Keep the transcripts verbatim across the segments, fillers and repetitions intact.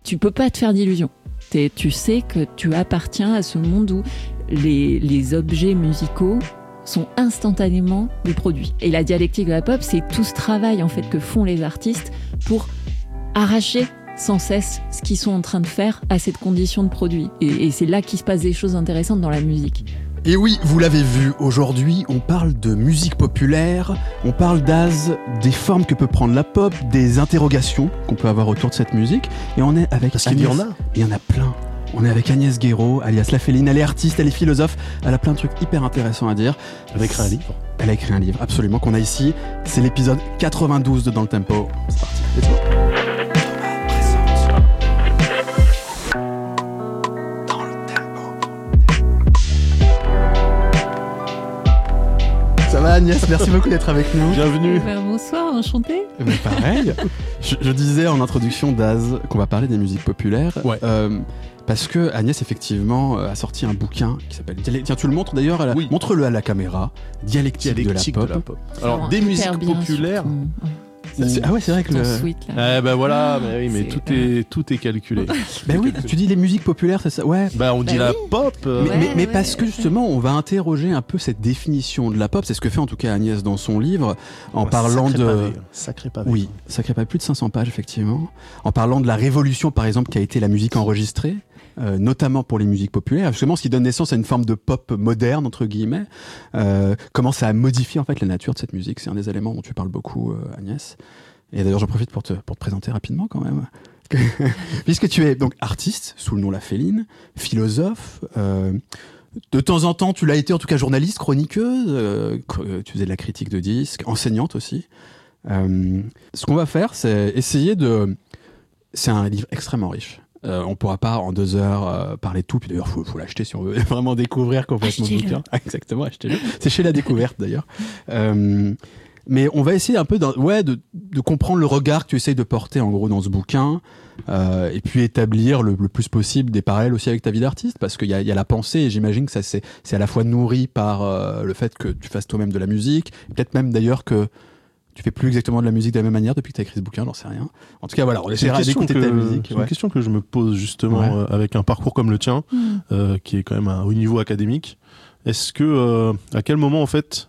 tu peux pas te faire d'illusions. T'es, tu sais que tu appartiens à ce monde où les, les objets musicaux sont instantanément des produits. Et la dialectique de la pop, c'est tout ce travail en fait que font les artistes pour arracher sans cesse ce qu'ils sont en train de faire à cette condition de produit. Et, et c'est là qu'il se passe des choses intéressantes dans la musique. Et oui, vous l'avez vu, aujourd'hui, on parle de musique populaire, on parle d'Az, des formes que peut prendre la pop, des interrogations qu'on peut avoir autour de cette musique. Et on est avec Parce Agnès. qu'il y en a. Il y en a plein. On est avec Agnès Guéraud, alias La Féline. Elle est artiste, elle est philosophe, elle a plein de trucs hyper intéressants à dire. Elle a écrit un livre. Elle a écrit un livre, absolument, qu'on a ici. C'est l'épisode quatre-vingt-douze de Dans le Tempo. C'est parti, let's go. Ça va Agnès, merci beaucoup d'être avec nous. Bienvenue. Eh ben, bonsoir, enchantée. Mais pareil. je, je disais en introduction d'Az qu'on va parler des musiques populaires. Ouais. Euh, parce que Agnès, effectivement, a sorti un bouquin qui s'appelle... Tiens, tu le montres d'ailleurs, à la... Oui. montre-le à la caméra. Dialectique, Dialectique de, la de la pop. Alors, Ça des rend musiques hyper bien populaires. sur ton- Ça, c'est- Ah ouais, c'est vrai que ton le... suite, là. Eh ben voilà, mais oui, mais C'est- tout est, tout est calculé. Ben oui, tu dis les musiques populaires, c'est ça. Ouais. Bah, on dit Bah la oui. pop. euh, Mais, Ouais, mais, mais ouais, parce que ouais. justement, on va interroger un peu cette définition de la pop. C'est ce que fait en tout cas Agnès dans son livre, en un parlant sacré de... pavé, Sacré pavé. Oui, ça crée pas plus de cinq cents pages, effectivement. En parlant de la révolution, par exemple, qui a été la musique enregistrée, euh, notamment pour les musiques populaires, justement, ce qui donne naissance à une forme de pop moderne, entre guillemets. Euh, comment ça a modifié, en fait, la nature de cette musique. C'est un des éléments dont tu parles beaucoup, euh, Agnès. Et d'ailleurs, j'en profite pour te, pour te présenter rapidement, quand même. Puisque tu es donc artiste, sous le nom La Féline, philosophe, euh, de temps en temps, tu l'as été en tout cas journaliste, chroniqueuse, euh, tu faisais de la critique de disques, enseignante aussi. Euh, ce qu'on va faire, c'est essayer de... C'est un livre extrêmement riche. Euh, on pourra pas en deux heures euh, parler de tout. Puis d'ailleurs, faut, faut l'acheter si on veut vraiment découvrir complètement le Achetez-le. bouquin. Ah, exactement, achetez-le. C'est chez La Découverte d'ailleurs. Euh, mais on va essayer un peu de, ouais, de, de comprendre le regard que tu essayes de porter en gros dans ce bouquin, euh, et puis établir le, le plus possible des parallèles aussi avec ta vie d'artiste, parce qu'il y a, il y a la pensée, et j'imagine que ça c'est, c'est à la fois nourri par euh, le fait que tu fasses toi-même de la musique, peut-être même d'ailleurs que tu fais plus exactement de la musique de la même manière depuis que tu as écrit ce bouquin, j'en sais rien. En tout cas, voilà, on C'est une essaiera question d'écouter que- ta musique. c'est Ouais. une question que je me pose justement Ouais. euh, avec un parcours comme le tien, Mm. euh, qui est quand même à un haut niveau académique. Est-ce que, euh, à quel moment en fait,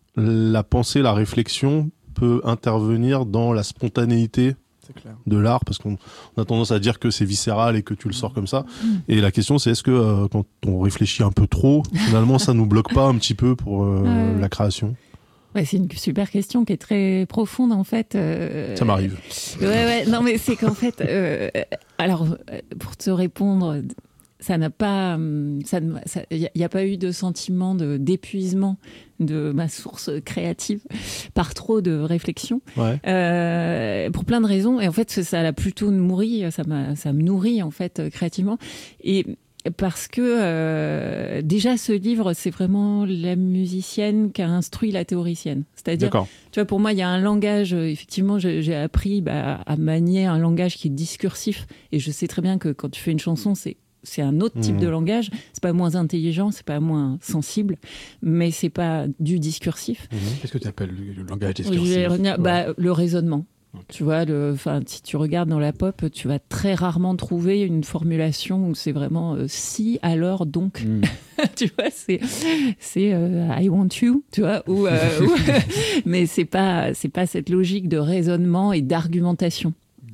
la pensée, la réflexion peut intervenir dans la spontanéité C'est clair. de l'art, parce qu'on on a tendance à dire que c'est viscéral et que tu le sors comme ça. Mm. Et la question, c'est est-ce que euh, quand on réfléchit un peu trop, finalement, ça nous bloque pas un petit peu pour euh, Ouais. la création? Ouais, c'est une super question qui est très profonde en fait. euh, Ça m'arrive. Ouais, ouais, non, mais c'est qu'en fait, euh, alors, euh, pour te répondre, ça n'a pas, hum, ça ne- ça- il n'y a, pas eu de sentiment de, d'épuisement de ma source créative par trop de réflexion, Ouais. euh, pour plein de raisons. Et en fait, ça l'a plutôt nourri, ça, m'a, ça me nourrit en fait euh, créativement. Et parce que euh, déjà ce livre, c'est vraiment la musicienne qui a instruit la théoricienne. C'est-à-dire, D'accord. tu vois, pour moi, il y a un langage, euh, effectivement, j'ai, j'ai appris bah, à manier un langage qui est discursif. Et je sais très bien que quand tu fais une chanson, c'est, c'est un autre type Mmh. de langage. C'est pas moins intelligent, c'est pas moins sensible, mais c'est pas du discursif. Qu'est-ce que tu appelles le langage Je discursif? vais revenir- bah, le raisonnement. Ok. Tu vois, le, enfin, si tu regardes dans la pop, tu vas très rarement trouver une formulation où c'est vraiment euh, si, alors, donc. Mm. Tu vois, c'est, c'est euh, I want you, tu vois, ou, euh, ou- mais c'est pas, c'est pas cette logique de raisonnement et d'argumentation.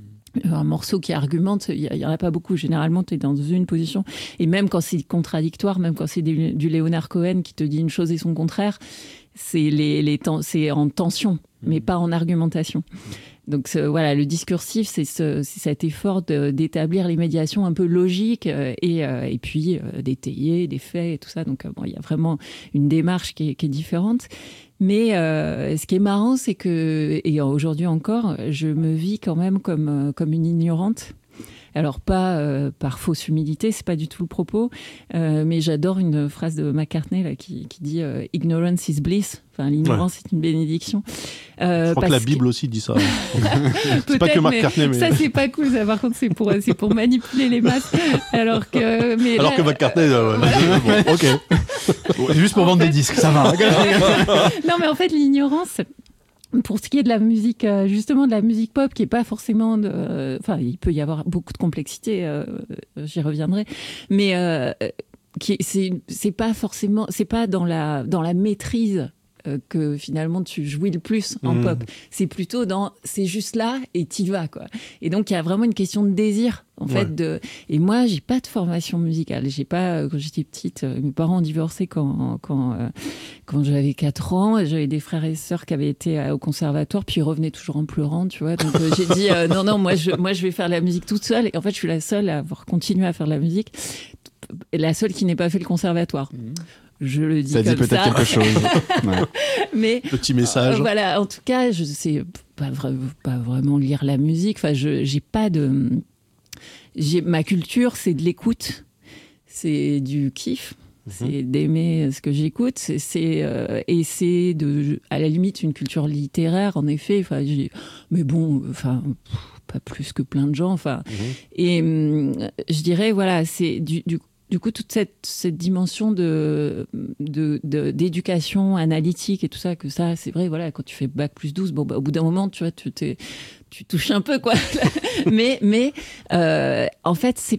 Un morceau qui argumente, il n'y en a pas beaucoup. Généralement, tu es dans une position. Et même quand c'est contradictoire, même quand c'est du, du Leonard Cohen qui te dit une chose et son contraire, c'est, les, les ten- c'est en tension, mais pas en argumentation. Donc ce- voilà, le discursif, c'est, ce, c'est cet effort de, d'établir les médiations un peu logiques euh, et, euh, et puis euh, d'étayer des faits et tout ça. Donc euh, bon, il y a vraiment une démarche qui est, qui est différente. Mais euh, ce qui est marrant, c'est que, et aujourd'hui encore, je me vis quand même comme, euh, comme une ignorante. Alors pas euh, par fausse humilité, c'est pas du tout le propos, euh, mais j'adore une phrase de McCartney là, qui, qui dit euh, « Ignorance is bliss », enfin l'ignorance est une bénédiction. Euh, Je crois que parce la Bible aussi dit ça. C'est pas Peut-être, que McCartney, mais... Ça, c'est pas cool, ça, par contre, c'est pour, c'est pour manipuler les masses. Alors que, mais Alors là- que McCartney, euh, ouais. Bon, ok. Juste pour vendre des disques, ça va. Non, mais en fait, l'ignorance, pour ce qui est de la musique, euh, justement de la musique pop, qui est pas forcément, de, enfin, il peut y avoir beaucoup de complexité, euh, j'y reviendrai, mais euh, qui, c'est, c'est pas forcément, c'est pas dans la dans la maîtrise euh, que finalement tu jouis le plus en mmh. pop. C'est plutôt dans, c'est juste là et t'y vas, quoi. Et donc il y a vraiment une question de désir. En fait, ouais. de... Et moi, j'ai pas de formation musicale. J'ai pas, quand j'étais petite, mes parents ont divorcé quand, quand, euh, quand j'avais quatre ans. J'avais des frères et sœurs qui avaient été au conservatoire, puis ils revenaient toujours en pleurant, tu vois. Donc, euh, j'ai dit, euh, non, non, moi je, moi, je vais faire la musique toute seule. Et en fait, je suis la seule à avoir continué à faire de la musique. Et la seule qui n'ait pas fait le conservatoire. Mmh. Je le dis ça comme dit peut-être ça. quelque chose. Ouais. Mais petit message. Euh, voilà, en tout cas, je sais pas, vra- pas vraiment lire la musique. Enfin, je j'ai pas de. J'ai, ma culture, c'est de l'écoute, c'est du kiff, mmh. c'est d'aimer ce que j'écoute, c'est, c'est euh, et c'est de, à la limite une culture littéraire, en effet. Enfin, j'ai, mais bon, enfin. Pas plus que plein de gens. Enfin, mmh. et hum, je dirais voilà, c'est du, du Du coup, toute cette, cette dimension de, de, de, d'éducation analytique et tout ça, que ça, c'est vrai, voilà, quand tu fais bac plus douze, bon, bah, au bout d'un moment, tu vois, tu, t'es, tu touches un peu, quoi. mais mais euh, en fait, c'est,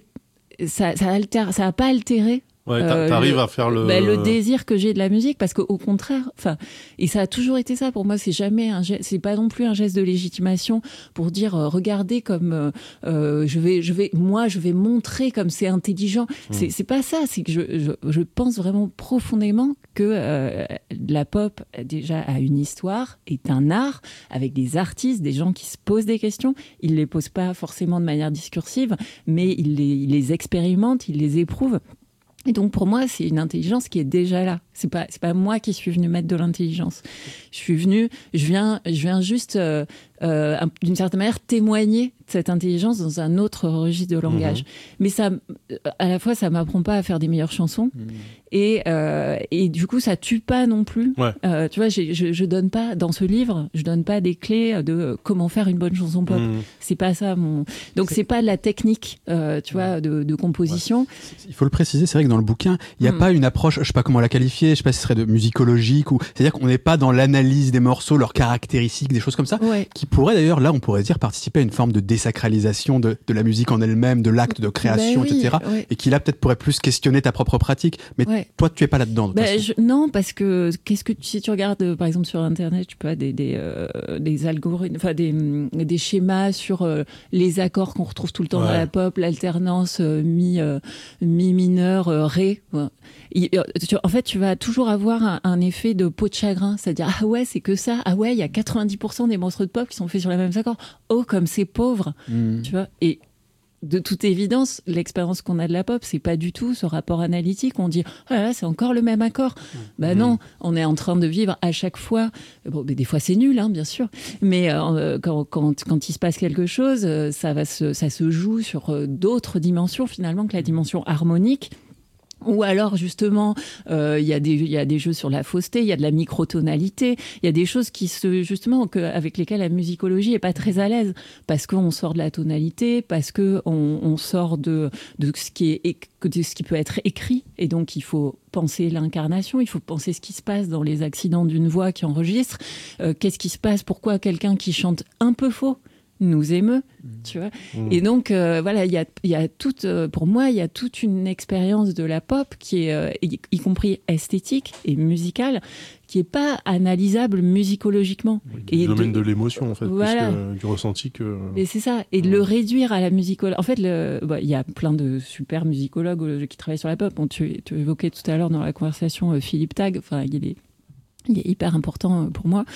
ça ça altère, ça n'a pas altéré. Ouais, euh, t'arrives le, à faire le... Bah, le désir que j'ai de la musique, parce qu'au contraire, enfin, et ça a toujours été ça pour moi, c'est jamais un geste, c'est pas non plus un geste de légitimation pour dire, euh, regardez comme, euh, je vais, je vais, moi, je vais montrer comme c'est intelligent. Mmh. C'est, c'est pas ça, c'est que je, je, je pense vraiment profondément que euh, la pop, déjà, a une histoire, est un art, avec des artistes, des gens qui se posent des questions. Ils les posent pas forcément de manière discursive, mais ils les, ils les expérimentent, ils les éprouvent. Et donc, pour moi, c'est une intelligence qui est déjà là. C'est pas, c'est pas moi qui suis venue mettre de l'intelligence. Je suis venue, je viens, je viens juste, euh, euh, d'une certaine manière, témoigner de cette intelligence dans un autre registre de langage. Mmh. Mais ça, à la fois, ça m'apprend pas à faire des meilleures chansons. Mmh. Et, euh, et du coup, ça tue pas non plus. Ouais. Euh, tu vois, j'ai, je, je donne pas, dans ce livre, je donne pas des clés de comment faire une bonne chanson pop. Mmh. C'est pas ça, mon. Donc, c'est, c'est pas de la technique, euh, tu vois, de, de composition. Ouais. Il faut le préciser, c'est vrai que dans le bouquin, il n'y a mmh. pas une approche, je sais pas comment la qualifier, je sais pas si ce serait de musicologique ou, c'est-à-dire qu'on n'est pas dans l'analyse des morceaux, leurs caractéristiques, des choses comme ça, ouais. qui pourraient d'ailleurs, là, on pourrait dire, participer à une forme de désacralisation de, de la musique en elle-même, de l'acte de création, ben oui, et cetera. Ouais. Et qui là, peut-être pourrait plus questionner ta propre pratique. Mais ouais. toi, tu es pas là-dedans. De ben, je, non, parce que, qu'est-ce que, si tu regardes, par exemple, sur Internet, tu peux avoir des, des, euh, des algorithmes, enfin, des, des schémas sur euh, les accords qu'on retrouve tout le temps ouais. dans la pop, l'alternance euh, mi, euh, mi mineur, euh, ré. Ouais. Il, tu, en fait, tu vas toujours avoir un, un effet de peau de chagrin, c'est-à-dire ah ouais, c'est que ça, ah ouais, il y a quatre-vingt-dix pour cent des morceaux de pop qui sont faits sur les mêmes accords. Oh, comme c'est pauvre, mmh. tu vois. Et de toute évidence, l'expérience qu'on a de la pop, c'est pas du tout ce rapport analytique. On dit oh là là, c'est encore le même accord. Mmh. Bah non, on est en train de vivre à chaque fois. Bon, mais des fois c'est nul, hein, bien sûr. Mais euh, quand, quand quand il se passe quelque chose, ça va se ça se joue sur euh, d'autres dimensions finalement que la dimension harmonique. Ou alors, justement, euh, il y a des, il y a des jeux sur la fausseté, il y a de la microtonalité, il y a des choses qui se, justement, que, avec lesquelles la musicologie est pas très à l'aise. Parce qu'on sort de la tonalité, parce qu'on on sort de, de ce qui est, de ce qui peut être écrit. Et donc, il faut penser l'incarnation, il faut penser ce qui se passe dans les accidents d'une voix qui enregistre. Euh, qu'est-ce qui se passe? Pourquoi quelqu'un qui chante un peu faux nous émeut, mmh. tu vois. Mmh. Et donc, euh, voilà, il y a, y a toute, euh, pour moi, il y a toute une expérience de la pop qui est, euh, y, y compris esthétique et musicale, qui est pas analysable musicologiquement. Oui, et du domaine de, de l'émotion, en fait, voilà. plus que du ressenti que... Et c'est ça. Et de ouais. le réduire à la musicologie. En fait, il bah, y a plein de super musicologues qui travaillent sur la pop. Bon, tu, tu évoquais tout à l'heure dans la conversation euh, Philippe Tag, enfin, il est Il est hyper important pour moi.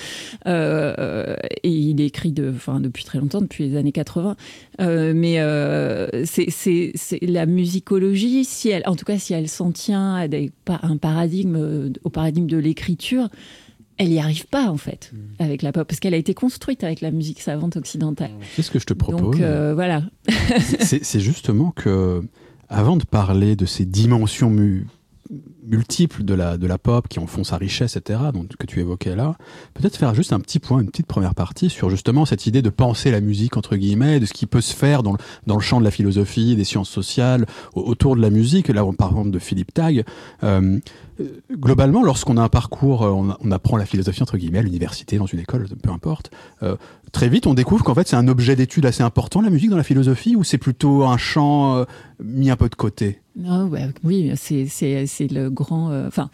Euh, et il écrit de, enfin, depuis très longtemps, depuis les années quatre-vingts. Euh, mais euh, c'est, c'est, c'est la musicologie, si elle, en tout cas, si elle s'en tient à des, un paradigme, au paradigme de l'écriture, elle n'y arrive pas, en fait, mmh. avec la pop, parce qu'elle a été construite avec la musique savante occidentale. C'est ce que je te propose. Donc, euh, voilà. c'est, c'est justement que, avant de parler de ces dimensions mu- multiples de la, de la pop qui en font sa richesse, et cetera, donc, que tu évoquais là, peut-être faire juste un petit point, une petite première partie sur justement cette idée de penser la musique, entre guillemets, de ce qui peut se faire dans le, dans le champ de la philosophie, des sciences sociales, au, autour de la musique. Là, on parle par exemple de Philippe Tagg. Euh, globalement, lorsqu'on a un parcours, on, on apprend la philosophie, entre guillemets, à l'université, dans une école, peu importe, euh, très vite, on découvre qu'en fait, c'est un objet d'étude assez important, la musique, dans la philosophie, ou c'est plutôt un champ euh, mis un peu de côté? Non, bah, oui, c'est, c'est, c'est le grand... Enfin,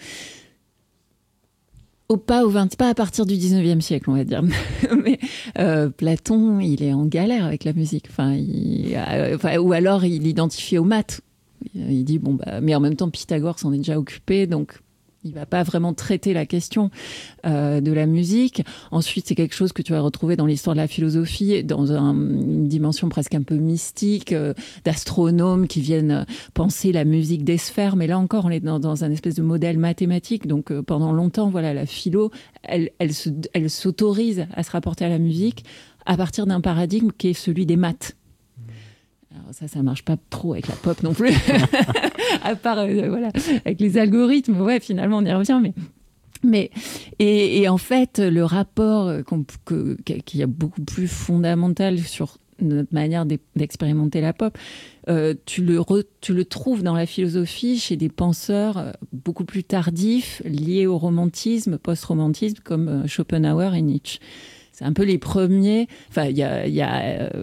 euh, au pas au vingt, pas à partir du dix-neuvième siècle, on va dire. Mais euh, Platon, il est en galère avec la musique. Enfin, il, euh, enfin, ou alors, il l'identifie aux maths. Il dit, bon, bah, mais en même temps, Pythagore s'en est déjà occupé, donc... il va pas vraiment traiter la question euh, de la musique. Ensuite, c'est quelque chose que tu vas retrouver dans l'histoire de la philosophie, dans un, une dimension presque un peu mystique, euh, d'astronomes qui viennent penser la musique des sphères. Mais là encore, on est dans, dans un espèce de modèle mathématique. Donc, euh, pendant longtemps, voilà, la philo, elle, elle, se, elle s'autorise à se rapporter à la musique à partir d'un paradigme qui est celui des maths. Alors ça, ça marche pas trop avec la pop non plus. À part, euh, voilà, avec les algorithmes, ouais, finalement, on y revient, mais... mais et, et en fait, le rapport qu'on, que, qui est beaucoup plus fondamental sur notre manière d'expérimenter la pop, euh, tu, le re, tu le trouves dans la philosophie chez des penseurs beaucoup plus tardifs, liés au romantisme, post-romantisme, comme Schopenhauer et Nietzsche. C'est un peu les premiers... Enfin, il y a... Y a euh,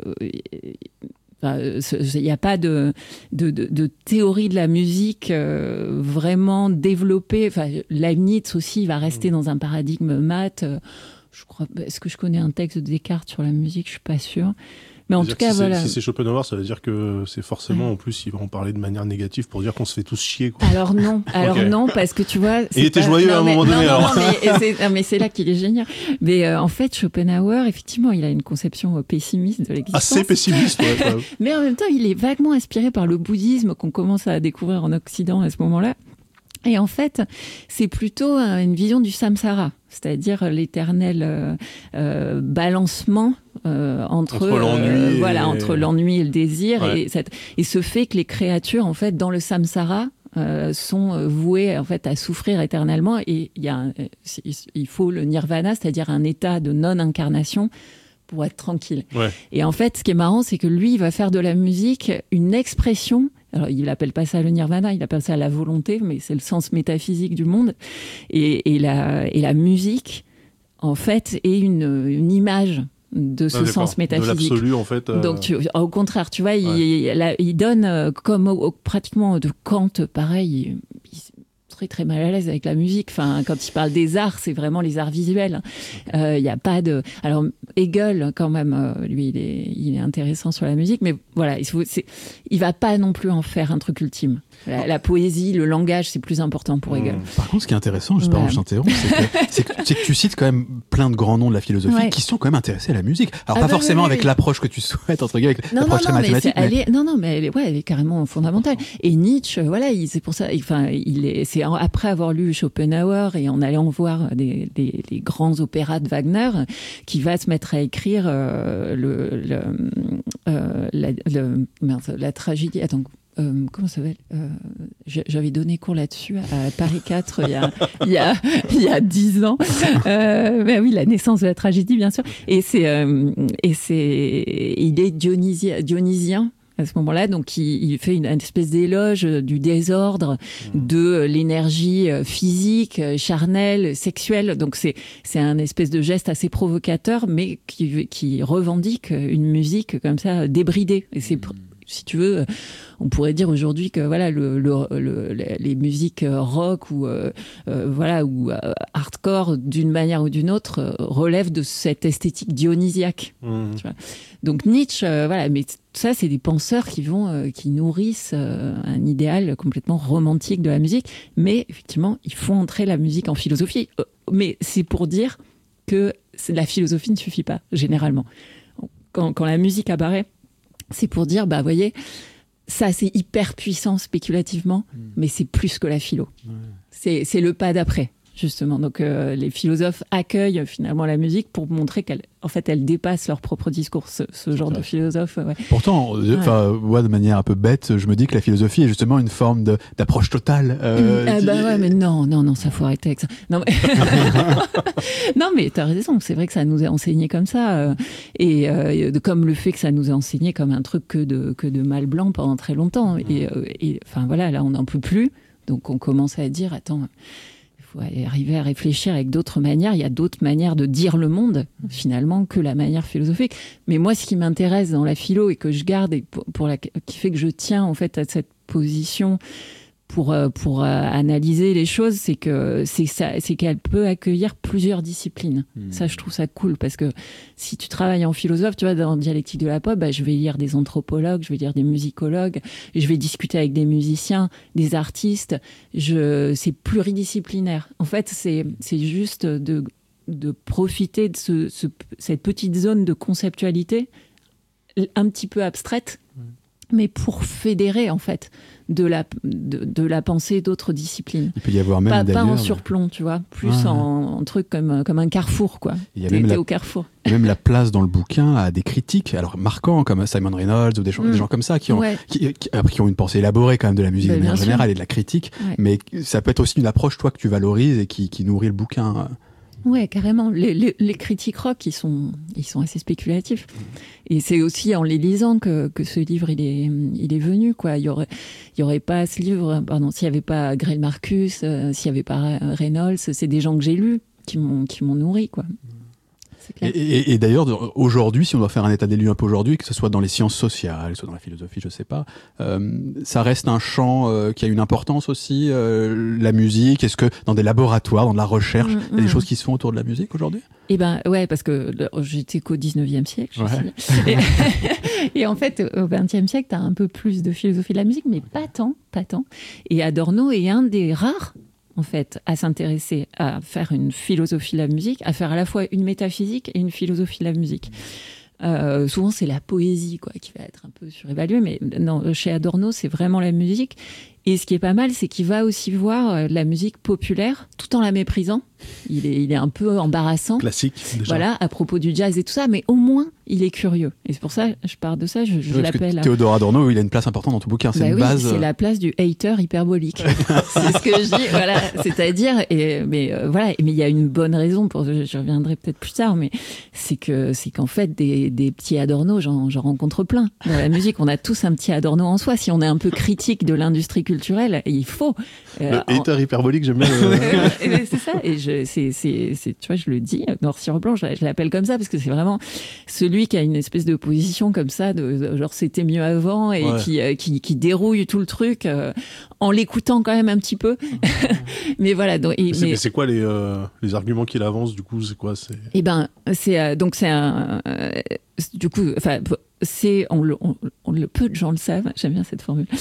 il n'y a pas de, de, de, de théorie de la musique euh, vraiment développée. Enfin, Leibniz aussi va rester dans un paradigme maths. Je crois, est-ce que je connais un texte de Descartes sur la musique? Je ne suis pas sûre. Mais en tout cas, si voilà. C'est, si c'est Schopenhauer, ça veut dire que c'est forcément, en plus, il va en parler de manière négative pour dire qu'on se fait tous chier, quoi. Alors non, alors okay. non, parce que tu vois... Il était pas... joyeux non, à un mais, moment non, donné, non, alors. Non, mais, c'est, non, mais c'est là qu'il est génial. Mais euh, en fait, Schopenhauer, effectivement, il a une conception euh, pessimiste de l'existence. Assez pessimiste, ouais. Mais en même temps, il est vaguement inspiré par le bouddhisme qu'on commence à découvrir en Occident à ce moment-là. Et en fait, c'est plutôt une vision du samsara, c'est-à-dire l'éternel euh, euh, balancement euh, entre, entre l'ennui, euh, et... voilà, entre l'ennui et le désir, ouais. et, cette, et ce fait que les créatures, en fait, dans le samsara, euh, sont vouées en fait à souffrir éternellement. Et il y a, un, il faut le nirvana, c'est-à-dire un état de non-incarnation, pour être tranquille. Ouais. Et en fait, ce qui est marrant, c'est que lui, il va faire de la musique une expression. Alors, il n'appelle pas ça le nirvana, il appelle ça la volonté, mais c'est le sens métaphysique du monde. Et, et, la, et la musique, en fait, est une, une image de ce ah, sens métaphysique. De l'absolu, en fait. Euh... Donc, tu, au contraire, tu vois, ouais. il, il, il donne, comme au, au, pratiquement de Kant, pareil, il, très très mal à l'aise avec la musique. Enfin, quand il parle des arts, c'est vraiment les arts visuels. Il euh, y a pas de. Alors Hegel, quand même, euh, lui, il est, il est intéressant sur la musique, mais voilà, il faut, c'est, il va pas non plus en faire un truc ultime. La, la poésie, le langage, c'est plus important pour Hegel. Mmh. Par contre, ce qui est intéressant, juste ouais. je t'interromps, c'est que, c'est, que, c'est que tu cites quand même plein de grands noms de la philosophie ouais. qui sont quand même intéressés à la musique. Alors ah pas bah forcément oui, oui, avec oui. l'approche que tu souhaites, entre guillemets, avec non, l'approche non, très non, mathématique. Mais mais... Elle est, non, non, mais elle est, ouais, elle est carrément fondamentale. Et Nietzsche, voilà, il, c'est pour ça. Enfin, il est, c'est après avoir lu Schopenhauer et en allant voir des, des, des grands opéras de Wagner, qui va se mettre à écrire euh, le, le, euh, la, le, merde, la tragédie. Attends. Euh, comment ça s'appelle euh, J'avais donné cours là-dessus à Paris quatre il y a il y a il y a dix ans. Euh, ben oui, la naissance de la tragédie, bien sûr. Et c'est euh, et c'est il est dionysien, dionysien à ce moment-là, donc il, il fait une, une espèce d'éloge du désordre, mmh. de l'énergie physique, charnelle, sexuelle. Donc c'est c'est un espèce de geste assez provocateur, mais qui qui revendique une musique comme ça débridée. Et c'est mmh. si tu veux, on pourrait dire aujourd'hui que voilà le, le, le, les musiques rock ou euh, euh, voilà ou euh, hardcore d'une manière ou d'une autre euh, relèvent de cette esthétique dionysiaque. Mmh. Tu vois. Donc Nietzsche, euh, voilà, mais ça c'est des penseurs qui vont, euh, qui nourrissent euh, un idéal complètement romantique de la musique, mais effectivement ils font entrer la musique en philosophie. Euh, mais c'est pour dire que la philosophie ne suffit pas généralement. Quand, quand la musique apparaît, c'est pour dire, bah, vous voyez, ça, c'est hyper puissant spéculativement, mmh. mais c'est plus que la philo. Ouais. C'est, c'est le pas d'après. justement. Donc euh, les philosophes accueillent finalement la musique pour montrer qu'elle, en fait, elle dépasse leur propre discours. Ce, ce genre de philosophe. Ouais. Pourtant, enfin, ouais. moi, de manière un peu bête, je me dis que la philosophie est justement une forme de, d'approche totale. Euh, ah qui... bah ouais, mais non, non, non, ça faut arrêter avec ça. Non mais, non, mais t'as raison. C'est vrai que ça nous est enseigné comme ça, euh, et euh, comme le fait que ça nous est enseigné comme un truc que de que de mâle blanc pendant très longtemps. Et, euh, et enfin voilà, là, on n'en peut plus. Donc on commence à dire, attends, il faut arriver à réfléchir avec d'autres manières. Il y a d'autres manières de dire le monde, finalement, que la manière philosophique. Mais moi, ce qui m'intéresse dans la philo et que je garde, et pour, pour la, qui fait que je tiens en fait à cette position pour, pour euh, analyser les choses, c'est que c'est ça, c'est qu'elle peut accueillir plusieurs disciplines. Mmh. Ça, je trouve ça cool, parce que si tu travailles en philosophe, tu vois, dans Dialectique de la pop, bah, je vais lire des anthropologues, je vais lire des musicologues, je vais discuter avec des musiciens, des artistes. Je, c'est pluridisciplinaire. En fait, c'est, c'est juste de, de profiter de ce, ce, cette petite zone de conceptualité un petit peu abstraite, mmh. mais pour fédérer, en fait, de la, de, de la pensée d'autres disciplines. Il peut y avoir même pas, d'ailleurs... Pas en surplomb, tu vois, plus ah, en, en truc comme, comme un carrefour, quoi. Il y a t'es, même t'es la, au carrefour. Même la place dans le bouquin à des critiques, alors marquants, comme Simon Reynolds ou des gens, mm. des gens comme ça, qui ont, ouais. qui, qui, qui ont une pensée élaborée quand même de la musique bah, de manière générale et de la critique, ouais. mais ça peut être aussi une approche, toi, que tu valorises et qui, qui nourrit le bouquin. Ouais, carrément. Les, les, les critiques rock, ils sont, ils sont assez spéculatifs. Et c'est aussi en les lisant que, que ce livre, il est, il est venu, quoi. Il y aurait, il y aurait pas ce livre, pardon, s'il y avait pas Greil Marcus, euh, s'il y avait pas Reynolds, c'est des gens que j'ai lus qui m'ont, qui m'ont nourri, quoi. Et, et, et d'ailleurs, aujourd'hui, si on doit faire un état des lieux un peu aujourd'hui, que ce soit dans les sciences sociales, soit dans la philosophie, je sais pas, euh, ça reste un champ euh, qui a une importance aussi, euh, la musique. Est-ce que dans des laboratoires, dans de la recherche, mmh, il y a des mmh. choses qui se font autour de la musique aujourd'hui ? Eh ben ouais, parce que j'étais qu'au dix-neuvième siècle. Ouais. Et, et en fait, au vingtième siècle, t'as un peu plus de philosophie de la musique, mais pas tant, pas tant. Et Adorno est un des rares, en fait, à s'intéresser à faire une philosophie de la musique, à faire à la fois une métaphysique et une philosophie de la musique. Euh, souvent, c'est la poésie, quoi, qui va être un peu surévaluée, mais non, chez Adorno, c'est vraiment la musique. Et ce qui est pas mal, c'est qu'il va aussi voir la musique populaire tout en la méprisant. Il est, il est un peu embarrassant. Classique, déjà. Voilà, à propos du jazz et tout ça, mais au moins, il est curieux. Et c'est pour ça, je pars de ça, je, je oui, l'appelle... Théodore Adorno, il a une place importante dans ton bouquin, c'est bah une oui, base... c'est la place du hater hyperbolique. C'est ce que je dis, voilà. C'est-à-dire, et, mais euh, voilà, mais il y a une bonne raison, pour, je, je reviendrai peut-être plus tard, mais c'est, que, c'est qu'en fait, des, des petits Adorno, j'en, j'en rencontre plein. Dans la musique, on a tous un petit Adorno en soi. Si on est un peu critique de l'industrie culturelle, il faut... Euh, le hater en... hyperbolique, j'aime bien. Le... c'est ça, et je, c'est, c'est, c'est, tu vois, je le dis, noir sur blanc, je, je l'appelle comme ça parce que c'est vraiment celui qui a une espèce de position comme ça, de, de genre c'était mieux avant, et ouais. qui, euh, qui, qui dérouille tout le truc euh, en l'écoutant quand même un petit peu. Mais voilà. Donc, et, c'est, mais... mais c'est quoi les, euh, les arguments qu'il avance du coup, c'est quoi c'est... Eh ben, c'est euh, donc c'est un euh, du coup, enfin, c'est on le, on, on le peu de gens le savent. J'aime bien cette formule.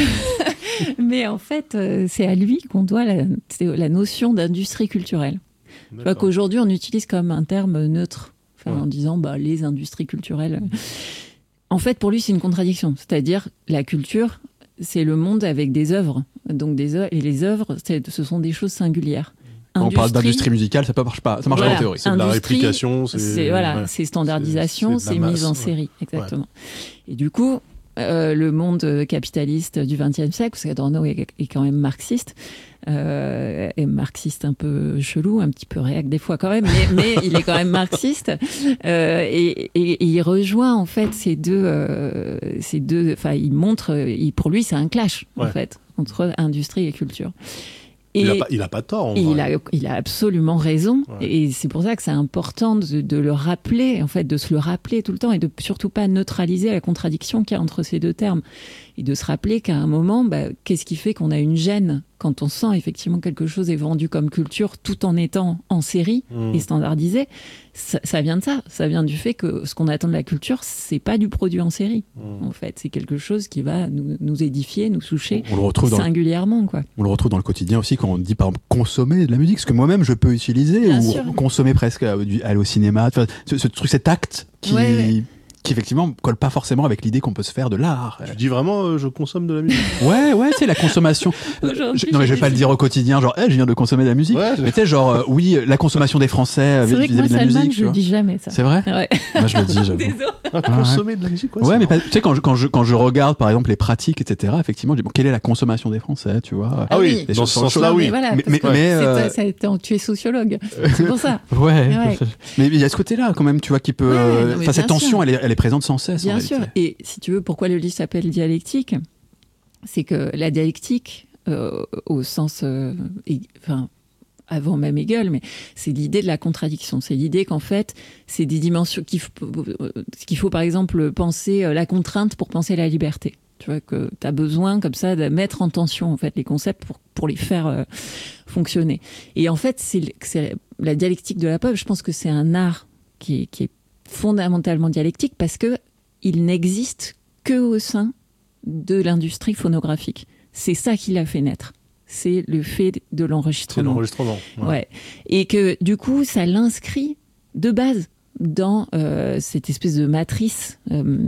Mais en fait, euh, c'est à lui qu'on doit la, la notion d'industrie culturelle. D'accord. Tu vois qu'aujourd'hui, on utilise comme un terme neutre, enfin, ouais. en disant bah, les industries culturelles. En fait, pour lui, c'est une contradiction. C'est-à-dire, la culture, c'est le monde avec des œuvres. Donc, des œuvres, et les œuvres, c'est, ce sont des choses singulières. Quand on parle d'industrie musicale, ça ne marche pas. Ça marche voilà. en théorie. C'est de la réplication. C'est, c'est, voilà, ouais. c'est standardisation, c'est, c'est, c'est mise en série. Ouais. Exactement. Ouais. Et du coup... Euh, le monde capitaliste du vingtième siècle, parce qu'Adorno est, est quand même marxiste, euh, est marxiste un peu chelou, un petit peu réac des fois quand même, mais, mais il est quand même marxiste, euh, et, et, et il rejoint en fait ces deux, euh, ces deux, enfin il montre, il, pour lui c'est un clash ouais. en fait entre industrie et culture. Et il n'a pas, il a pas tort. En il, vrai. a, il a absolument raison. Ouais. Et c'est pour ça que c'est important de, de le rappeler, en fait, de se le rappeler tout le temps et de surtout pas neutraliser la contradiction qu'il y a entre ces deux termes. Et de se rappeler qu'à un moment, bah, qu'est-ce qui fait qu'on a une gêne quand on sent effectivement quelque chose est vendu comme culture tout en étant en série mmh. et standardisé. Ça, ça vient de ça. Ça vient du fait que ce qu'on attend de la culture, c'est pas du produit en série. Mmh. En fait, c'est quelque chose qui va nous, nous édifier, nous toucher on le retrouve singulièrement. Dans, quoi. On le retrouve dans le quotidien aussi quand on dit par exemple consommer de la musique, ce que moi-même je peux utiliser Bien ou sûr. consommer presque, aller au cinéma. Ce, ce truc, cet acte qui... Ouais, ouais. qui effectivement colle pas forcément avec l'idée qu'on peut se faire de l'art. Tu dis vraiment, euh, je consomme de la musique. Ouais, ouais, c'est la consommation. Je, non, mais je vais pas le dire au quotidien, genre, hey, je viens de consommer de la musique. Ouais, mais tu sais, genre, euh, oui, la consommation des Français c'est vrai que vis-à-vis moi, de la Salman, musique. je le dis jamais, ça. C'est vrai? Ouais. Moi, je le dis, j'avoue. Désolé. Ah, consommer de la musique, ouais. Ouais, c'est mais marrant. pas- tu sais, quand je, quand je, quand je regarde, par exemple, les pratiques, et cetera, effectivement, je dis, bon, quelle est la consommation des Français, tu vois? Ah oui, Des dans choses ce sur le sens-là, Non, oui. mais voilà, Mais- parce mais- que mais, c'est euh, toi, ça a été- tu es sociologue. C'est pour ça. Ouais. Ouais. Mais il y a ce côté-là, quand même, tu vois, qui peut, Ouais, euh, non, mais enfin, cette bien tension, sûr. elle est, elle est présente sans cesse. en Bien réalité. sûr. Et si tu veux, pourquoi le livre s'appelle Dialectique? C'est que la dialectique, euh, au sens, euh, et- enfin, avant même Hegel, mais c'est l'idée de la contradiction. C'est l'idée qu'en fait, c'est des dimensions qu'il faut, qu'il faut, par exemple, penser euh, la contrainte pour penser la liberté. Tu vois, que tu as besoin, comme ça, de mettre en tension, en fait, les concepts pour, pour les faire euh, fonctionner. Et en fait, c'est, c'est la dialectique de la pop, je pense que c'est un art qui est, qui est fondamentalement dialectique parce que il n'existe que au sein de l'industrie phonographique. C'est ça qui l'a fait naître. C'est le fait de C'est l'enregistrement. l'enregistrement. Ouais. Ouais. Et que du coup, ça l'inscrit de base dans euh, cette espèce de matrice euh,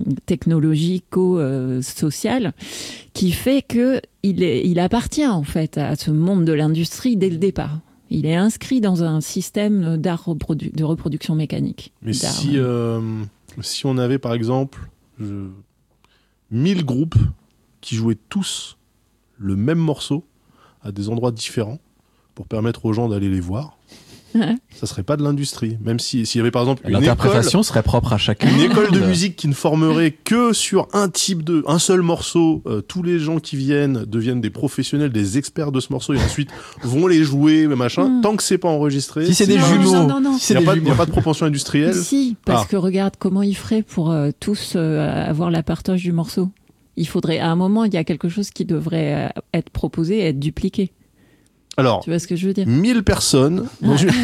technologico-sociale qui fait que il, est, il appartient en fait à ce monde de l'industrie dès le départ. Il est inscrit dans un système d'art reprodu- de reproduction mécanique. Mais D'art, si, ouais. euh, si on avait, par exemple, je- mille groupes qui jouaient tous le même morceau à des endroits différents pour permettre aux gens d'aller les voir, Ouais. ça serait pas de l'industrie. Même si- s'il y avait, par exemple, une école, L'interprétation serait propre à chacun. une école de musique qui ne formerait que sur un type de, un seul morceau, euh, tous les gens qui viennent deviennent des professionnels, des experts de ce morceau et ensuite vont les jouer, machin, Mm. tant que c'est pas enregistré. Si c'est des Non, jumeaux, non, non, non. si c'est Il n'y des a, pas de- y a jumeaux. pas de propension industrielle. Si, parce Ah. que regarde comment il ferait pour euh, tous euh, avoir la partage du morceau. Il faudrait, à un moment, il y a quelque chose qui devrait euh, être proposé et être dupliqué. Alors, Tu vois ce que je veux dire? mille personnes dans une-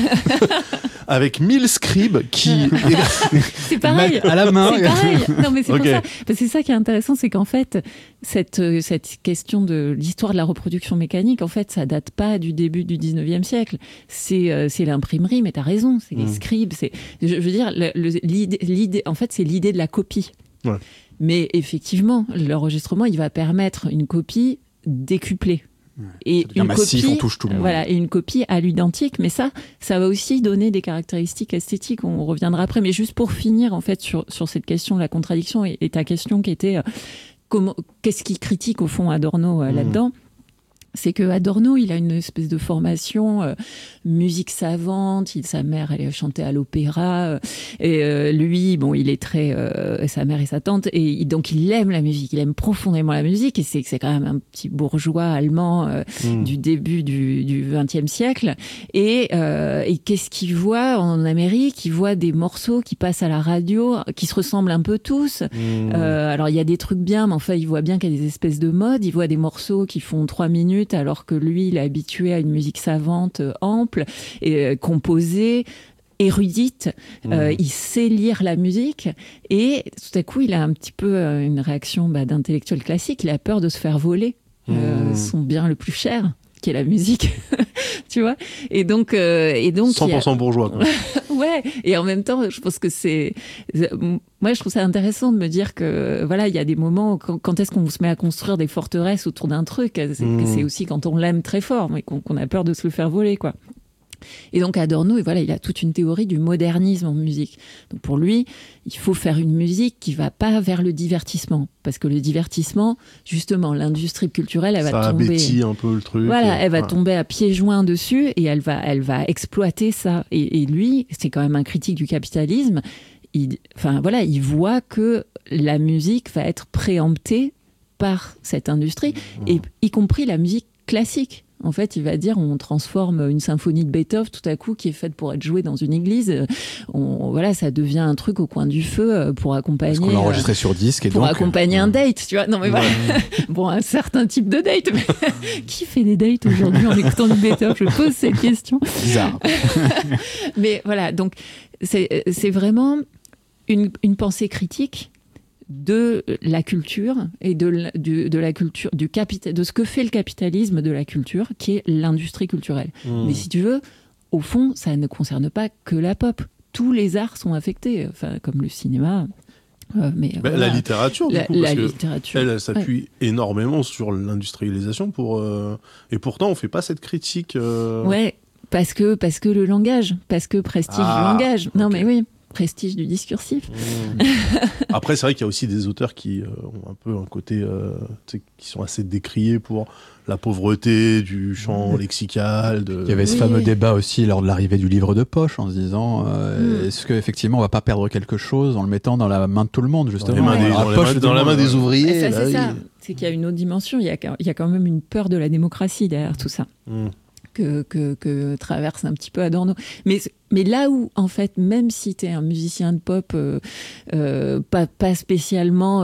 avec mille scribes qui C'est pareil. à la main. C'est pareil. Non, mais c'est Ok. pour ça. Parce que c'est ça qui est intéressant, c'est qu'en fait, cette, euh, cette question de l'histoire de la reproduction mécanique, en fait, ça date pas du début du dix-neuvième siècle. C'est euh, c'est l'imprimerie, mais tu as raison, c'est les Mm. scribes. C'est, je, je veux dire, le- le- l'idée, l'idée, en fait, c'est l'idée de la copie. Ouais. Mais effectivement, l'enregistrement, il va permettre une copie décuplée. Et Ça devient une massif, copie, on touche tout le monde. voilà, et une copie à l'identique, mais ça, ça va aussi donner des caractéristiques esthétiques. On reviendra après, mais juste pour finir en fait sur sur cette question de la contradiction et, et ta question qui était euh, comment, qu'est-ce qui critique au fond Adorno euh, Mmh. là-dedans? C'est que Adorno, il a une espèce de formation euh, musique savante. Il, sa mère, elle chantait à l'opéra. euh, et euh, lui, bon, il est très euh, sa mère et sa tante. Et il- donc, il aime la musique. Il aime profondément la musique. Et c'est c'est quand même un petit bourgeois allemand euh, Mm. du début du du vingtième siècle. Et, euh, et qu'est-ce qu'il voit en Amérique? Il voit des morceaux qui passent à la radio, qui se ressemblent un peu tous. Mm. Euh, alors il y a des trucs bien, mais enfin il voit bien qu'il y a des espèces de modes. Il voit des morceaux qui font trois minutes, alors que lui il est habitué à une musique savante, euh, ample et euh, composée, érudite. Euh, Mm. il sait lire la musique et tout à coup il a un petit peu euh, une réaction bah, d'intellectuel classique. Il a peur de se faire voler euh, Mm. son bien le plus cher, qui est la musique. Tu vois. Et donc euh, et donc cent il y a- pour cent bourgeois. Quoi. Ouais, et en même temps, je pense que c'est. Moi, je trouve ça intéressant de me dire que, voilà, il y a des moments, quand, quand est-ce qu'on se met à construire des forteresses autour d'un truc, c'est Mmh. que c'est aussi quand on l'aime très fort, mais qu'on qu'on a peur de se le faire voler, quoi. Et donc Adorno, et voilà, il a toute une théorie du modernisme en musique. Donc pour lui, il faut faire une musique qui va pas vers le divertissement, parce que le divertissement, justement, l'industrie culturelle, elle va Ça tomber. abétit un peu le truc. Voilà, elle va Ouais. tomber à pieds joints dessus et elle va, elle va exploiter ça. Et, et lui, c'est quand même un critique du capitalisme. Il, enfin voilà, il voit que la musique va être préemptée par cette industrie, et y compris la musique classique. En fait, il va dire, on transforme une symphonie de Beethoven tout à coup qui est faite pour être jouée dans une église. On, voilà, ça devient un truc au coin du feu pour accompagner. Parce qu'on l'a enregistré sur disque et pour donc, accompagner euh, un date, tu vois. Non, mais voilà. Bon, un certain type de date. Mais qui fait des dates aujourd'hui en écoutant du Beethoven? Je pose cette question. bizarre. Mais voilà, donc c'est c'est vraiment une, une pensée critique de la culture et de la, du, de la culture du capital, de ce que fait le capitalisme de la culture, qui est l'industrie culturelle. Mm. Mais si tu veux, au fond, ça ne concerne pas que la pop. Tous les arts sont affectés, enfin, comme le cinéma. Euh, mais, bah, voilà. La littérature, du la, coup, la parce que littérature. elle, elle s'appuie ouais. énormément sur l'industrialisation pour, euh, et pourtant on fait pas cette critique. Euh... Ouais, parce que, parce que le langage, parce que prestige ah, du langage. Non, okay. mais oui. Prestige du discursif. Mmh. Après, c'est vrai qu'il y a aussi des auteurs qui euh, ont un peu un côté, euh, qui sont assez décriés pour la pauvreté du champ lexical. De... Il y avait ce oui. fameux débat aussi lors de l'arrivée du livre de poche en se disant euh, mmh. est-ce qu'effectivement on va pas perdre quelque chose en le mettant dans la main de tout le monde, justement. Dans, des, dans, la, main, dans la main des ouvriers. Ça, là, c'est oui. ça. C'est qu'il y a une autre dimension. Il y a, il y a quand même une peur de la démocratie derrière tout ça. Mmh. Que, que, que traverse un petit peu Adorno. Mais, mais là où, en fait, même si tu es un musicien de pop, euh, euh, pas, pas spécialement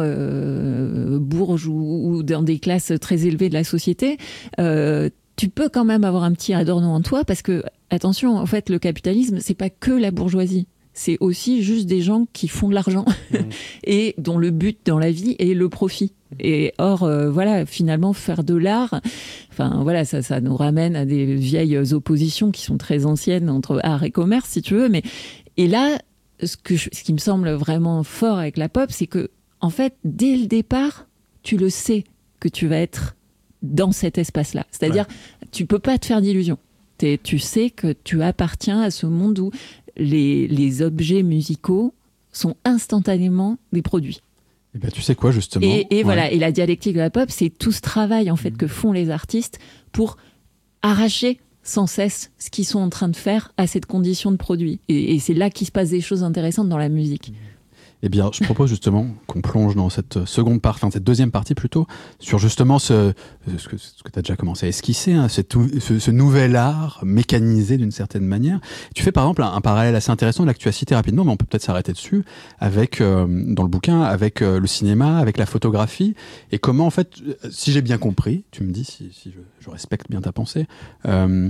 euh, bourge ou, ou dans des classes très élevées de la société, euh, tu peux quand même avoir un petit Adorno en toi, parce que, attention, en fait, le capitalisme, c'est pas que la bourgeoisie. C'est aussi juste des gens qui font de l'argent mmh. et dont le but dans la vie est le profit. Et or, euh, voilà, finalement, faire de l'art, enfin voilà, ça, ça nous ramène à des vieilles oppositions qui sont très anciennes entre art et commerce, si tu veux. Mais et là, ce que je, ce qui me semble vraiment fort avec la pop, c'est que en fait, dès le départ, tu le sais que tu vas être dans cet espace-là. C'est-à-dire, ouais. tu peux pas te faire d'illusions. T'es, tu sais que tu appartiens à ce monde où les, les objets musicaux sont instantanément des produits. Et ben, tu sais quoi, justement. Et, et ouais. voilà, et la dialectique de la pop, c'est tout ce travail en fait mmh. que font les artistes pour arracher sans cesse ce qu'ils sont en train de faire à cette condition de produit. Et, et c'est là qu'il se passe des choses intéressantes dans la musique. Eh bien, je propose justement qu'on plonge dans cette seconde partie, enfin cette deuxième partie plutôt, sur justement ce, ce que, ce que tu as déjà commencé à esquisser, hein, ce, ce, ce nouvel art mécanisé d'une certaine manière. Tu fais par exemple un, un parallèle assez intéressant, là que tu as cité rapidement, mais on peut peut-être s'arrêter dessus, avec euh, dans le bouquin, avec euh, le cinéma, avec la photographie, et comment en fait, si j'ai bien compris, tu me dis si, si je, je respecte bien ta pensée, euh,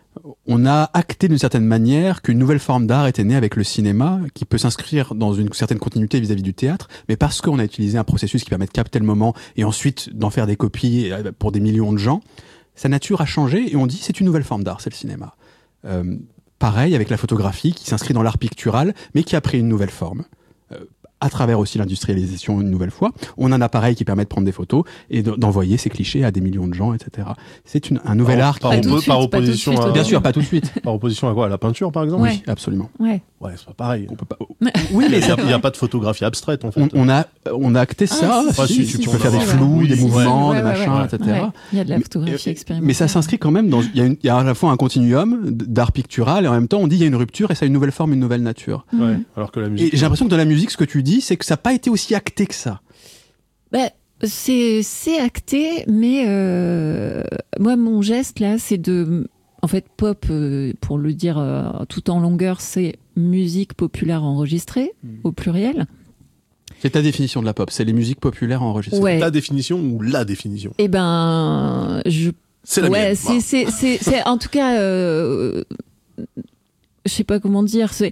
on a acté d'une certaine manière qu'une nouvelle forme d'art était née avec le cinéma, qui peut s'inscrire dans une certaine continuité vis-à-vis du théâtre, mais parce qu'on a utilisé un processus qui permet de capter le moment et ensuite d'en faire des copies pour des millions de gens, sa nature a changé et on dit c'est une nouvelle forme d'art, c'est le cinéma. Euh, pareil avec la photographie qui s'inscrit dans l'art pictural, mais qui a pris une nouvelle forme. Euh, à travers aussi l'industrialisation une nouvelle fois. On a un appareil qui permet de prendre des photos et d'envoyer ces clichés à des millions de gens, et cetera. C'est une, un nouvel par, art. Par, qui... oppo- suite, par opposition suite, à... Bien sûr, pas tout de suite. Par opposition à quoi? À la peinture, par exemple? Ouais. Oui, absolument. Ouais. Ouais, c'est pas pareil. On peut pas... Oui, mais il n'y a, a pas de photographie abstraite, en fait. On, on, a, on a acté ça. Ah, enfin, si, si, si, tu si, peux si, faire si, des si, flous, ouais, des ouais, mouvements, ouais, des ouais, machins, ouais, et cetera. Ouais. Il y a de la photographie expérimentale. Mais ça s'inscrit quand même dans... Il y, a une, il y a à la fois un continuum d'art pictural et en même temps, on dit il y a une rupture et ça a une nouvelle forme, une nouvelle nature. Ouais, alors que la musique... Et j'ai l'impression que dans la musique, ce que tu dis, c'est que ça n'a pas été aussi acté que ça. Bah, c'est, c'est acté, mais euh, moi, mon geste, là, c'est de... En fait, pop, euh, pour le dire euh, tout en longueur, c'est musique populaire enregistrée, mmh. au pluriel. C'est ta définition de la pop, c'est les musiques populaires enregistrées. Ouais. Ta définition ou la définition? Eh ben, je... C'est la ouais, mienne. C'est, c'est, c'est, c'est, en tout cas... Euh, je sais pas comment dire, c'est...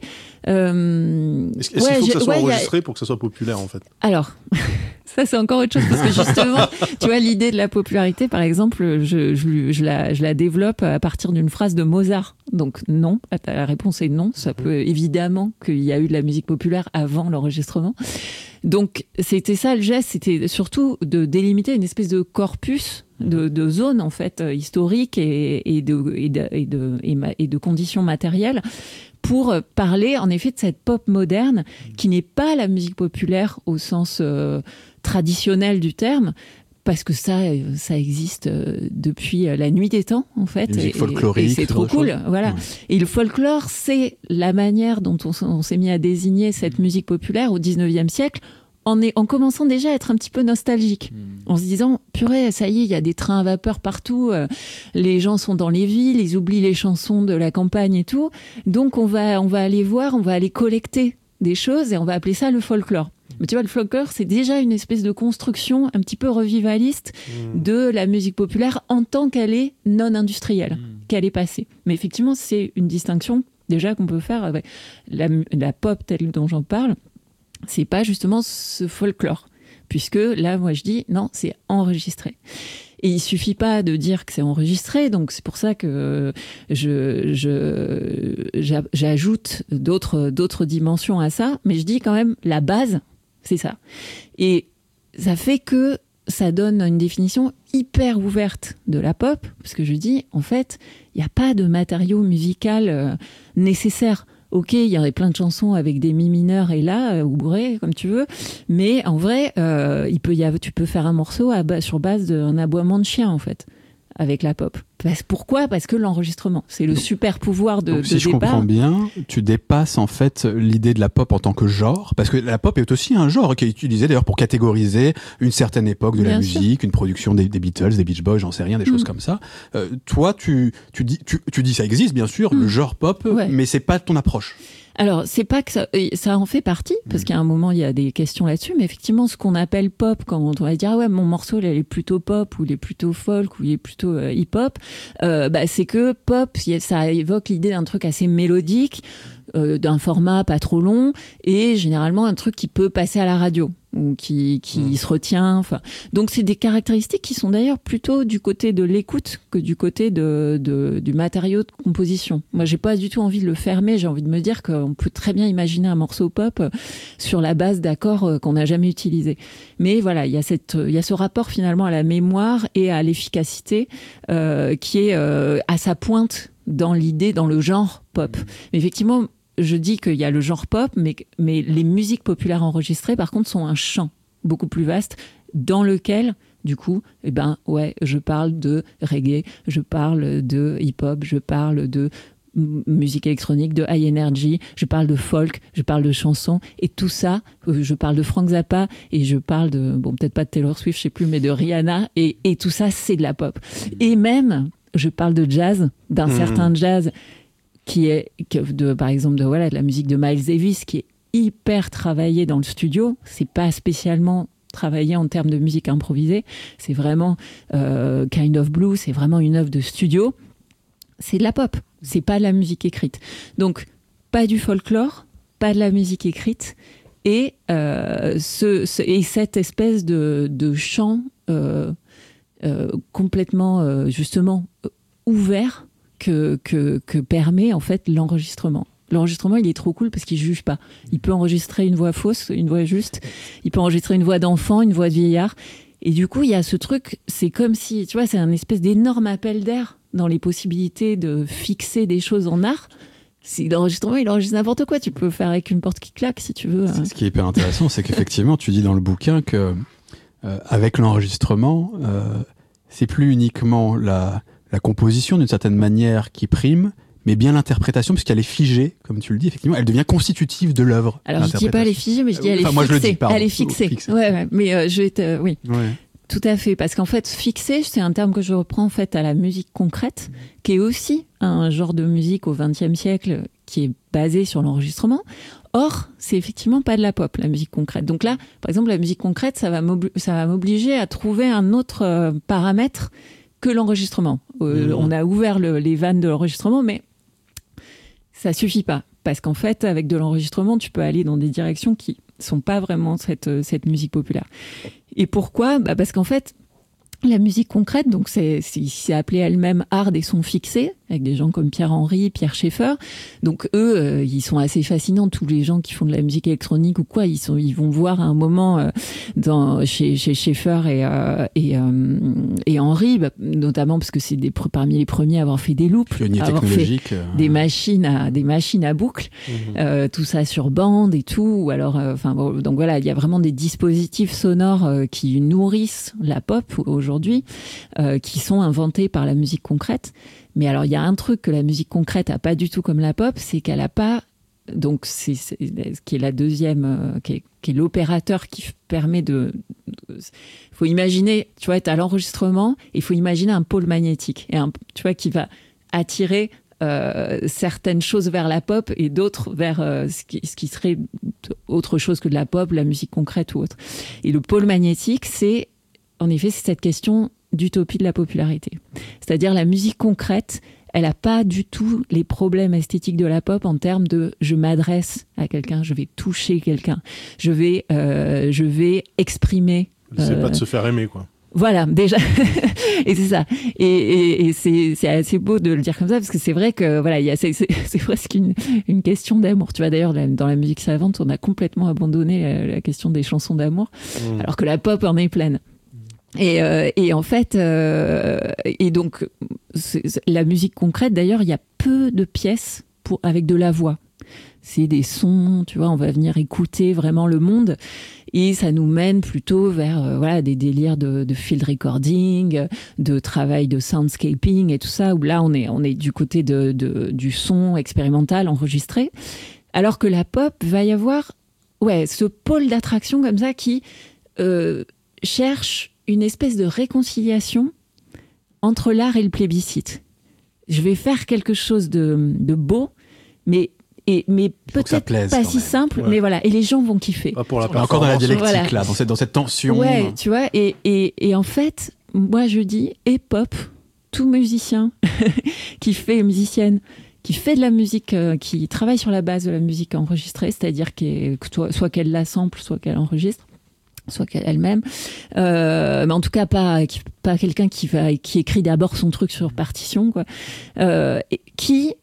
Euh, est-ce, est-ce ouais, qu'il faut que ça soit ouais, enregistré a... pour que ça soit populaire, en fait? Alors, ça c'est encore autre chose, parce que justement, tu vois, l'idée de la popularité, par exemple, je, je, je, la, je la développe à partir d'une phrase de Mozart. Donc non, la réponse est non. Ça peut évidemment qu'il y a eu de la musique populaire avant l'enregistrement. Donc c'était ça le geste, c'était surtout de délimiter une espèce de corpus de, de zones en fait historiques et, et, de, et, de, et, de, et, ma, et de conditions matérielles pour parler en effet de cette pop moderne qui n'est pas la musique populaire au sens euh, traditionnel du terme, parce que ça, ça existe depuis la nuit des temps, en fait. Les musiques folkloriques. Et, et c'est trop cool, choses. Voilà. Ouais. Et le folklore, c'est la manière dont on, on s'est mis à désigner cette musique populaire au dix-neuvième siècle, en, est, en commençant déjà à être un petit peu nostalgique. Mmh. En se disant, purée, ça y est, il y a des trains à vapeur partout, euh, les gens sont dans les villes, ils oublient les chansons de la campagne et tout. Donc on va, on va aller voir, on va aller collecter des choses et on va appeler ça le folklore. Mais tu vois, le folklore, c'est déjà une espèce de construction un petit peu revivaliste mmh. de la musique populaire en tant qu'elle est non industrielle, mmh. qu'elle est passée. Mais effectivement, c'est une distinction déjà qu'on peut faire avec la, la pop telle dont j'en parle. C'est pas justement ce folklore. Puisque là, moi, je dis, non, c'est enregistré. Et il suffit pas de dire que c'est enregistré, donc c'est pour ça que je, je, j'ajoute d'autres, d'autres dimensions à ça. Mais je dis quand même, la base, C'est ça. Et ça fait que ça donne une définition hyper ouverte de la pop, parce que je dis, en fait, il n'y a pas de matériau musical euh, nécessaire. Ok, il y aurait plein de chansons avec des mi mineurs et là, euh, ou bourré, comme tu veux, mais en vrai, euh, il peut y avoir, tu peux faire un morceau à base, sur base d'un aboiement de chien, en fait, avec la pop. Parce, pourquoi ? Parce que l'enregistrement, c'est le super pouvoir de, Donc, de si je départ. comprends bien, tu dépasses en fait l'idée de la pop en tant que genre, parce que la pop est aussi un genre qui est utilisé d'ailleurs pour catégoriser une certaine époque de Bien la sûr. musique, une production des, des Beatles, des Beach Boys, j'en sais rien, des Mm. choses comme ça. Euh, toi, tu, tu dis, tu, tu dis ça existe bien sûr, Mm. le genre pop, Ouais. mais c'est pas ton approche. Alors, c'est pas que ça, ça en fait partie, parce qu'à un moment, il y a des questions là-dessus, mais effectivement, ce qu'on appelle pop, quand on va dire, ah ouais, mon morceau, il est plutôt pop, ou il est plutôt folk, ou il est plutôt euh, hip-hop, euh, bah, c'est que pop, ça évoque l'idée d'un truc assez mélodique, euh, d'un format pas trop long, et généralement un truc qui peut passer à la radio, ou qui, qui Mmh. se retient. Enfin, donc, c'est des caractéristiques qui sont d'ailleurs plutôt du côté de l'écoute que du côté de, de, du matériau de composition. Moi, j'ai pas du tout envie de le fermer, j'ai envie de me dire qu'on peut très bien imaginer un morceau pop sur la base d'accords qu'on n'a jamais utilisés. Mais voilà, il y a cette, il y a ce rapport finalement à la mémoire et à l'efficacité euh, qui est euh, à sa pointe dans l'idée, dans le genre pop. Mais effectivement, je dis qu'il y a le genre pop, mais, mais les musiques populaires enregistrées, par contre, sont un champ beaucoup plus vaste dans lequel, du coup, eh ben, ouais, je parle de reggae, je parle de hip-hop, je parle de m- musique électronique, de high energy, je parle de folk, je parle de chansons, et tout ça, euh, je parle de Frank Zappa, et je parle de, bon, peut-être pas de Taylor Swift, je sais plus, mais de Rihanna, et, et tout ça, c'est de la pop. Et même, je parle de jazz, d'un Mmh. certain jazz, qui est, de, par exemple, de, voilà, de la musique de Miles Davis, qui est hyper travaillée dans le studio. C'est pas spécialement travaillé en termes de musique improvisée. C'est vraiment euh, Kind of Blue, c'est vraiment une œuvre de studio. C'est de la pop, c'est pas de la musique écrite. Donc, pas du folklore, pas de la musique écrite, et, euh, ce, ce, et cette espèce de, de chant euh, euh, complètement, euh, justement, ouvert, Que, que, que permet en fait l'enregistrement. L'enregistrement, il est trop cool parce qu'il juge pas. Il peut enregistrer une voix fausse, une voix juste. Il peut enregistrer une voix d'enfant, une voix de vieillard. Et du coup, il y a ce truc, c'est comme si, tu vois, c'est un espèce d'énorme appel d'air dans les possibilités de fixer des choses en art. Si l'enregistrement, il enregistre n'importe quoi. Tu peux faire avec une porte qui claque si tu veux. Ce qui est hyper intéressant, c'est qu'effectivement, tu dis dans le bouquin que euh, avec l'enregistrement, euh, c'est plus uniquement la la composition d'une certaine manière qui prime, mais bien l'interprétation, puisqu'elle est figée, comme tu le dis, effectivement, elle devient constitutive de l'œuvre. Alors, je dis pas elle est figée, mais je dis elle est Enfin, fixée. moi, je le dis, pardon. Elle est fixée. Fixée. Ouais, ouais. Mais euh, je vais te, oui. Ouais. Tout à fait, parce qu'en fait, fixé, c'est un terme que je reprends en fait à la musique concrète, qui est aussi un genre de musique au vingtième siècle qui est basé sur l'enregistrement. Or, c'est effectivement pas de la pop, la musique concrète. Donc là, par exemple, la musique concrète, ça va m'obli- ça va m'obliger à trouver un autre euh, paramètre que l'enregistrement. Euh, Mmh. On a ouvert le- les vannes de l'enregistrement, mais ça suffit pas. Parce qu'en fait, avec de l'enregistrement, tu peux aller dans des directions qui sont pas vraiment cette, cette musique populaire. Et pourquoi ? Bah parce qu'en fait, la musique concrète, donc c'est, c'est, c'est appelé elle-même art des sons fixés, avec des gens comme Pierre Henry, Pierre Schaeffer. Donc eux, euh, ils sont assez fascinants, tous les gens qui font de la musique électronique ou quoi, ils sont, ils vont voir à un moment euh, dans chez, chez Schaeffer et euh, et, euh, et Henry, bah, notamment parce que c'est des parmi les premiers à avoir fait des loops, Pionnier à avoir fait technologique. euh, des machines à des machines à boucle, Mmh. euh, tout ça sur bande et tout. Ou alors, enfin bon, donc voilà, il y a vraiment des dispositifs sonores euh, qui nourrissent la pop aujourd'hui, euh, qui sont inventés par la musique concrète. Mais alors, il y a un truc que la musique concrète a pas du tout comme la pop, c'est qu'elle a pas. Donc, c'est, c'est qui est la deuxième, euh, qui, est, qui est l'opérateur qui permet de. Il faut imaginer, tu vois, t'as l'enregistrement, il faut imaginer un pôle magnétique, et un, tu vois, qui va attirer euh, certaines choses vers la pop et d'autres vers euh, ce, qui, ce qui serait autre chose que de la pop, la musique concrète ou autre. Et le pôle magnétique, c'est, en effet, c'est cette question d'utopie de la popularité. C'est-à-dire la musique concrète, elle n'a pas du tout les problèmes esthétiques de la pop en termes de je m'adresse à quelqu'un, je vais toucher quelqu'un, je vais, euh, je vais exprimer. C'est euh, pas de se faire aimer, quoi. Voilà, déjà. Et c'est ça. Et, et, et c'est, c'est assez beau de le dire comme ça, parce que c'est vrai que voilà, il y a, c'est, c'est, c'est presque une, une question d'amour. Tu vois, d'ailleurs, dans la musique savante, on a complètement abandonné la, la question des chansons d'amour, mmh. alors que la pop en est pleine. Et, euh, et en fait, euh, et donc, c'est, c'est, la musique concrète, d'ailleurs, il y a peu de pièces pour, avec de la voix. C'est des sons, tu vois, on va venir écouter vraiment le monde et ça nous mène plutôt vers euh, voilà, des délires de, de field recording, de travail de soundscaping et tout ça, où là on est, on est du côté de, de, du son expérimental enregistré. Alors que la pop, va y avoir ouais, ce pôle d'attraction comme ça qui euh, cherche une espèce de réconciliation entre l'art et le plébiscite. Je vais faire quelque chose de, de beau, mais Et, mais peut-être pas si simple, ouais. mais voilà. Et les gens vont kiffer. Pas pour la encore dans la dialectique, voilà. là, dans cette, dans cette tension. Ouais, tu vois. Et, et, et en fait, moi, je dis, et pop, tout musicien qui fait, musicienne, qui fait de la musique, euh, qui travaille sur la base de la musique enregistrée, c'est-à-dire que soit qu'elle la sample, soit qu'elle enregistre, soit qu'elle-même, euh, mais en tout cas pas, pas quelqu'un qui, va, qui écrit d'abord son truc sur partition, quoi, euh, et, qui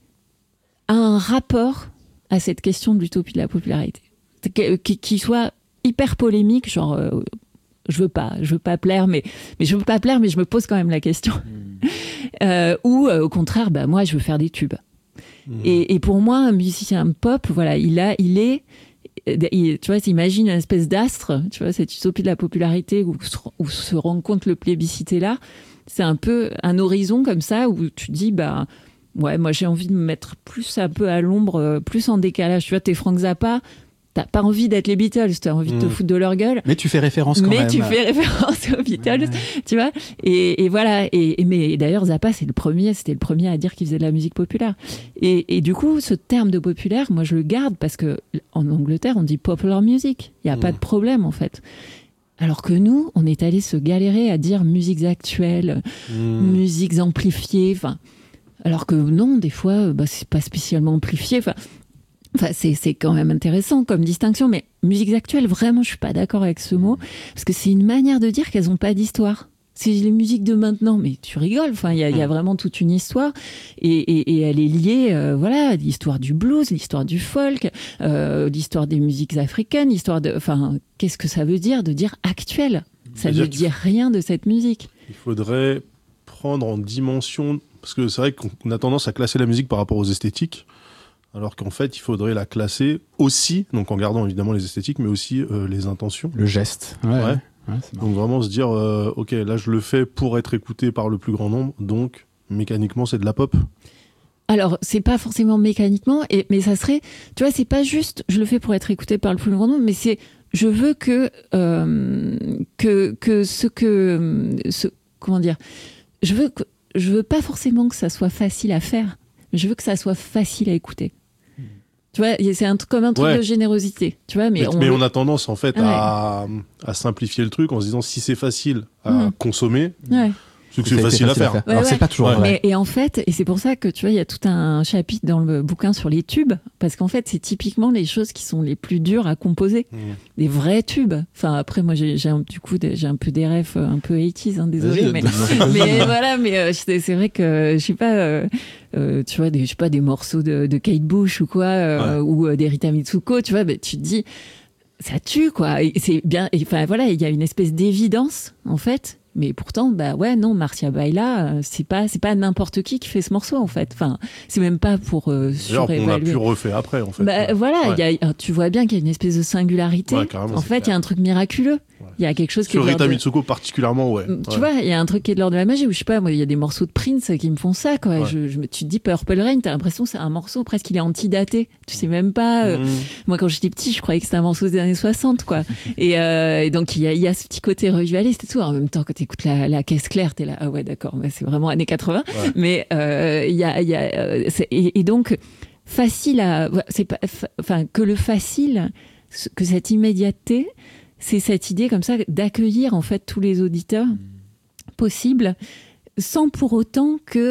a un rapport à cette question de l'utopie de la popularité, qui, qui soit hyper polémique, genre euh, je veux pas, je veux pas plaire, mais mais je veux pas plaire, mais je me pose quand même la question, mmh. euh, ou euh, au contraire, bah moi je veux faire des tubes. Mmh. Et, et pour moi, un musicien pop, voilà, il a, il est, il, tu vois, t'imagines une espèce d'astre, tu vois, cette utopie de la popularité où, où se rencontre le plébiscité là, c'est un peu un horizon comme ça où tu te dis bah ouais, moi j'ai envie de me mettre plus un peu à l'ombre, plus en décalage. Tu vois, t'es Frank Zappa, t'as pas envie d'être les Beatles, t'as envie mmh. de te foutre de leur gueule. Mais tu fais référence quand mais même. Mais tu fais référence aux Beatles, ouais. tu vois. Et, et voilà. Et, et, mais d'ailleurs, Zappa, c'est le premier, c'était le premier à dire qu'il faisait de la musique populaire. Et, et du coup, ce terme de populaire, moi je le garde parce que en Angleterre, on dit popular music. Il y a mmh. pas de problème en fait. Alors que nous, on est allé se galérer à dire musiques actuelles, mmh. musiques amplifiées, enfin. Alors que non, des fois, bah, c'est pas spécialement amplifié. Enfin, enfin c'est, c'est quand même intéressant comme distinction. Mais musiques actuelles, vraiment, je suis pas d'accord avec ce mot. Parce que c'est une manière de dire qu'elles ont pas d'histoire. C'est les musiques de maintenant, mais tu rigoles. Enfin, il y a, y a vraiment toute une histoire. Et, et, et elle est liée, euh, voilà, l'histoire du blues, l'histoire du folk, euh, l'histoire des musiques africaines, l'histoire de... Enfin, qu'est-ce que ça veut dire de dire actuel ? Ça ne veut dire rien de cette musique. Il faudrait prendre en dimension... Parce que c'est vrai qu'on a tendance à classer la musique par rapport aux esthétiques, alors qu'en fait, il faudrait la classer aussi, donc en gardant évidemment les esthétiques, mais aussi euh, les intentions. Le geste. Ouais. ouais. ouais donc vraiment se dire, euh, ok, là je le fais pour être écouté par le plus grand nombre, donc mécaniquement c'est de la pop. Alors, c'est pas forcément mécaniquement, et, mais ça serait, tu vois, c'est pas juste, je le fais pour être écouté par le plus grand nombre, mais c'est, je veux que, euh, que, que ce que, ce, comment dire, je veux que, je veux pas forcément que ça soit facile à faire, mais je veux que ça soit facile à écouter. Mmh. Tu vois, c'est un, comme un truc ouais. de générosité. Tu vois, mais, mais, on, mais on a tendance en fait ouais. à, à simplifier le truc en se disant si c'est facile à mmh. consommer, ouais. c'est que c'est facile, facile à faire. À faire. Ouais, Alors ouais. c'est pas toujours ouais. vrai. Mais, et en fait, et c'est pour ça que tu vois, il y a tout un chapitre dans le bouquin sur les tubes, parce qu'en fait, c'est typiquement les choses qui sont les plus dures à composer, mmh. des vrais tubes. Enfin après, moi, j'ai, j'ai un, du coup, j'ai un peu des refs un peu eighties, hein, désolé, mais, mais voilà, mais euh, c'est, c'est vrai que je sais pas, euh, euh, tu vois, des, je sais pas, des morceaux de, de Kate Bush ou quoi, euh, ouais. ou euh, des Rita Mitsuko, tu vois, bah, tu te dis, ça tue quoi. Et c'est bien, enfin voilà, il y a une espèce d'évidence en fait. Mais pourtant, bah ouais, non, Marcia Baila, c'est pas, c'est pas n'importe qui qui fait ce morceau en fait. Enfin, c'est même pas pour euh, surévaluer. On a pu refaire après en fait. Bah ouais. voilà, ouais. y a, tu vois bien qu'il y a une espèce de singularité. Ouais, en fait, il y a un truc miraculeux. Il y a quelque chose qui sur est Rita de... Mitsuko particulièrement, ouais. Tu ouais. vois, il y a un truc qui est de l'ordre de la magie. Ou je sais pas, moi, il y a des morceaux de Prince qui me font ça, quoi. Ouais. Je, je me, tu te dis Purple Rain, t'as l'impression que c'est un morceau presque qu'il est antidaté. Tu sais même pas. Euh... Mmh. Moi, quand j'étais petit, je croyais que c'était un morceau des années soixante, quoi. et, euh, et donc il y a, il y a ce petit côté revivaliste et tout. En même temps, quand t'écoutes la, la caisse claire, t'es là, ah ouais, d'accord, bah, c'est vraiment années quatre-vingts. Ouais. Mais euh, il y a, il y a, euh, et, et donc facile à, c'est pas, enfin que le facile, que cette immédiateté. C'est cette idée comme ça d'accueillir en fait tous les auditeurs possibles sans pour autant que,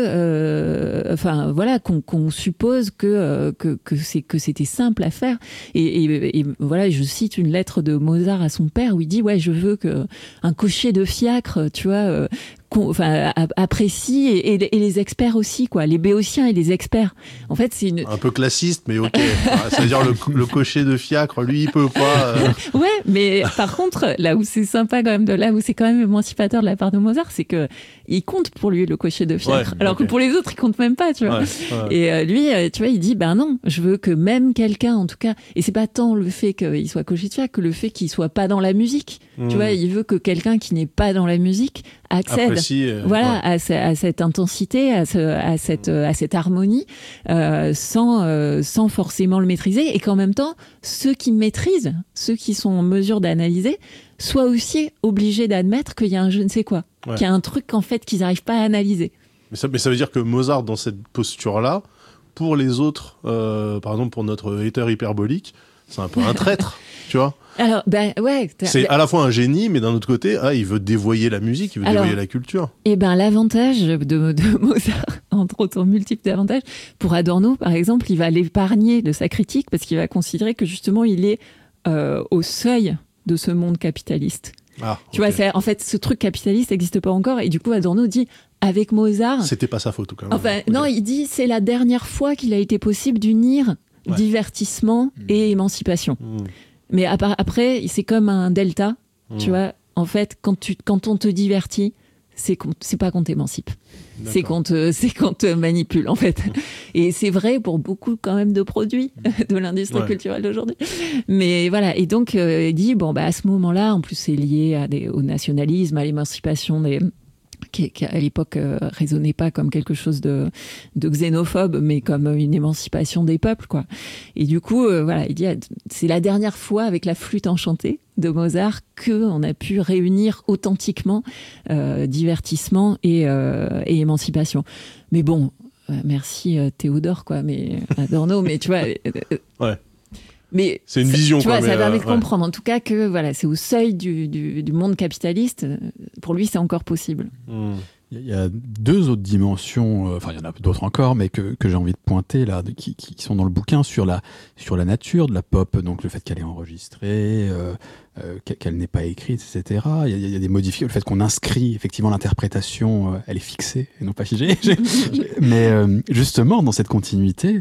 euh, enfin voilà, qu'on, qu'on suppose que euh, que que c'est que c'était simple à faire. Et, et, et voilà, je cite une lettre de Mozart à son père où il dit ouais, je veux que un cocher de fiacre, tu vois, euh, enfin apprécie et, et, et les experts aussi, quoi, les béotiens et les experts. En fait, c'est une un peu classiste, mais ok. Ça veut dire le, le cocher de fiacre, lui, il peut pas. Euh... Ouais, mais par contre, là où c'est sympa quand même, de là où c'est quand même émancipateur de la part de Mozart, c'est que il compte pour lui le cocher de fiacre, ouais, alors okay. que pour les autres, il compte même pas, tu vois. Ouais, ouais. Et euh, lui, tu vois, il dit ben non, je veux que même quelqu'un, en tout cas, et c'est pas tant le fait qu'il soit cocher de fiacre que le fait qu'il soit pas dans la musique. Mmh. Tu vois, il veut que quelqu'un qui n'est pas dans la musique accède, Apprécie, euh, voilà, ouais. à, ce, à cette intensité, à, ce, à cette, à cette harmonie, euh, sans, euh, sans forcément le maîtriser, et qu'en même temps, ceux qui maîtrisent, ceux qui sont en mesure d'analyser, soient aussi obligés d'admettre qu'il y a un je ne sais quoi, ouais. qu'il y a un truc en fait qu'ils n'arrivent pas à analyser. Mais ça, mais ça veut dire que Mozart, dans cette posture-là, pour les autres, euh, par exemple pour notre hater hyperbolique, c'est un peu un traître, tu vois. Alors, ben ouais. C'est à la fois un génie, mais d'un autre côté, ah, il veut dévoyer la musique, il veut Alors, dévoyer la culture. Et ben l'avantage de, de Mozart, entre autres multiples avantages, pour Adorno, par exemple, il va l'épargner de sa critique parce qu'il va considérer que justement, il est euh, au seuil de ce monde capitaliste. Ah, tu okay. vois, c'est, en fait, ce truc capitaliste n'existe pas encore, et du coup, Adorno dit, avec Mozart. C'était pas sa faute, quand même. Enfin, okay. non, il dit, c'est la dernière fois qu'il a été possible d'unir ouais. divertissement mmh. et émancipation. Mmh. Mais après, c'est comme un delta, mmh. tu vois. En fait, quand, tu, quand on te divertit, c'est, c'est pas qu'on t'émancipe. C'est qu'on, te, c'est qu'on te manipule, en fait. Mmh. Et c'est vrai pour beaucoup, quand même, de produits de l'industrie ouais. culturelle d'aujourd'hui. Mais voilà. Et donc, euh, il dit, bon, bah, à ce moment-là, en plus, c'est lié à des, au nationalisme, à l'émancipation des... qui, qui à l'époque euh, résonnait pas comme quelque chose de, de xénophobe, mais comme une émancipation des peuples, quoi. Et du coup, euh, voilà, il dit, c'est la dernière fois avec la flûte enchantée de Mozart que on a pu réunir authentiquement euh, divertissement et, euh, et émancipation. Mais bon, euh, merci euh, Théodore, quoi, mais Adorno, mais tu vois. Euh, ouais. Mais c'est une vision, tu vois, quoi, ça permet euh, de comprendre, ouais. en tout cas, que voilà, c'est au seuil du, du, du monde capitaliste. Pour lui, c'est encore possible. Mmh. Il y a deux autres dimensions, enfin, euh, il y en a d'autres encore, mais que, que j'ai envie de pointer, là, de, qui, qui sont dans le bouquin sur la, sur la nature de la pop, donc le fait qu'elle est enregistrée, euh, euh, qu'elle n'est pas écrite, et cetera. Il y a, il y a des modifications, le fait qu'on inscrit, effectivement, l'interprétation, euh, elle est fixée et non pas figée. Mais euh, justement, dans cette continuité,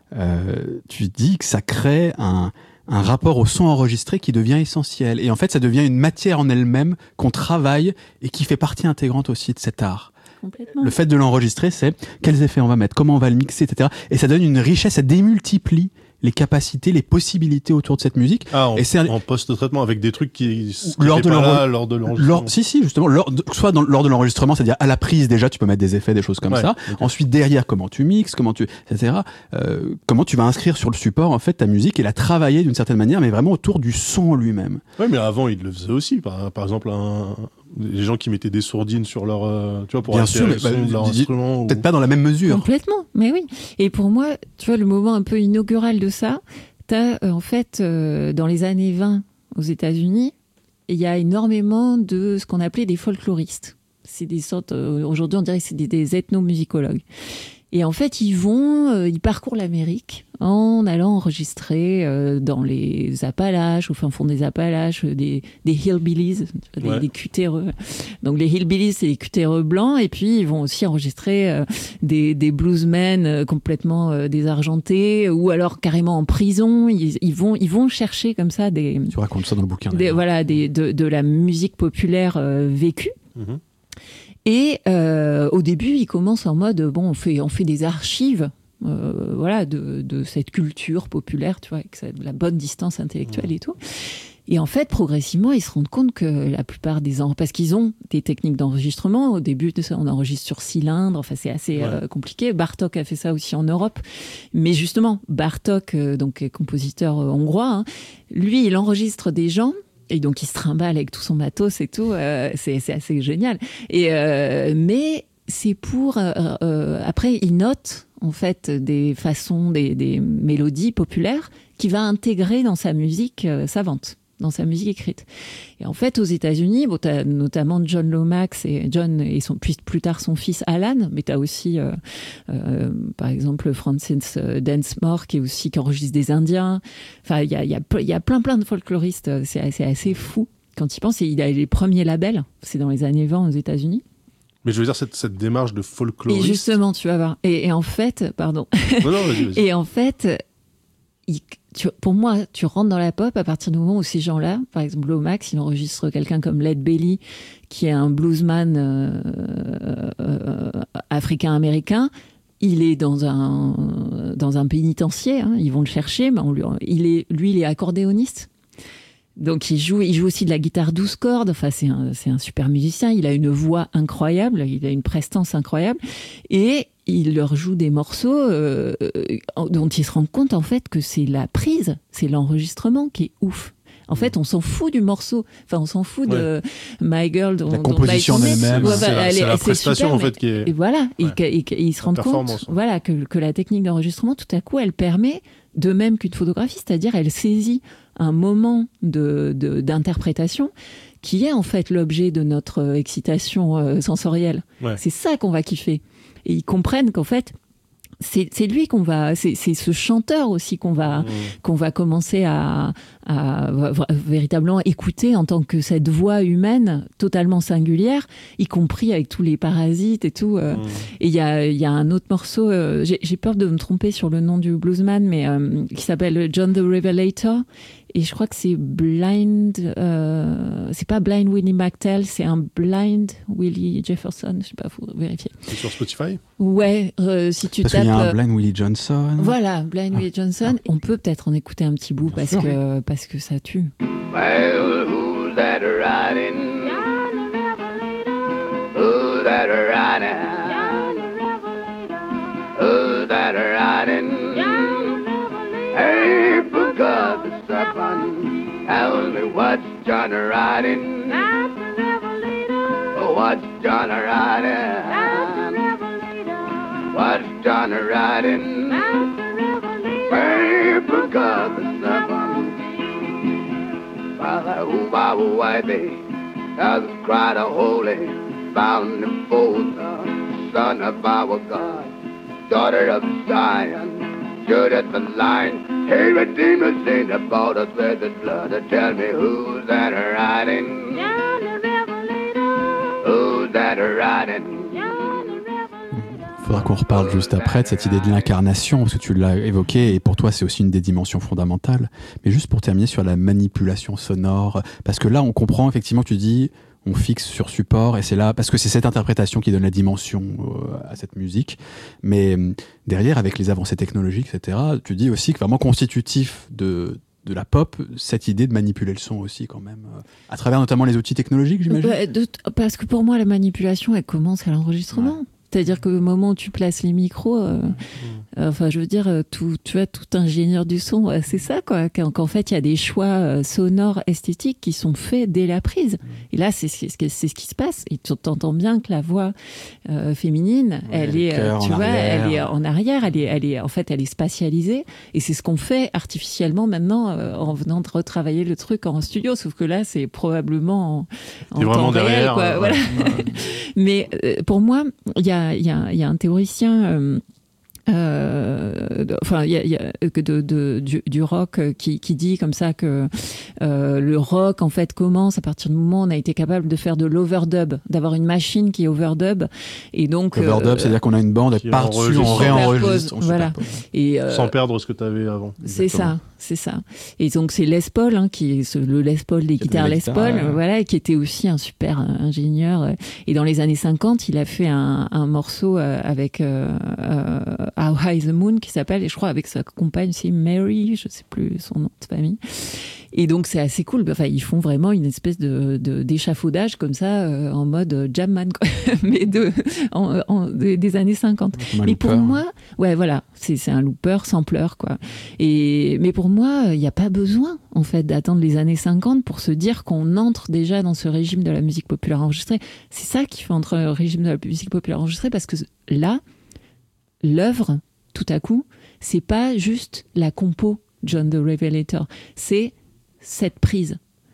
Euh, tu dis que ça crée un, un rapport au son enregistré qui devient essentiel. Et en fait, ça devient une matière en elle-même qu'on travaille et qui fait partie intégrante aussi de cet art. Complètement. Le fait de l'enregistrer, c'est quels effets on va mettre, comment on va le mixer, et cetera. Et ça donne une richesse, ça démultiplie les capacités, les possibilités autour de cette musique. Ah, en, et c'est un... en post-traitement avec des trucs qui, qui lors de pas l'enre... là lors de l'enregistrement. Lors... Si, si, justement, lors de... soit dans... lors de l'enregistrement, c'est-à-dire à la prise déjà, tu peux mettre des effets, des choses comme ouais, ça. okay. Ensuite, derrière, comment tu mixes, comment tu, et cetera. Euh, comment tu vas inscrire sur le support en fait ta musique et la travailler d'une certaine manière, mais vraiment autour du son lui-même. Ouais, mais avant, ils le faisaient aussi. Par, par exemple, un... les gens qui mettaient des sourdines sur leur, euh, tu vois, pour altérer le son bah, de leur instrument. Peut-être ou... pas dans la même mesure. Complètement, mais oui. Et pour moi, tu vois, le moment un peu inaugural de ça. T'as, euh, en fait, euh, dans les années vingt, aux États-Unis, il y a énormément de ce qu'on appelait des folkloristes. C'est des sortes, euh, aujourd'hui, on dirait que c'est des, des ethnomusicologues. Et en fait, ils vont, euh, ils parcourent l'Amérique en allant enregistrer euh, dans les Appalaches, au fin fond des Appalaches, des, des hillbillies, des, ouais. des cutéreux. Donc les hillbillies, c'est les cutéreux blancs, et puis ils vont aussi enregistrer euh, des, des bluesmen euh, complètement euh, désargentés, ou alors carrément en prison. Ils, ils vont, ils vont chercher comme ça des. Tu racontes ça dans le bouquin. Des, voilà, des, de, de la musique populaire euh, vécue. Mm-hmm. Et euh, au début, ils commencent en mode bon, on fait on fait des archives, euh, voilà, de de cette culture populaire, tu vois, avec ça, la bonne distance intellectuelle et tout. Et en fait, progressivement, ils se rendent compte que la plupart des en... parce qu'ils ont des techniques d'enregistrement. Au début, on enregistre sur cylindre. Enfin, c'est assez ouais. euh, compliqué. Bartók a fait ça aussi en Europe. Mais justement, Bartók, euh, donc compositeur euh, hongrois, hein, lui, il enregistre des gens. Et donc, il se trimballe avec tout son matos et tout. Euh, c'est, c'est assez génial. Et, euh, mais c'est pour... Euh, euh, après, il note, en fait, des façons, des, des mélodies populaires qu'il va intégrer dans sa musique euh, savante. dans sa musique écrite. Et en fait, aux États-Unis, bon, tu as notamment John Lomax et John et son, puis plus tard son fils Alan, mais tu as aussi, euh, euh, par exemple, Francis Densmore qui est aussi qui enregistre des Indiens. Enfin, il y a, y, a, y a plein plein de folkloristes. C'est assez, assez fou quand il pense. Et il a les premiers labels. C'est dans les années vingt aux États-Unis. Mais je veux dire, cette, cette démarche de folkloriste... Et justement, tu vas voir. Et, et en fait, pardon. Non, non, vas-y, vas-y. Et en fait, il, tu, pour moi, tu rentres dans la pop à partir du moment où ces gens-là, par exemple, Lomax, il enregistre quelqu'un comme Led Belly, qui est un bluesman euh, euh, africain-américain. Il est dans un, dans un pénitencier. Hein, ils vont le chercher. Mais on lui, il est, lui, il est accordéoniste. Donc il joue, il joue aussi de la guitare douze cordes. Enfin, c'est un, c'est un super musicien. Il a une voix incroyable, il a une prestance incroyable, et il leur joue des morceaux euh, dont il se rend compte en fait que c'est la prise, c'est l'enregistrement qui est ouf. En fait, on s'en fout du morceau. Enfin, on s'en fout de ouais. My Girl. Dont, la composition dont elle-même. C'est, c'est, la, c'est la prestation super, en fait qui est. Et voilà, ouais. et, et, et il se rend compte, ouais. voilà, que, que la technique d'enregistrement, tout à coup, elle permet de même qu'une photographie, c'est-à-dire elle saisit un moment de, de, d'interprétation qui est en fait l'objet de notre excitation euh, sensorielle. Ouais. C'est ça qu'on va kiffer. Et ils comprennent qu'en fait, c'est, c'est lui qu'on va, c'est, c'est ce chanteur aussi qu'on va, mmh. qu'on va commencer à, à, à véritablement écouter en tant que cette voix humaine totalement singulière, y compris avec tous les parasites et tout. Euh. Mmh. Et il y a, y a un autre morceau, euh, j'ai, j'ai peur de me tromper sur le nom du bluesman, mais euh, qui s'appelle John the Revelator. Et je crois que c'est Blind, euh, c'est pas Blind Willie McTell, c'est un Blind Willie Jefferson, je sais pas, faut vérifier. C'est sur Spotify ? Ouais, euh, si tu parce tapes. Parce qu'il y a un Blind Willie Johnson. Voilà, Blind ah. Willie Johnson. Ah. On peut peut-être en écouter un petit bout parce sûr, que, oui. parce que ça tue. Well, who's that riding? Who's that riding? Who's that riding? Hey, forgot the Stefan. Tell me what's John riding? What's John riding? What's John riding? Hey, forgot the Stefan. Father, who Bible white they has cried a holy, bound and bold, son of our God, daughter of Zion. Good at the line, hey, Redeemer, sing about us with the blood. Tell me who's that riding? Who's that riding? Il faudra qu'on reparle juste après de cette idée de l'incarnation, parce que tu l'as évoqué, et pour toi c'est aussi une des dimensions fondamentales. Mais juste pour terminer sur la manipulation sonore, parce que là on comprend effectivement que tu dis on fixe sur support, et c'est là, parce que c'est cette interprétation qui donne la dimension euh, à cette musique. Mais euh, derrière, avec les avancées technologiques, et cetera, tu dis aussi que vraiment constitutif de, de la pop, cette idée de manipuler le son aussi quand même, euh, à travers notamment les outils technologiques, j'imagine. Bah, de, parce que pour moi, la manipulation, elle commence à l'enregistrement. Ouais. C'est-à-dire qu'au moment où tu places les micros, euh, mmh. euh, enfin, je veux dire, tout, tu vois, tout ingénieur du son, euh, c'est ça, quoi. Qu'en, qu'en fait, il y a des choix euh, sonores, esthétiques qui sont faits dès la prise. Mmh. Et là, c'est, c'est, c'est ce qui se passe. Et tu entends bien que la voix euh, féminine, ouais, elle est, euh, tu vois, arrière. elle est en arrière. Elle est, elle est, en fait, elle est spatialisée. Et c'est ce qu'on fait artificiellement maintenant euh, en venant de retravailler le truc en studio. Sauf que là, c'est probablement en, en temps vraiment réel, derrière, quoi. Euh, voilà. Ouais. Mais euh, pour moi, il y a Il y, a, il y a un théoricien, euh, euh, enfin, il y a, il y a de, de, du, du rock qui, qui dit comme ça que euh, le rock, en fait, commence à partir du moment où on a été capable de faire de l'overdub, d'avoir une machine qui overdub. Et donc. Overdub, euh, c'est-à-dire qu'on a une bande, et par-dessus, on réenregistre. Voilà. Et, euh, sans perdre ce que tu avais avant. C'est ça. C'est ça. Et donc c'est Les Paul, hein, qui est le Les Paul des guitares Les Paul, ouais. voilà, et qui était aussi un super ingénieur. Et dans les années cinquante, il a fait un, un morceau avec euh, euh, How High the Moon qui s'appelle, et je crois avec sa compagne, c'est Mary, je sais plus son nom de famille. Et donc c'est assez cool. Enfin, ils font vraiment une espèce de, de d'échafaudage comme ça, euh, en mode jamman, quoi. Mais de en, en, des, des années cinquante. Comme mais pour moi, ouais, voilà, c'est c'est un looper sampleur, quoi. Et mais pour moi, il n'y a pas besoin en fait d'attendre les années cinquante pour se dire qu'on entre déjà dans ce régime de la musique populaire enregistrée. C'est ça qui fait entrer le régime de la musique populaire enregistrée, parce que là, l'œuvre, tout à coup, c'est pas juste la compo John the Revelator, c'est cette prise,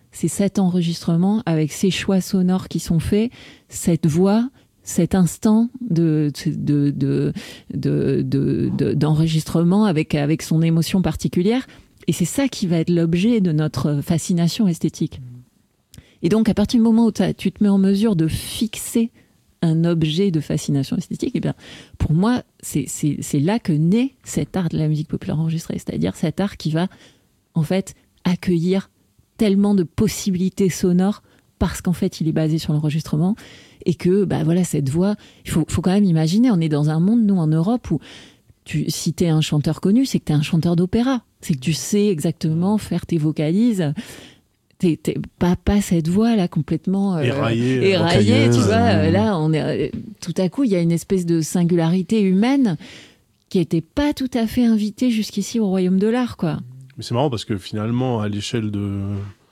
c'est cet enregistrement avec ces choix sonores qui sont faits, cette voix, cet instant de, de, de, de, de, de, d'enregistrement avec, avec son émotion particulière. Et c'est ça qui va être l'objet de notre fascination esthétique. Et donc, à partir du moment où tu te mets en mesure de fixer un objet de fascination esthétique, eh bien, pour moi, c'est, c'est, c'est là que naît cet art de la musique populaire enregistrée. C'est-à-dire cet art qui va, en fait, accueillir tellement de possibilités sonores parce qu'en fait, il est basé sur l'enregistrement et que, bah voilà, cette voix, il faut, faut quand même imaginer, on est dans un monde, nous, en Europe, où tu, si t'es un chanteur connu, c'est que t'es un chanteur d'opéra. C'est que tu sais exactement faire tes vocalises. T'es, t'es pas, pas cette voix là complètement euh, éraillée, éraillée tu vois. Euh... Là, on est, tout à coup, il y a une espèce de singularité humaine qui n'était pas tout à fait invitée jusqu'ici au royaume de l'art, quoi. Mais c'est marrant parce que finalement, à l'échelle de,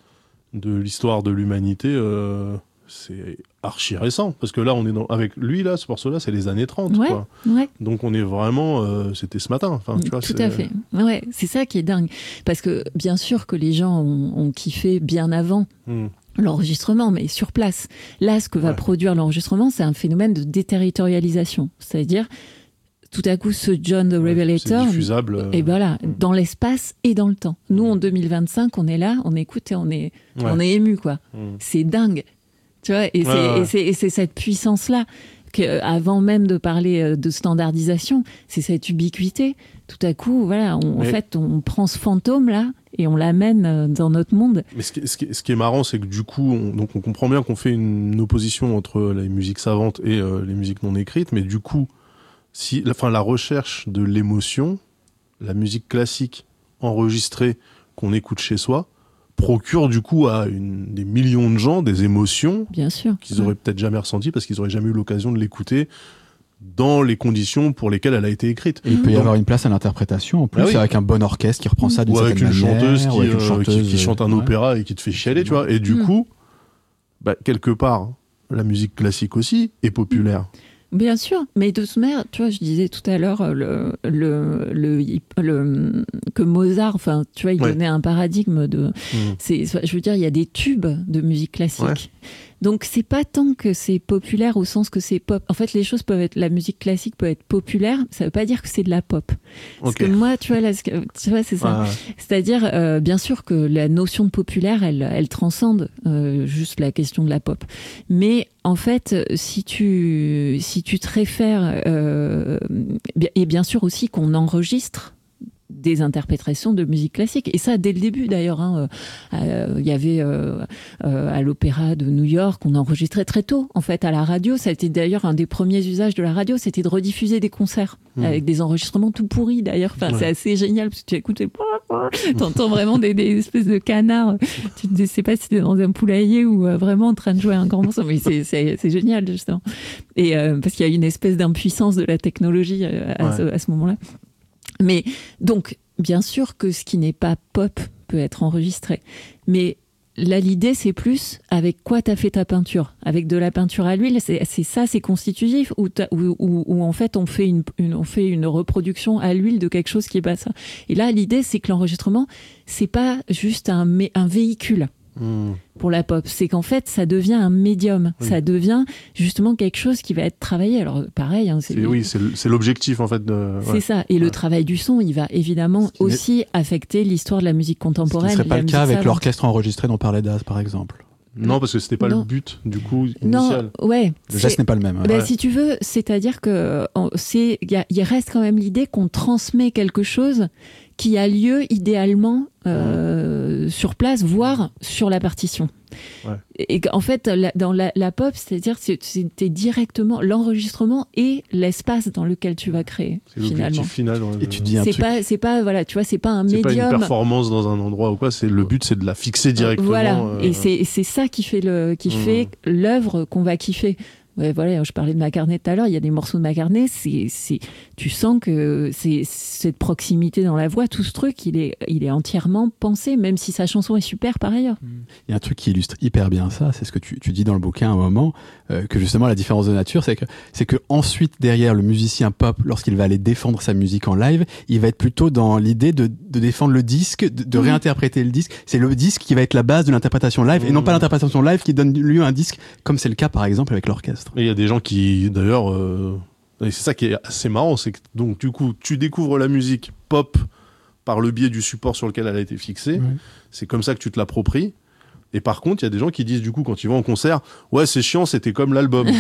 de l'histoire de l'humanité, euh, c'est archi récent. Parce que là, on est dans, avec lui, là, ce morceau-là, c'est les années trente. Ouais, quoi. Ouais. Donc on est vraiment... Euh, c'était ce matin. Enfin, tu vois, tout c'est... à fait. Ouais, c'est ça qui est dingue. Parce que bien sûr que les gens ont, ont kiffé bien avant mmh. l'enregistrement, mais sur place. Là, ce que va ouais. produire l'enregistrement, c'est un phénomène de déterritorialisation. C'est-à-dire... tout à coup, ce John the Revelator, c'est diffusable, euh... et voilà, dans l'espace et dans le temps. Nous, en deux mille vingt-cinq, on est là, on écoute et on est, ouais. on est ému, quoi. Mm. C'est dingue, tu vois. Et, ouais, c'est, ouais. et, c'est, et c'est cette puissance-là que, avant même de parler de standardisation, c'est cette ubiquité. Tout à coup, voilà, on, Mais... en fait, on prend ce fantôme-là et on l'amène dans notre monde. Mais ce qui, ce qui, ce qui est marrant, c'est que du coup, on, donc on comprend bien qu'on fait une, une opposition entre les musiques savantes et euh, les musiques non écrites, mais du coup, si, enfin, la recherche de l'émotion, la musique classique enregistrée qu'on écoute chez soi, procure du coup à une, des millions de gens des émotions Bien sûr, qu'ils ouais. auraient peut-être jamais ressenties parce qu'ils n'auraient jamais eu l'occasion de l'écouter dans les conditions pour lesquelles elle a été écrite. Et il peut y Donc, avoir une place à l'interprétation, en plus, ah oui. avec un bon orchestre qui reprend ça d'une ou avec certaine une manière, chanteuse qui, ou avec une euh, chanteuse qui, qui chante un ouais. opéra et qui te fait chialer, tu vois. Et du mmh. coup, bah, quelque part, la musique classique aussi est populaire. Mmh. Bien sûr, mais de toute manière, tu vois, je disais tout à l'heure le, le, le, le, que Mozart, enfin, tu vois, il ouais. donnait un paradigme de... Mmh. C'est, je veux dire, il y a des tubes de musique classique. Ouais. Donc, c'est pas tant que c'est populaire au sens que c'est pop. En fait, les choses peuvent être... La musique classique peut être populaire, ça veut pas dire que c'est de la pop. Parce okay. que moi, tu vois, là, tu vois, c'est ça. Ouais. C'est-à-dire, euh, bien sûr que la notion de populaire, elle, elle transcende euh, juste la question de la pop. Mais en fait, si tu, si tu te réfères... Euh, et bien sûr aussi qu'on enregistre des interprétations de musique classique. Et ça, dès le début, d'ailleurs. Hein, euh, il y avait euh, euh, à l'Opéra de New York, on enregistrait très tôt, en fait, à la radio. Ça a été d'ailleurs un des premiers usages de la radio, c'était de rediffuser des concerts mmh. avec des enregistrements tout pourris, d'ailleurs. Enfin, ouais. C'est assez génial, parce que tu écoutes et t'entends vraiment des, des espèces de canards. Tu ne sais pas si t'es dans un poulailler ou euh, vraiment en train de jouer un grand morceau. Mais c'est, c'est, c'est génial, justement. Et euh, parce qu'il y a une espèce d'impuissance de la technologie euh, à, ouais. ce, à ce moment-là. Mais donc, bien sûr que ce qui n'est pas pop peut être enregistré. Mais là, l'idée, c'est plus avec quoi tu as fait ta peinture. Avec de la peinture à l'huile, c'est, c'est ça, c'est constitutif, ou où, où, où en fait on fait, une, une, on fait une reproduction à l'huile de quelque chose qui est pas ça. Et là, l'idée, c'est que l'enregistrement, c'est pas juste un, un véhicule. Mmh. Pour la pop, c'est qu'en fait ça devient un médium, oui. ça devient justement quelque chose qui va être travaillé. Alors pareil, hein, c'est, c'est oui, c'est, c'est l'objectif en fait. De... C'est ouais. ça. Et ouais. le travail du son, il va évidemment aussi affecter l'histoire de la musique contemporaine. Ce qui ne serait pas le cas avec savante. L'orchestre enregistré dont parlait Daz, par exemple. Non, parce que c'était pas non. le but du coup initial. Non, ouais. Le geste n'est pas le même. Bah, ouais. Si tu veux, c'est-à-dire que c'est, il y, y reste quand même l'idée qu'on transmet quelque chose qui a lieu idéalement euh, mmh. sur place, voire sur la partition. Ouais. Et en fait, la, dans la, la pop, c'est-à-dire c'est, c'est directement l'enregistrement et l'espace dans lequel tu vas créer. C'est finalement. L'objectif final. Ouais, et tu dis un c'est truc. pas, c'est pas, voilà, tu vois, c'est pas un c'est médium. C'est pas une performance dans un endroit ou quoi. C'est le but, c'est de la fixer directement. Voilà. Euh... Et c'est, c'est ça qui fait le, qui mmh. fait l'œuvre qu'on va kiffer. Ouais, voilà, je parlais de McCartney tout à l'heure. Il y a des morceaux de McCartney, c'est, c'est, tu sens que c'est cette proximité dans la voix, tout ce truc, il est, il est entièrement pensé, même si sa chanson est super par ailleurs. Il y a un truc qui illustre hyper bien ça, c'est ce que tu, tu dis dans le bouquin à un moment, euh, que justement la différence de nature, c'est que c'est que ensuite derrière le musicien pop, lorsqu'il va aller défendre sa musique en live, il va être plutôt dans l'idée de, de défendre le disque, de, de mmh. réinterpréter le disque. C'est le disque qui va être la base de l'interprétation live, mmh. et non pas l'interprétation live qui donne lieu à un disque, comme c'est le cas par exemple avec l'orchestre. Et il y a des gens qui, d'ailleurs, euh, et c'est ça qui est assez marrant, c'est que donc du coup, tu découvres la musique pop par le biais du support sur lequel elle a été fixée. Ouais. C'est comme ça que tu te l'appropries. Et par contre, il y a des gens qui disent du coup, quand ils vont en concert, ouais, c'est chiant, c'était comme l'album.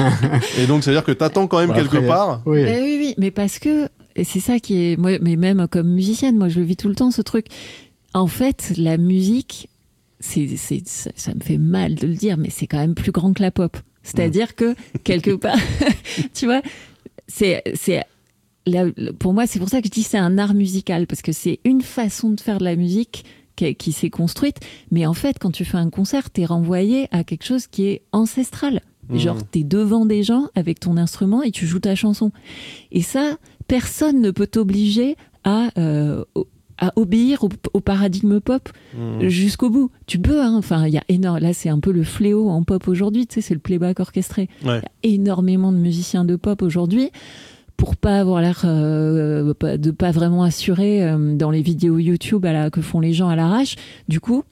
Et donc, ça veut dire que t'attends quand même bah, quelque après, part. Oui. Eh oui, oui, mais parce que, et c'est ça qui est, moi, mais même comme musicienne, moi, je le vis tout le temps, ce truc. En fait, la musique, c'est, c'est, ça, ça me fait mal de le dire, mais c'est quand même plus grand que la pop. C'est-à-dire mmh. que, quelque part, tu vois, c'est, c'est, la, pour moi, c'est pour ça que je dis c'est un art musical, parce que c'est une façon de faire de la musique qui, qui s'est construite, mais en fait, quand tu fais un concert, t'es renvoyé à quelque chose qui est ancestral. Mmh. Genre, t'es devant des gens avec ton instrument et tu joues ta chanson. Et ça, personne ne peut t'obliger à... Euh, à obéir au, au paradigme pop mmh. jusqu'au bout. Tu peux, hein. Enfin, il y a énorme. Là, c'est un peu le fléau en pop aujourd'hui. Tu sais, c'est le playback orchestré. Il ouais. y a énormément de musiciens de pop aujourd'hui pour pas avoir l'air euh, de pas vraiment assurer euh, dans les vidéos YouTube à la, que font les gens à l'arrache. Du coup,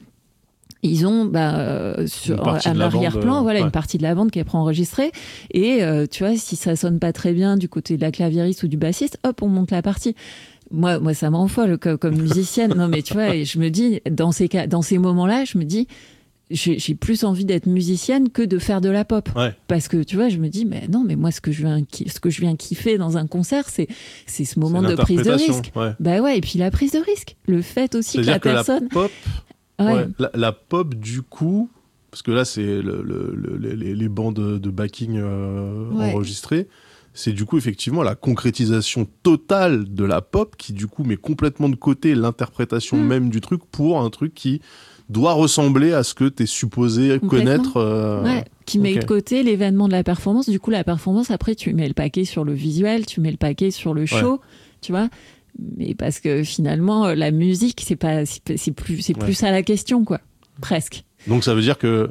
ils ont bah, euh, sur un arrière-plan, euh, voilà, ouais. une partie de la bande qui est préenregistrée. Et euh, tu vois, si ça sonne pas très bien du côté de la claviériste ou du bassiste, hop, on monte la partie. Moi, moi, ça me rend folle comme, comme musicienne. Non, mais tu vois, et je me dis, dans ces cas, dans ces moments-là, je me dis, j'ai, j'ai plus envie d'être musicienne que de faire de la pop. Ouais. Parce que, tu vois, je me dis, mais non, mais moi, ce que je viens, ce que je viens kiffer dans un concert, c'est, c'est ce moment c'est de prise de risque. Ouais. Bah ouais, et puis la prise de risque. Le fait aussi C'est-à-dire que la que personne. La pop, ouais. Ouais, la, la pop, du coup, parce que là, c'est le, le, le, les, les bandes de backing euh, ouais. enregistrées. C'est du coup effectivement la concrétisation totale de la pop qui du coup met complètement de côté l'interprétation mmh. même du truc pour un truc qui doit ressembler à ce que t'es supposé connaître. Euh... Ouais, qui okay. met de côté l'événement de la performance. Du coup, la performance, après, tu mets le paquet sur le visuel, tu mets le paquet sur le show, ouais. tu vois. Mais parce que finalement, la musique, c'est pas, c'est, c'est plus, c'est ouais. plus ça la question, quoi. Presque. Donc ça veut dire que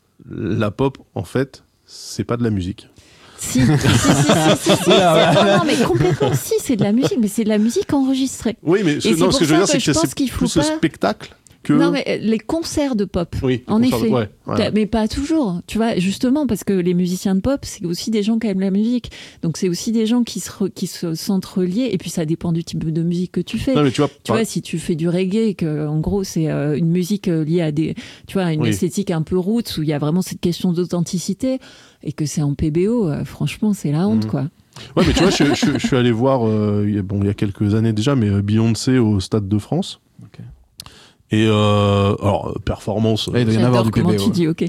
la pop, en fait, c'est pas de la musique. Si, si, si, si, si, si, si. Non, non, mais complètement, si, c'est de la musique, mais c'est de la musique enregistrée. Oui, mais ce, non, ce que je veux dire, c'est que, que c'est plus pas... ce spectacle que... Non, mais les concerts de pop, oui, en effet, de... ouais, ouais. mais pas toujours, tu vois, justement, parce que les musiciens de pop, c'est aussi des gens qui aiment la musique, donc c'est aussi des gens qui se, re... qui se sentent reliés, et puis ça dépend du type de musique que tu fais. Non, mais tu vois, tu vois si tu fais du reggae, et que, en gros, c'est euh, une musique liée à des, tu vois, une oui. esthétique un peu roots, où il y a vraiment cette question d'authenticité, et que c'est en P B O, euh, franchement, c'est la honte, mmh. quoi. Ouais, mais tu vois, je, je, je suis allé voir, euh, il y a, bon, il y a quelques années déjà, mais Beyoncé au Stade de France. Okay. Et euh, alors performance. Là, il doit y en avoir du P B O. Comment tu dis, ok.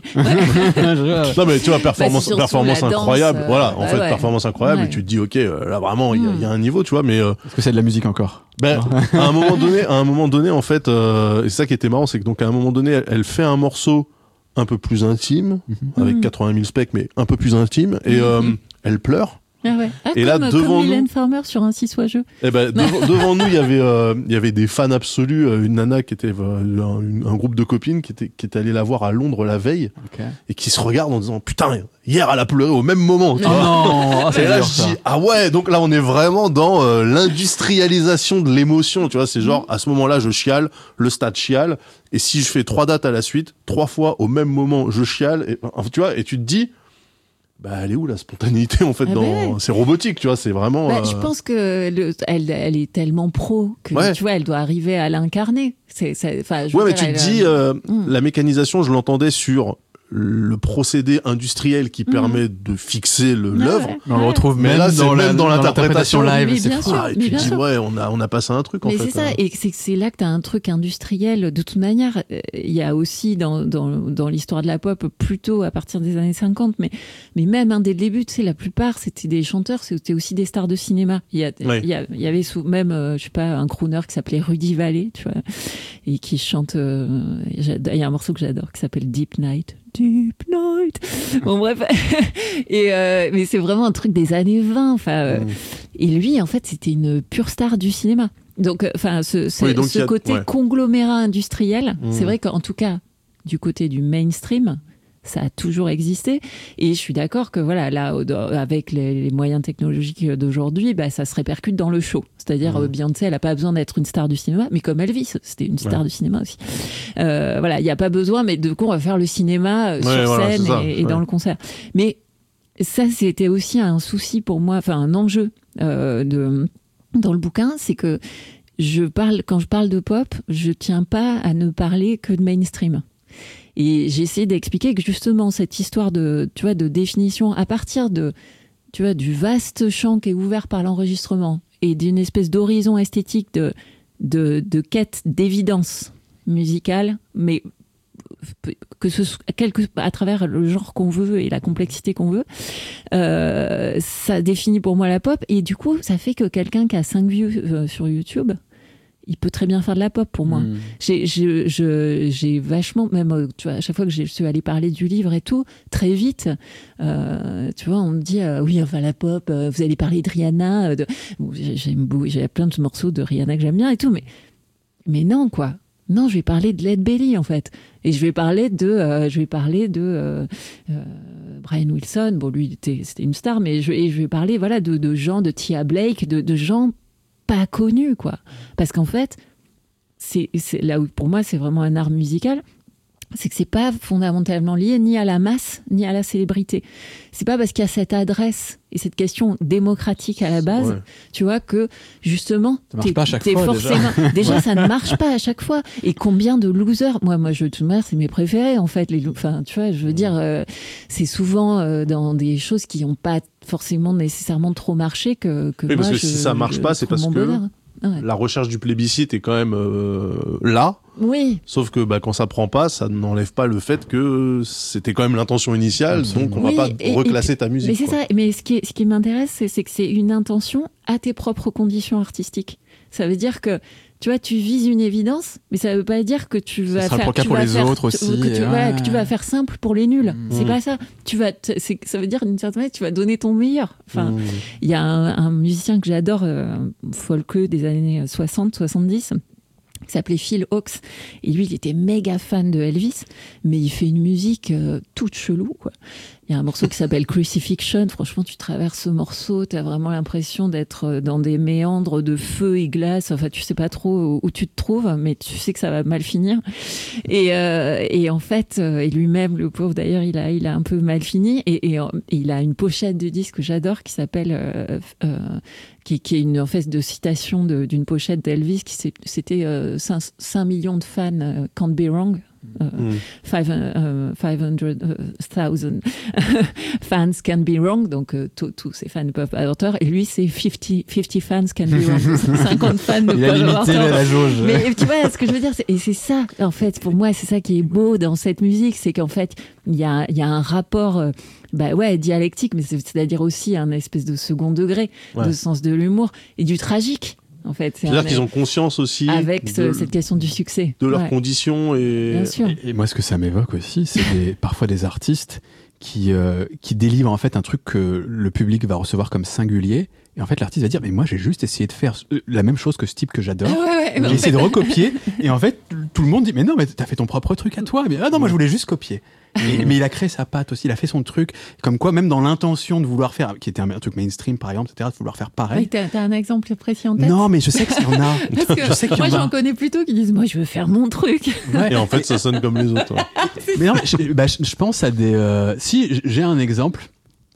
Non mais tu vois performance, bah, performance incroyable. Danse, euh, voilà, en ouais, fait ouais. performance incroyable. Ouais. Et tu te dis, ok, là vraiment, il mm. y, y a un niveau, tu vois. Mais euh, est-ce que c'est de la musique encore? Ben, à un moment donné, à un moment donné, en fait, euh, et c'est ça qui était marrant, c'est que donc à un moment donné, elle, elle fait un morceau un peu plus intime, mm-hmm. avec quatre-vingt mille specs, mais un peu plus intime, et mm-hmm. euh, elle pleure. Ah ouais. Ah, et comme, là devant comme nous, Mylène Farmer sur un six sois jeu. Eh ben devant, devant nous, il y avait euh, il y avait des fans absolus, euh, une nana qui était euh, un, un groupe de copines qui était qui était allé la voir à Londres la veille okay. et qui se regardent en disant putain hier elle a pleuré au même moment. Tu oh vois non, et là je dis ah ouais donc là on est vraiment dans euh, l'industrialisation de l'émotion. Tu vois c'est genre à ce moment-là je chiale, le stade chiale et si je fais trois dates à la suite, trois fois au même moment je chiale et tu vois et tu te dis bah elle est où la spontanéité en fait ah dans ouais. c'est robotique tu vois c'est vraiment bah, euh... je pense que le, elle elle est tellement pro que ouais. tu vois elle doit arriver à l'incarner c'est enfin ouais mais dire, tu te dis euh, hum. la mécanisation je l'entendais sur le procédé industriel qui mmh. permet de fixer le, ah l'œuvre. Ouais. On le retrouve même, là, dans, même la, dans, dans l'interprétation live. Mais bien sûr, ah, et mais tu bien te dis, sûr. ouais, on a, on a passé un truc, en mais fait. Mais c'est ça, et c'est, c'est là que tu as un truc industriel. De toute manière, il y a aussi dans, dans, dans l'histoire de la pop, plutôt à partir des années cinquante, mais, mais même hein, dès le début, tu sais, la plupart, c'était des chanteurs, c'était aussi des stars de cinéma. Il y, a, ouais. il y, a, il y avait sous, même, euh, je sais pas, un crooner qui s'appelait Rudy Vallée, tu vois, et qui chante. Euh, il y a un morceau que j'adore qui s'appelle Deep Night. Deep Night. Bon, bref. et, euh, mais c'est vraiment un truc des années vingt. Enfin, euh, mmh. Et lui, en fait, c'était une pure star du cinéma. Donc, enfin, ce, ce, oui, donc ce a, côté ouais. conglomérat industriel, mmh. c'est vrai qu'en tout cas, du côté du mainstream, ça a toujours existé. Et je suis d'accord que voilà, là, avec les, les moyens technologiques d'aujourd'hui, bah, ça se répercute dans le show. C'est-à-dire, mmh. Beyoncé, elle n'a pas besoin d'être une star du cinéma, mais comme Elvis, c'était une star ouais. du cinéma aussi. Euh, voilà, il n'y a pas besoin, mais de quoi on va faire le cinéma sur ouais, voilà, scène et, et ouais. dans le concert. Mais ça, c'était aussi un souci pour moi, enfin un enjeu euh, de, dans le bouquin, c'est que je parle, quand je parle de pop, je ne tiens pas à ne parler que de mainstream. Et j'ai essayé d'expliquer que justement cette histoire de, tu vois, de définition à partir de, tu vois, du vaste champ qui est ouvert par l'enregistrement et d'une espèce d'horizon esthétique de, de, de quête d'évidence musicale, mais que ce soit quelque, à travers le genre qu'on veut et la complexité qu'on veut, euh, ça définit pour moi la pop. Et du coup, ça fait que quelqu'un qui a cinq vues euh, sur YouTube, il peut très bien faire de la pop pour moi. Mmh. J'ai, j'ai, je, j'ai vachement, même tu vois, à chaque fois que je suis allée parler du livre et tout, très vite, euh, tu vois, on me dit euh, oui, enfin la pop, euh, vous allez parler de Rihanna. De... Bon, j'aime beaucoup, j'ai plein de morceaux de Rihanna que j'aime bien et tout, mais, mais non, quoi. Non, je vais parler de Led Belly, en fait. Et je vais parler de, euh, je vais parler de euh, euh, Brian Wilson. Bon, lui, était, c'était une star, mais je, et je vais parler, voilà, de, de gens, de Tia Blake, de, de gens pas connus, quoi. Parce qu'en fait, c'est, c'est là où, pour moi, c'est vraiment un art musical, c'est que c'est pas fondamentalement lié ni à la masse, ni à la célébrité. C'est pas parce qu'il y a cette adresse et cette question démocratique à la base, ouais. tu vois, que justement, ça marche pas à chaque fois, forcément... déjà. déjà, ça ne marche pas à chaque fois. Et combien de losers, moi, moi, je, de toute manière, c'est mes préférés, en fait. Les, enfin, tu vois, je veux dire, euh, c'est souvent euh, dans des choses qui n'ont pas forcément nécessairement trop marché que, que oui, moi, parce que je, si ça marche je, pas, je c'est parce que bonheur. Ouais. La recherche du plébiscite est quand même euh, là. Oui. Sauf que bah, quand ça prend pas, ça n'enlève pas le fait que c'était quand même l'intention initiale. Absolument. Donc on oui, va pas et, reclasser et, ta musique. Mais c'est quoi. ça. Mais ce qui, est, ce qui m'intéresse, c'est, c'est que c'est une intention à tes propres conditions artistiques. Ça veut dire que tu vois, tu vises une évidence, mais ça veut pas dire que tu vas ça faire. Le cas tu pour vas les faire, autres aussi. Que tu, ouais. voilà, que tu vas faire simple pour les nuls. Mmh. C'est pas ça. Tu vas, c'est, ça veut dire d'une certaine manière, tu vas donner ton meilleur. Enfin, il mmh. y a un, un musicien que j'adore, euh, folkeux des années soixante, soixante-dix. Qui s'appelait Phil Hawkes, et lui il était méga fan de Elvis, mais il fait une musique euh, toute chelou, quoi. Il y a un morceau qui s'appelle Crucifixion. Franchement, tu traverses ce morceau, tu as vraiment l'impression d'être dans des méandres de feu et glace. Enfin, tu sais pas trop où tu te trouves, mais tu sais que ça va mal finir. Et, euh, et en fait, euh, et lui-même, le pauvre, d'ailleurs, il a, il a un peu mal fini. Et, et, et il a une pochette de disque que j'adore qui s'appelle, euh, euh, qui, qui est une en fait de citation de, d'une pochette d'Elvis. Qui c'était euh, cinq millions de fans, uh, Can't Be Wrong. Uh, mm. five hundred thousand fans can be wrong, donc uh, tous ces fans peuvent avoir tort, et lui c'est fifty, fifty fans can be wrong. cinquante fans ne peuvent avoir tort. La jauge. Mais tu vois ce que je veux dire, c'est, et c'est ça en fait pour moi, c'est ça qui est beau dans cette musique, c'est qu'en fait il y a, y a un rapport euh, bah ouais, dialectique, mais c'est, c'est-à-dire aussi un espèce de second degré, ouais. de sens de l'humour et du tragique. En fait, c'est C'est-à-dire un... qu'ils ont conscience aussi avec ce, de, cette question du succès de leurs ouais. conditions et... Bien sûr. Et, et moi ce que ça m'évoque aussi, c'est des, parfois des artistes qui euh, qui délivrent en fait un truc que le public va recevoir comme singulier, et en fait l'artiste va dire mais moi j'ai juste essayé de faire la même chose que ce type que j'adore, ah ouais, ouais, j'ai essayé de recopier, et en fait tout le monde dit mais non mais t'as fait ton propre truc à toi, mais ah non moi je voulais juste copier. Et, mais il a créé sa patte aussi, il a fait son truc, comme quoi même dans l'intention de vouloir faire, qui était un, un truc mainstream par exemple, et cetera, de vouloir faire pareil. Oui, t'as, t'as un exemple précis en tête? Non, mais je sais qu'il y en a. Parce que je sais qu'il moi y en a. j'en connais plutôt qui disent moi je veux faire mon truc. Ouais. Et en fait ça sonne comme les autres. Ouais. Mais non, je, bah, je, je pense à des... Euh, si, j'ai un exemple.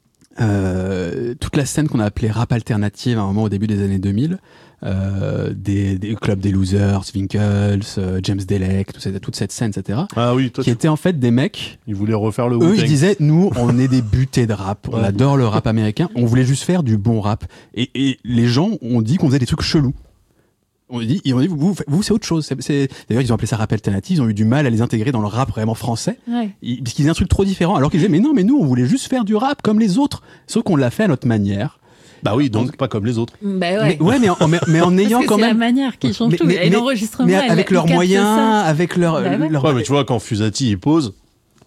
Euh, toute la scène qu'on a appelée rap alternative à un moment au début des années deux mille, euh, des, des clubs des losers, Winkles, euh, James Delec, tout cette, toute cette scène, et cetera. Ah oui, toi, qui tu... étaient en fait des mecs. Ils voulaient refaire le Eux, Wu-Tang. ils disaient, nous, on est des butés de rap. On ouais. adore le rap américain. On voulait juste faire du bon rap. Et, et les gens ont dit qu'on faisait des trucs chelous. On dit, ils ont dit, vous, vous, vous c'est autre chose. C'est, c'est... D'ailleurs, ils ont appelé ça rap alternatif. Ils ont eu du mal à les intégrer dans le rap vraiment français. Ouais. Ils, parce qu'ils disaient un truc trop différent. Alors qu'ils disaient, mais non, mais nous, on voulait juste faire du rap comme les autres. Sauf qu'on l'a fait à notre manière. Bah oui, donc, donc pas comme les autres. Bah ouais. Mais, ouais, mais en, mais, mais en ayant quand c'est même. C'est la manière qui change mais, tout. Mais, et mais, l'enregistrement. mais avec leurs moyens, avec leur, bah ouais. leur. Ouais, mais tu vois, quand Fusati, il pose.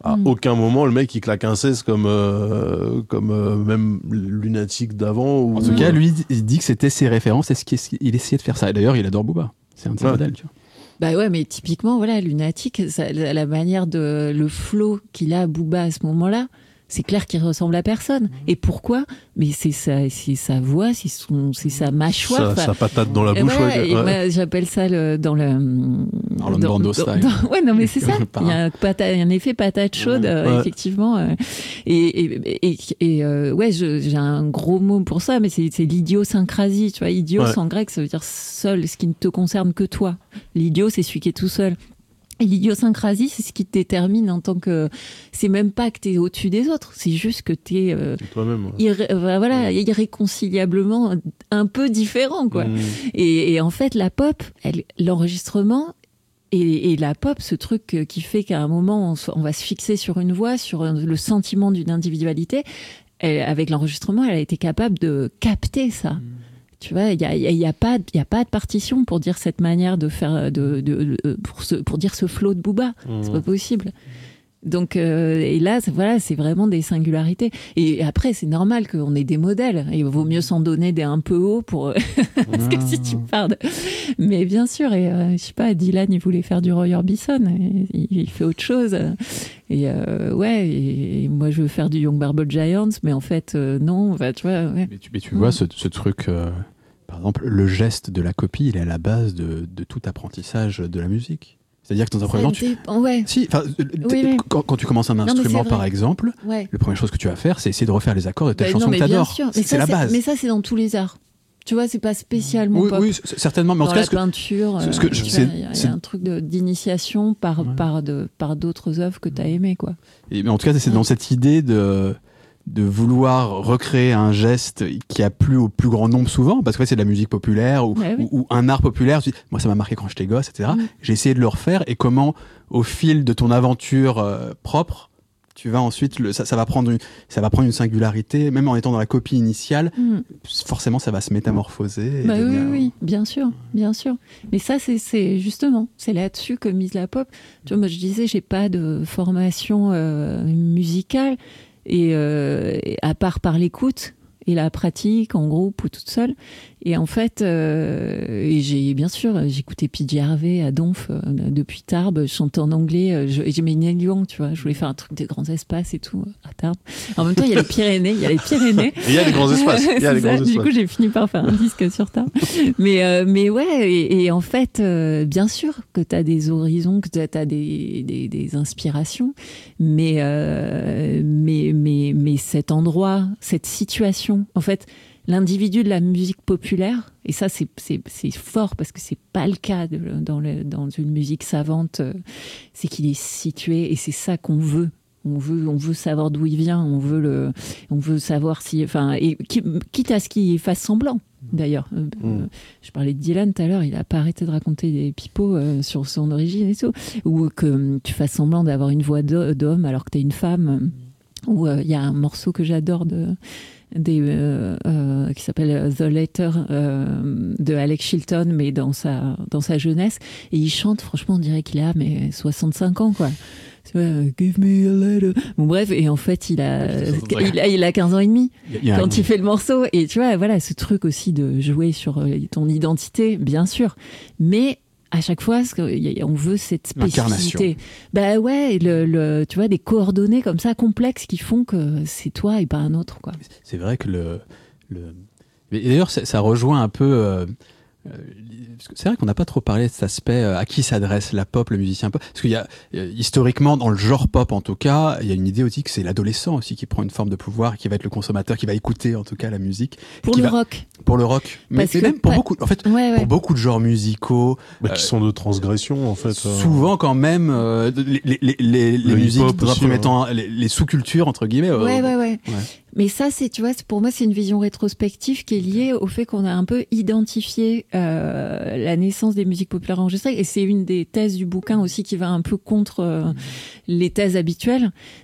À Mm. aucun moment, le mec, il claque un seize comme, euh, comme euh, même Lunatic d'avant. Ou... En tout cas, lui, il dit que c'était ses références et ce qu'il il essayait de faire ça. Et d'ailleurs, il adore Booba. C'est un de ses Ouais. modèles, tu vois. Bah ouais, mais typiquement, voilà, Lunatic, ça, la, la manière de le flow qu'il a, Booba, à ce moment-là, c'est clair qu'il ressemble à personne. Et pourquoi ? Mais c'est sa, c'est sa voix, c'est, son, c'est sa mâchoire. sa, sa patate dans la Et bouche. voilà, ouais, et ouais. moi, j'appelle ça le, dans le. Marlon dans- Brando dans- style. dans- ouais, non, mais c'est ça. Par Il y a un, pata- un effet patate chaude, euh, Ouais. effectivement. euh, et et, et, et, euh, ouais, je- j'ai un gros mot pour ça, mais c'est, c'est l'idiosyncrasie. Tu vois, idios Ouais. en grec, ça veut dire seul, ce qui ne te concerne que toi. L'idiot, c'est celui qui est tout seul. Et l'idiosyncrasie, c'est ce qui te détermine en tant que. C'est même pas que t'es au-dessus des autres, c'est juste que t'es. Euh, C'est toi-même. ouais. irré- euh, voilà, irréconciliablement un peu différent, quoi. Mm. Et, et en fait, la pop, elle, l'enregistrement et, et la pop, ce truc euh, qui fait qu'à un moment, on, se- on va se fixer sur une voix, sur un- le sentiment d'une individualité, elle- avec l'enregistrement, elle a été capable de capter ça. Tu vois, il n'y a, il y a, il y a, pas de- il y a pas de partition pour dire cette manière de faire, de, de, de- pour, ce, pour dire ce flow de Booba. C'est Mm. pas possible. Donc, euh, et là, c'est- voilà, c'est vraiment des singularités. Et après, c'est normal qu'on ait des modèles. Il vaut mieux s'en donner des un peu hauts pour. Parce que si tu pars de... Mais bien sûr, et euh, je sais pas, Dylan, il voulait faire du Roy Orbison. Et il, il fait autre chose. Et euh, ouais, et, et moi, je veux faire du Young Marble Giants, mais en fait, euh, non. Enfin, tu vois, ouais. Mais tu, mais tu vois, ce, ce truc, euh, par exemple, le geste de la copie, il est à la base de, de tout apprentissage de la musique. C'est-à-dire que dans un premier temps, Ça tu... dépend, ouais, Si, enfin, euh, Oui, t- oui. Quand, quand tu commences un mais c'est instrument, vrai. par exemple, ouais. la première chose que tu vas faire, c'est essayer de refaire les accords de ta Bah, chanson non, que mais bien t'adores. sûr. Mais C'est ça, la base. Mais ça, c'est dans tous les arts. Tu vois, c'est pas spécialement Oui, pop. oui, c- certainement. Mais en Dans tout cas, la ce que- peinture, ce- ce euh, que je- tu c'est- vois, il y a, il y c'est- a un truc de- d'initiation par, Ouais. par, de, par d'autres œuvres que tu as aimées, quoi. Et, mais en tout cas, c'est Mm. dans cette idée de, de vouloir recréer un geste qui a plu au plus grand nombre souvent, parce que ouais, c'est de la musique populaire ou, Ouais, oui. ou, ou un art populaire. Tu dis, moi, ça m'a marqué quand j'étais gosse, et cetera. Mm. J'ai essayé de le refaire et comment, au fil de ton aventure euh, propre, tu vas ensuite, le, ça, ça, va prendre une, ça va prendre une singularité, même en étant dans la copie initiale, Mm. forcément, ça va se métamorphoser. et Bah oui, devenir- oui, oui, bien sûr, bien sûr. Mais ça, c'est, c'est justement, c'est là-dessus que mise la pop. Tu vois, moi, je disais, j'ai pas de formation euh, musicale, et, euh, et à part par l'écoute et la pratique en groupe ou toute seule. Et en fait, euh, et j'ai bien sûr, j'écoutais P J Harvey à Donf euh, depuis Tarbes, je chantais en anglais, euh, je- j'aimais Neil Young, tu vois, je voulais faire un truc des grands espaces et tout euh, à Tarbes. En même temps, il y a les Pyrénées, il y a les Pyrénées. Et il y a les grands espaces. Il y a C'est les ça. grands Du espaces. coup, j'ai fini par faire un disque sur Tarbes. mais, euh, mais ouais, et, et en fait, euh, bien sûr que tu as des horizons, que tu as des, des, des inspirations, mais, euh, mais, mais, mais cet endroit, cette situation, en fait, l'individu de la musique populaire, et ça c'est, c'est, c'est fort parce que c'est pas le cas de, dans, le, dans une musique savante, euh, c'est qu'il est situé et c'est ça qu'on veut. On veut, on veut savoir d'où il vient, on veut, le, on veut savoir si. Enfin, et, qui- quitte à ce qu'il fasse semblant, d'ailleurs. Euh, Mm. je parlais de Dylan tout à l'heure, il a pas arrêté de raconter des pipeaux euh, sur son origine et tout. Ou que euh, tu fasses semblant d'avoir une voix d'ho- d'homme alors que tu es une femme. Ou il y a un morceau que j'adore de. Des, euh, euh, qui s'appelle The Letter euh, de Alex Chilton, mais dans sa, dans sa jeunesse. Et il chante, franchement, on dirait qu'il a mais soixante-cinq ans, quoi. Tu vois, Give me a letter. Bon, bref, et en fait, il a, il a, il a quinze ans et demi Il y a un- quand il fait le morceau. Et tu vois, voilà, ce truc aussi de jouer sur euh, ton identité, bien sûr. Mais à chaque fois, ce que- y a- on veut cette L'incarnation. spécificité. Bah ouais, le, le, tu vois, des coordonnées comme ça complexes qui font que c'est toi et pas un autre, quoi. C'est vrai que le. le... Mais d'ailleurs, ça, ça rejoint un peu. euh, euh, parce que c'est vrai qu'on n'a pas trop parlé de cet aspect euh, à qui s'adresse la pop, le musicien pop. Parce qu'il y a euh, historiquement dans le genre pop en tout cas, il y a une idée aussi que c'est l'adolescent aussi qui prend une forme de pouvoir, qui va être le consommateur, qui va écouter en tout cas la musique. Pour qui le va- rock. Pour le rock, mais, Parce mais que même pour pas- beaucoup. En fait, Ouais, ouais. pour beaucoup de genres musicaux, Bah, Euh, qui sont de transgression, en fait. euh. souvent quand même euh, les, les, les, les, les Le musiques hip-hop dans un aussi, premier hein. temps, les, les sous-cultures entre guillemets. euh, Ouais, ouais, ouais. ouais. Mais ça, c'est, tu vois, c'est- pour moi, c'est une vision rétrospective qui est liée au fait qu'on a un peu identifié euh, la naissance des musiques populaires enregistrées. Et c'est une des thèses du bouquin aussi qui va un peu contre euh, les thèses habituelles.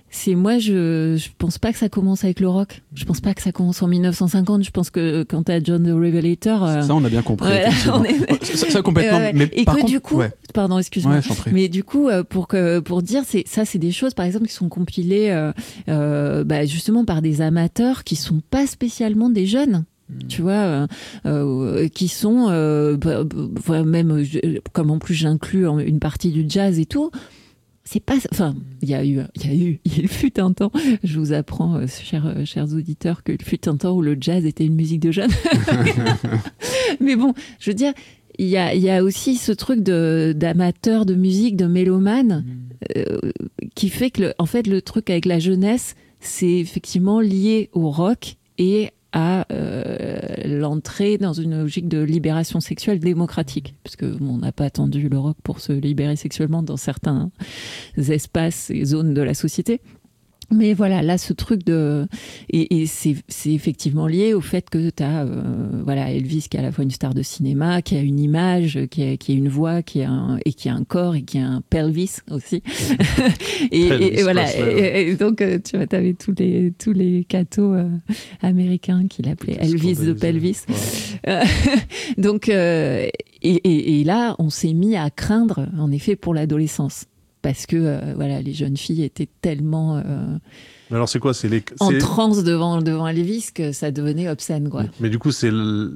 C'est moi, je je pense pas que ça commence avec le rock. Je pense pas que ça commence en mille neuf cent cinquante. Je pense que quand t'as John the Revelator, euh... ça on a bien compris. Voilà, on est... ça, ça complètement. Euh, ouais. Mais et par que contre, du coup, ouais. pardon, excuse-moi. Ouais, je t'en prie. Mais du coup, euh, pour que pour dire, c'est ça, c'est des choses, par exemple, qui sont compilées euh, euh, bah, justement par des amateurs qui sont pas spécialement des jeunes. Tu vois, euh, euh, qui sont euh, bah, bah, même euh, comme en plus j'inclus une partie du jazz et tout. C'est pas, enfin, il y a eu, il y a eu, il fut un temps. Je vous apprends, euh, chers, euh, chers auditeurs, qu'il fut un temps où le jazz était une musique de jeunes. Mais bon, je veux dire, il y a, il y a aussi ce truc de d'amateur de musique, de mélomane, euh, qui fait que, le, en fait, le truc avec la jeunesse, c'est effectivement lié au rock et à euh, l'entrée dans une logique de libération sexuelle démocratique, parce que bon, on n'a pas attendu le rock pour se libérer sexuellement dans certains espaces et zones de la société. Mais voilà, là, ce truc de... Et, et c'est, c'est effectivement lié au fait que tu as euh, voilà, Elvis qui est à la fois une star de cinéma, qui a une image, qui a, qui a une voix, qui a un, et qui a un corps, et qui a un pelvis aussi. et, Pelvis, et, et voilà. quoi, Et, et donc, tu vois, tu avais tous les, tous les cathos euh, américains qui l'appelaient Elvis the Pelvis. Ouais. donc, euh, et, et, et là, on s'est mis à craindre, en effet, pour l'adolescence. Parce que euh, voilà, les jeunes filles étaient tellement euh, mais alors c'est quoi, c'est les en c'est... transe devant devant Elvis que ça devenait obscène, quoi. Mais du coup, c'est le,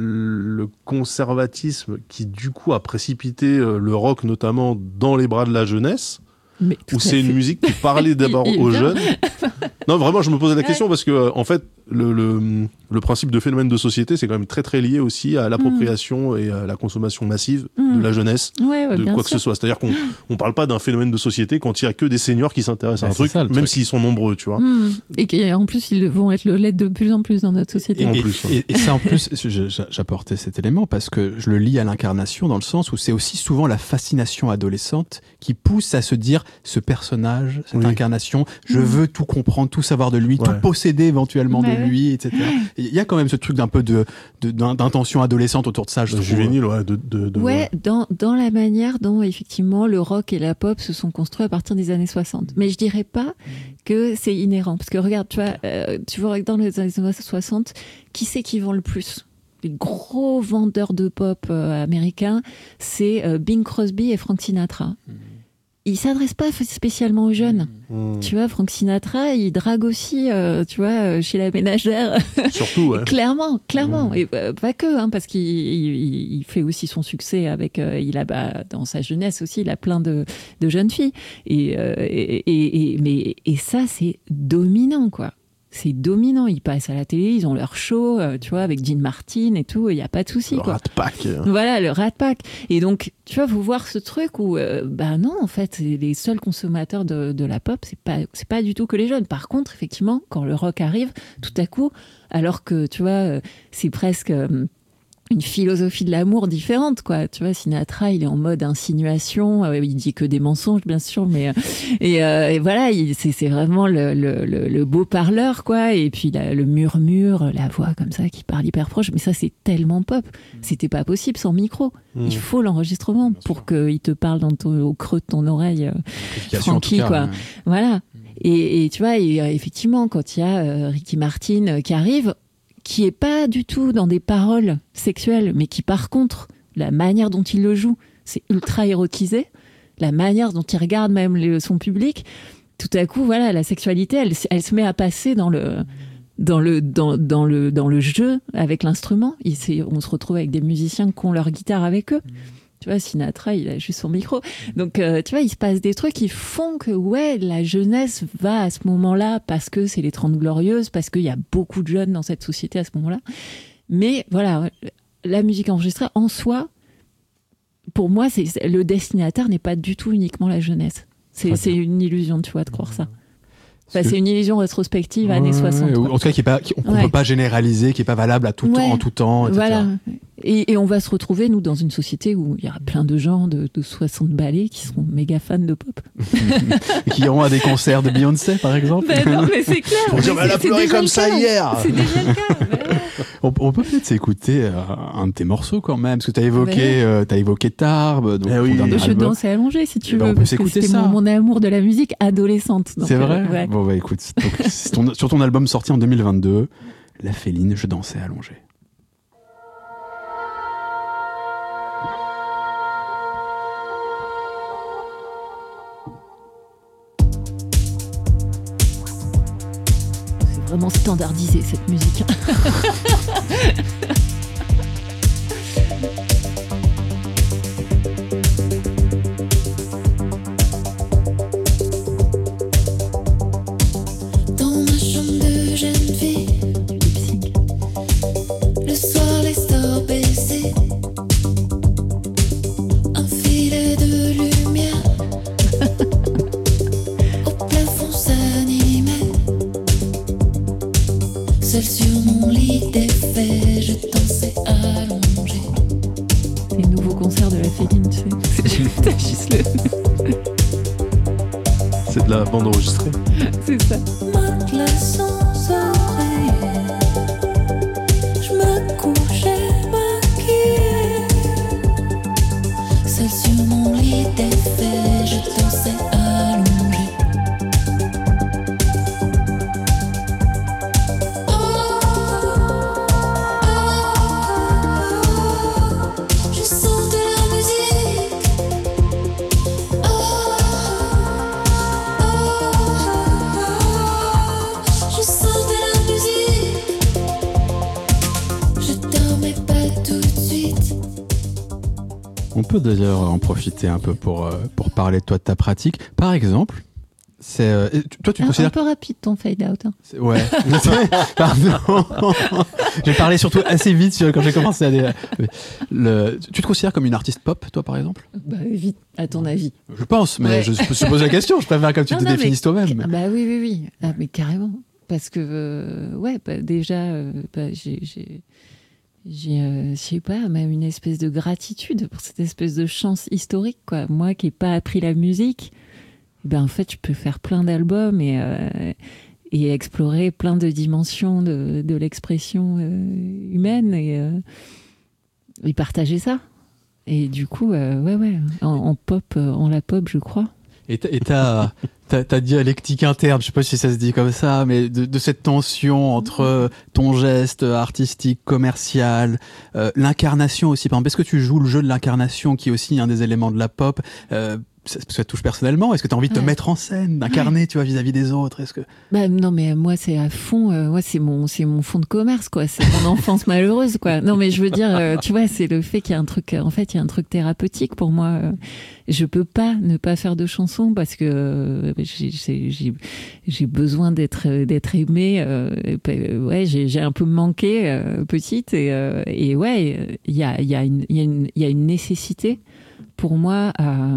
le conservatisme qui du coup a précipité le rock notamment dans les bras de la jeunesse. Mais où c'est fait. Une musique qui parlait d'abord il, il aux jeunes. Non, vraiment, je me posais la question ouais. parce que en fait, le, le, le principe de phénomène de société, c'est quand même très très lié aussi à l'appropriation mmh. et à la consommation massive mmh. de la jeunesse, ouais, ouais, de quoi sûr. que ce soit. C'est-à-dire qu'on on parle pas d'un phénomène de société quand il y a que des seniors qui s'intéressent bah, à un truc, ça, même truc. s'ils sont nombreux, tu vois. Mmh. Et en plus, ils vont être le lait de plus en plus dans notre société. Et, en et, plus, ouais. et, et ça, en plus, j'apportais cet élément parce que je le lis à l'incarnation dans le sens où c'est aussi souvent la fascination adolescente qui pousse à se dire ce personnage, cette oui. incarnation, je mmh. veux tout comprendre, tout savoir de lui, ouais. tout posséder éventuellement bah de ouais. lui, et cetera. Il y a quand même ce truc d'un peu de, de d'intention adolescente autour de ça, je trouve. Juvénile, ouais. De, de, de, ouais, dans, dans la manière dont effectivement le rock et la pop se sont construits à partir des années soixante. Mais je dirais pas que c'est inhérent, parce que regarde, tu vois, euh, tu vois dans les années soixante, qui c'est qui vend le plus? Les gros vendeurs de pop euh, américains, c'est euh, Bing Crosby et Frank Sinatra. Mmh. Il s'adresse pas spécialement aux jeunes. Mmh. Tu vois, Frank Sinatra, il drague aussi, euh, tu vois, chez la ménagère. Surtout, ouais. clairement, clairement. Mmh. Et euh, pas que, hein, parce qu'il il, il fait aussi son succès avec, euh, il a, bah, dans sa jeunesse aussi, il a plein de, de jeunes filles. Et, euh, et, et, et, mais, et ça, c'est dominant, quoi. C'est dominant, ils passent à la télé, ils ont leur show, euh, tu vois, avec Dean Martin et tout, il n'y a pas de souci. Le quoi. Rat Pack. Voilà, le Rat Pack. Et donc, tu vois, vous voir ce truc où, euh, bah non, en fait, les seuls consommateurs de, de la pop, c'est pas, c'est pas du tout que les jeunes. Par contre, effectivement, quand le rock arrive, tout à coup, alors que, tu vois, euh, c'est presque... Euh, une philosophie de l'amour différente, quoi. Tu vois, Sinatra, il est en mode insinuation, euh, il dit que des mensonges, bien sûr, mais... Euh, et, euh, et voilà, il, c'est, c'est vraiment le, le, le, le beau parleur, quoi. Et puis la, le murmure, la voix comme ça qui parle hyper proche. Mais ça, c'est tellement pop. C'était pas possible sans micro. Mmh. Il faut l'enregistrement bien pour qu'il te parle dans ton, au creux de ton oreille, euh, tranquille, quoi. Ouais. Voilà. Et, et tu vois, et, euh, effectivement, quand il y a euh, Ricky Martin euh, qui arrive... qui est pas du tout dans des paroles sexuelles, mais qui par contre, la manière dont il le joue, c'est ultra érotisé, la manière dont il regarde même le, son public, tout à coup, voilà, la sexualité, elle, elle se met à passer dans le, dans le, dans, dans le, dans le jeu avec l'instrument. Il, c'est, on se retrouve avec des musiciens qui ont leur guitare avec eux. Tu vois, Sinatra, il a juste son micro. Donc, euh, tu vois, il se passe des trucs qui font que, ouais, la jeunesse va à ce moment-là parce que c'est les Trente Glorieuses, parce qu'il y a beaucoup de jeunes dans cette société à ce moment-là. Mais voilà, la musique enregistrée, en soi, pour moi, c'est, c'est, le destinataire n'est pas du tout uniquement la jeunesse. C'est, c'est une illusion, tu vois, de croire ça. Enfin, c'est une illusion rétrospective, ouais, années soixante. En tout cas, qui est pas, qui, on ne ouais. peut pas généraliser, qui n'est pas valable à tout ouais. temps, en tout temps, et cetera. Voilà. Et, et on va se retrouver, nous, dans une société où il y aura plein de gens de, de soixante balais qui seront méga fans de pop. Qui iront à des concerts de Beyoncé, par exemple. Ben non, mais c'est clair. Pour dire, mais elle a c'est pleuré déjà comme le ça cas. hier. C'est déjà le cas. Ben ouais. On, on peut peut-être s'écouter euh, un de tes morceaux quand même, parce que tu as évoqué, Ouais. euh, t'as évoqué Tarbes, donc Eh ton oui. dernier Je album. danse et allongée, si tu Eh ben, veux. on peut parce que s'écouter c'était ça. mon, mon amour de la musique adolescente. Donc, C'est euh, vrai ouais. Bon bah écoute, donc, c'est ton- sur ton album sorti en deux mille vingt-deux, La Féline, je dansais allongé. C'est vraiment standardisé, cette musique. Dans ma chambre de jeune fille, le soir les stores baissés, un filet de lumière, au plafond s'animait, seul sur mon lit défait, je dansais allongée. C'est le nouveau concert de la Féline, tu sais. C'est- T'as juste le... C'est de la bande enregistrée. C'est ça. Matelas sans oreiller, je me couchais maquillée, seul sur mon lit défait, je dansais allongée. Oh, oh, je sens de la musique. Oh, je sens de la musique. Je dormais pas tout de suite. On peut d'ailleurs en profiter un peu pour, euh, pour parler toi de ta pratique. Par exemple, c'est, euh, et tu- toi tu te Un, un considères... peu rapide ton fade out. Hein. c'est- Ouais, pardon. J'ai parlé surtout assez vite sur- quand j'ai commencé à... aller- Le... Tu te considères comme une artiste pop, toi par exemple? Bah vite, à ton avis. Je pense, mais Ouais. je, je pose la question, je préfère comme tu Non, te non, définisses mais- toi-même. mais- Ah bah oui, oui, oui. Ah, mais carrément. Parce que, euh, ouais, bah, déjà, euh, bah, j'ai, j'ai, j'ai euh, je sais pas, même une espèce de gratitude pour cette espèce de chance historique, quoi. Moi qui n'ai pas appris la musique, eh ben, en fait, je peux faire plein d'albums et, euh, et explorer plein de dimensions de, de l'expression euh, humaine et, euh, et partager ça. Et du coup, euh, ouais, ouais, en, en pop, euh, en la pop, je crois. Et ta, et ta, ta, ta dialectique interne, je sais pas si ça se dit comme ça, mais de, de cette tension entre ton geste artistique, commercial, euh, l'incarnation aussi. Par exemple, est-ce que tu joues le jeu de l'incarnation qui est aussi un des éléments de la pop euh, ça, ça te touche personnellement? Est-ce que tu as envie de te Ouais. mettre en scène, d'incarner, tu vois, vis-à-vis des autres? Est-ce que... Bah non, mais moi c'est à fond, euh, moi c'est mon c'est mon fond de commerce, quoi. C'est mon enfance malheureuse, quoi. Non, mais je veux dire, euh, tu vois, c'est le fait qu'il y a un truc, euh, en fait, il y a un truc thérapeutique pour moi. euh, je peux pas ne pas faire de chansons parce que euh, j'ai j'ai j'ai j'ai besoin d'être d'être aimée. Euh, et pa- ouais, j'ai j'ai un peu manqué euh, petite et euh, et ouais, il y a il y a une il y a une il y a une nécessité pour moi à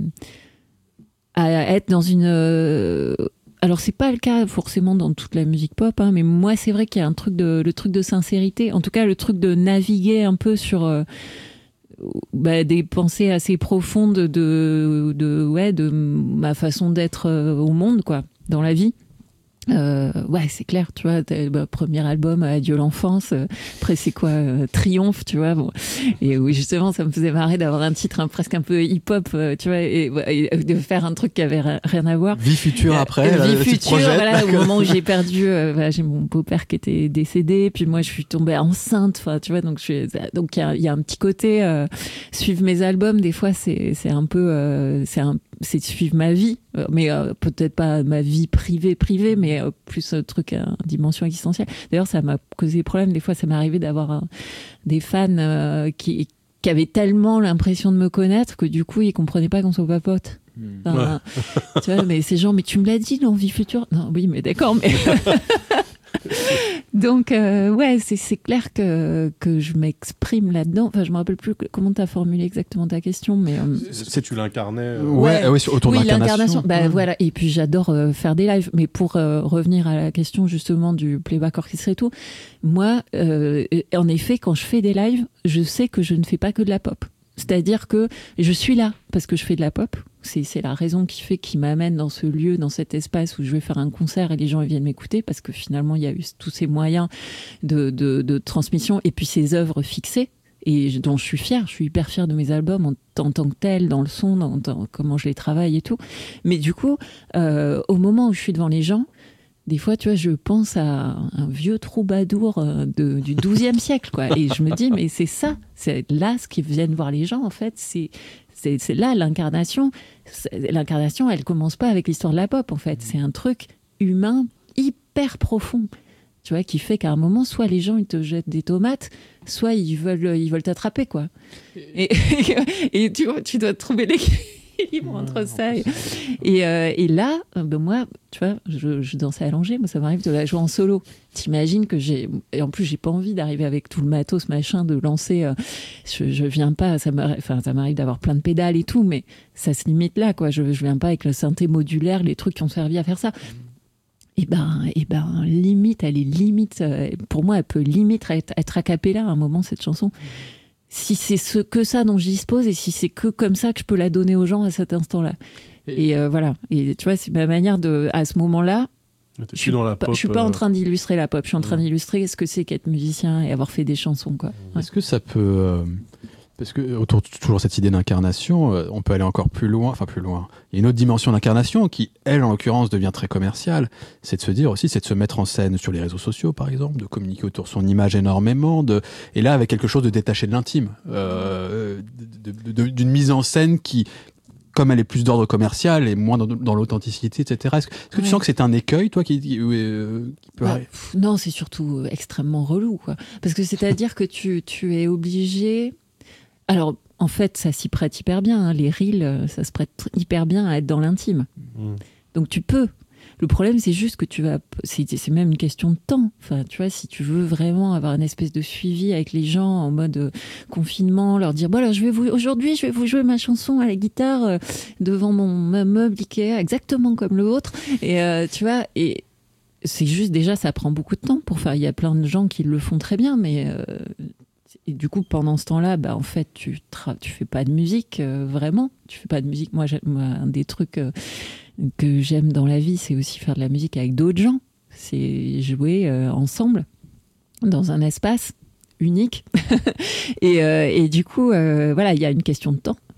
à être dans une euh, alors c'est pas le cas forcément dans toute la musique pop, hein, mais moi c'est vrai qu'il y a un truc de le truc de sincérité, en tout cas le truc de naviguer un peu sur euh, bah, des pensées assez profondes de de ouais de ma façon d'être euh, au monde, quoi, dans la vie. Euh, ouais, c'est clair, tu vois, t'as, bah, premier album, Adieu l'enfance, euh, après c'est quoi, euh, Triomphe, tu vois, bon. Et oui, justement, ça me faisait marrer d'avoir un titre hein, presque un peu hip-hop, euh, tu vois, et, et de faire un truc qui avait ri- rien à voir. Vie future après, Euh, là, vie tu te future, projettes, voilà, au d'accord. moment où j'ai perdu, euh, voilà, j'ai mon beau-père qui était décédé, puis moi je suis tombée enceinte, enfin, tu vois, donc je suis, donc il y a, il y a un petit côté, euh, suivre mes albums, des fois c'est, c'est un peu, euh, c'est un, c'est de suivre ma vie, euh, mais euh, peut-être pas ma vie privée, privée, mais euh, plus un truc à dimension existentielle. D'ailleurs, ça m'a causé problème. Des fois, ça m'est arrivé d'avoir euh, des fans euh, qui, qui avaient tellement l'impression de me connaître que du coup, ils comprenaient pas qu'on soit pas potes. Enfin, tu vois, mais ces gens, mais tu me l'as dit, l'envie future. Non, oui, mais d'accord, mais Donc, euh, ouais, c'est, c'est clair que, que je m'exprime là-dedans. Enfin, je me rappelle plus que- comment tu as formulé exactement ta question, mais... euh, C'est tu l'incarnais. euh, Ouais, Ouais. ouais, sur- autour oui, de l'incarnation. Bah, Ouais. voilà. Et puis, j'adore euh, faire des lives. Mais pour euh, revenir à la question, justement, du playback orchestré et tout, moi, euh, en effet, quand je fais des lives, je sais que je ne fais pas que de la pop. C'est-à-dire que je suis là parce que je fais de la pop. C'est, c'est la raison qui fait, qui m'amène dans ce lieu, dans cet espace où je vais faire un concert et les gens ils viennent m'écouter, parce que finalement, il y a eu tous ces moyens de, de, de transmission et puis ces œuvres fixées et je- dont je suis fière. Je suis hyper fière de mes albums en, en tant que tel, dans le son, dans, dans comment je les travaille et tout. Mais du coup, euh, au moment où je suis devant les gens, des fois, tu vois, je pense à un vieux troubadour euh, de, du douzième siècle, quoi. Et je me dis, mais c'est ça, c'est là ce qui viennent voir les gens, en fait. C'est, c'est, c'est là l'incarnation. C'est- L'incarnation, elle commence pas avec l'histoire de la pop, en fait. C'est un truc humain hyper profond, tu vois, qui fait qu'à un moment, soit les gens, ils te jettent des tomates, soit ils veulent, ils veulent t'attraper, quoi. Et, et tu, tu dois trouver l'équilibre entre ça et, et, euh, et là, euh, ben moi, tu vois, je, je dansais à Langer, moi ça m'arrive de la jouer en solo. T'imagines que j'ai... Et en plus, j'ai pas envie d'arriver avec tout le matos, machin, de lancer... euh, je, je viens pas... Ça m'arrive, enfin, ça m'arrive d'avoir plein de pédales et tout, mais ça se limite là, quoi. Je, je viens pas avec le synthé modulaire, les trucs qui ont servi à faire ça. Et ben, et ben, limite, elle est limite... euh, pour moi, elle peut limite être, être a cappella à un moment, cette chanson. Si c'est ce, que ça dont je dispose et si c'est que comme ça que je peux la donner aux gens à cet instant-là. Et euh, voilà. Et tu vois, c'est ma manière de, à ce moment-là, T'es je plus suis dans la pas, pop. je suis pas en euh, train d'illustrer la pop. Je suis en train Ouais. d'illustrer ce que c'est qu'être musicien et avoir fait des chansons, quoi. Ouais. Est-ce que ça peut... euh, Parce que autour de toujours cette idée d'incarnation, euh, on peut aller encore plus loin, enfin plus loin. Il y a une autre dimension d'incarnation qui, elle, en l'occurrence, devient très commerciale. C'est de se dire aussi, c'est de se mettre en scène sur les réseaux sociaux, par exemple, de communiquer autour de son image énormément, de... et là, avec quelque chose de détaché de l'intime, euh, de- de- de- d'une mise en scène qui, comme elle est plus d'ordre commercial et moins dans, dans l'authenticité, et cetera. Est-ce que, est-ce que tu Ouais. sens que c'est un écueil, toi, qui, qui, euh, qui peut Ouais, arriver pff, non, c'est surtout extrêmement relou, quoi. Parce que c'est-à-dire que tu, tu es obligé. Alors, en fait, ça s'y prête hyper bien. Hein. Les reels, euh, ça se prête tr- hyper bien à être dans l'intime. Mm. Donc, tu peux. Le problème, c'est juste que tu vas. C'est, c'est même une question de temps. Enfin, tu vois, si tu veux vraiment avoir une espèce de suivi avec les gens en mode euh, confinement, leur dire bon, alors, je vais vous aujourd'hui, je vais vous jouer ma chanson à la guitare euh, devant mon me- meuble Ikea, exactement comme le vôtre. Et euh, tu vois, et c'est juste déjà, ça prend beaucoup de temps pour faire. Il y a plein de gens qui le font très bien, mais euh, et du coup, pendant ce temps-là, bah, en fait, tu tra- tu fais pas de musique euh, vraiment. Tu fais pas de musique. Moi, j'aime, moi, un des trucs euh, que j'aime dans la vie, c'est aussi faire de la musique avec d'autres gens. C'est jouer euh, ensemble dans un espace unique. et, euh, et du coup, euh, voilà, il y a une question de temps.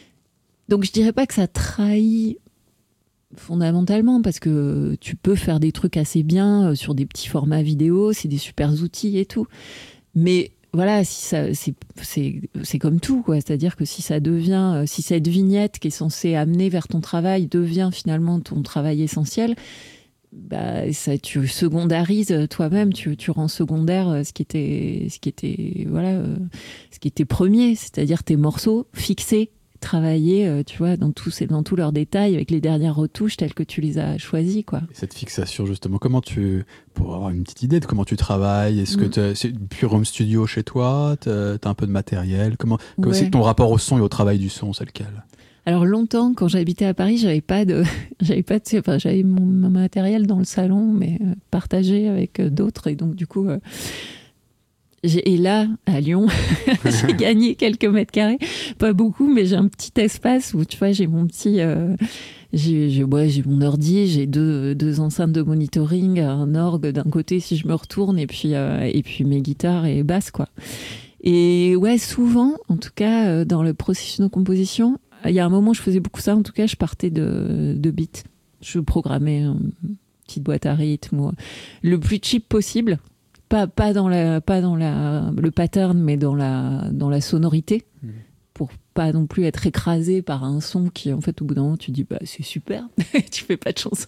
Donc, je dirais pas que ça trahit fondamentalement, parce que tu peux faire des trucs assez bien euh, sur des petits formats vidéo, c'est des super outils et tout. Mais voilà, si ça, c'est, c'est, c'est comme tout, quoi. C'est-à-dire que si ça devient, euh, si cette vignette qui est censée amener vers ton travail devient finalement ton travail essentiel, bah, ça, tu secondarises toi-même, tu, tu rends secondaire euh, ce qui était, ce qui était, voilà, euh, ce qui était premier, c'est-à-dire tes morceaux fixés, travaillés, euh, tu vois, dans tous, dans tous leurs détails, avec les dernières retouches telles que tu les as choisies, quoi. cette fixation, justement, comment tu, pour avoir une petite idée de comment tu travailles, est-ce que Mm. t'as- c'est pure home studio chez toi, t'as t'as un peu de matériel, comment, comment Ouais. c'est ton rapport au son et au travail du son, c'est lequel? Alors longtemps, quand j'habitais à Paris, j'avais pas de, j'avais pas de, enfin j'avais mon, mon matériel dans le salon, mais euh, partagé avec euh, d'autres, et donc du coup, euh, j'ai, et là à Lyon, j'ai gagné quelques mètres carrés, pas beaucoup, mais j'ai un petit espace où tu vois, j'ai mon petit, euh, j'ai, j'ai, ouais, j'ai mon ordi, j'ai deux, deux enceintes de monitoring, un orgue d'un côté si je me retourne, et puis euh, et puis mes guitares et basses, quoi. Et ouais, souvent, en tout cas, euh, dans le processus de composition, il y a un moment, je faisais beaucoup ça. En tout cas, je partais de, de beats. Je programmais une petite boîte à rythme, ou, le plus cheap possible. Pas, pas dans, la, pas dans la, le pattern, mais dans la, dans la sonorité. Mmh. Pour pas non plus être écrasé par un son qui, en fait, au bout d'un moment, tu dis, bah, c'est super, tu fais pas de chanson.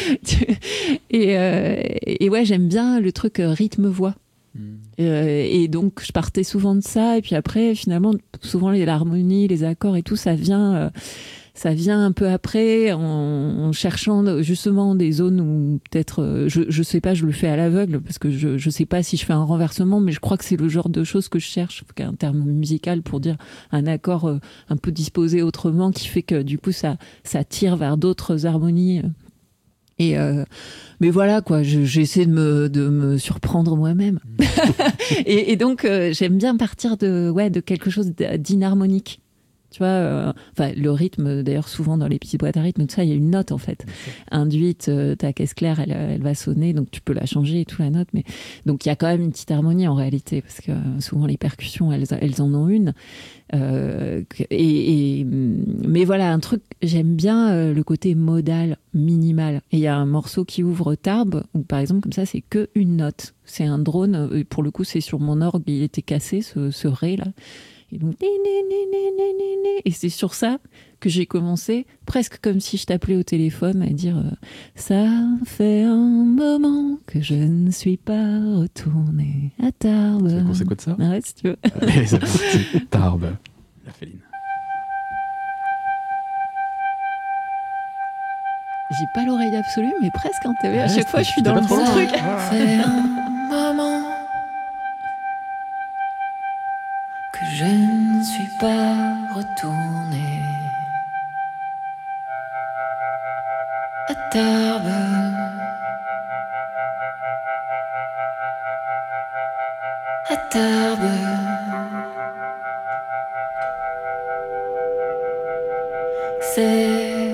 et, euh, et ouais, j'aime bien le truc euh, rythme-voix. Mmh. Euh, et donc je partais souvent de ça, et puis après finalement souvent les l'harmonie, les accords et tout, ça vient euh, ça vient un peu après, en, en cherchant justement des zones où peut-être, euh, je, je sais pas, je le fais à l'aveugle parce que je, je sais pas si je fais un renversement, mais je crois que c'est le genre de choses que je cherche, un terme musical pour dire un accord euh, un peu disposé autrement qui fait que du coup ça, ça tire vers d'autres harmonies. Et euh, mais voilà quoi, je, j'essaie de me, de me surprendre moi-même. et, et donc euh, j'aime bien partir de, ouais, de quelque chose d'inharmonique. Tu vois, euh, enfin, le rythme, d'ailleurs, souvent dans les petites boîtes à rythme, tout ça, il y a une note en fait. Induite, euh, ta caisse claire, elle, elle va sonner, donc tu peux la changer et tout, la note. Mais donc il y a quand même une petite harmonie en réalité, parce que euh, souvent les percussions, elles, elles en ont une. Euh, et, et, mais voilà, un truc, j'aime bien euh, le côté modal, minimal. Et il y a un morceau qui ouvre Tarbes, où par exemple, comme ça, c'est que une note. C'est un drone, et pour le coup, c'est sur mon orgue, il était cassé, ce, ce ré là. Et donc, et c'est sur ça que j'ai commencé, presque comme si je t'appelais au téléphone à dire euh, ça fait un moment que je ne suis pas retournée à Tarbes. C'est quoi, c'est quoi de ça? Arrête si tu veux. Allez, c'est parti. Tarbes, la féline. J'ai pas l'oreille absolue, mais presque en T V. À Ouais, chaque fois, je suis t'es dans pas le trop bon loin. truc. Ça fait un moment que je ne suis pas retournée à Tarbes, à Tarbes. C'est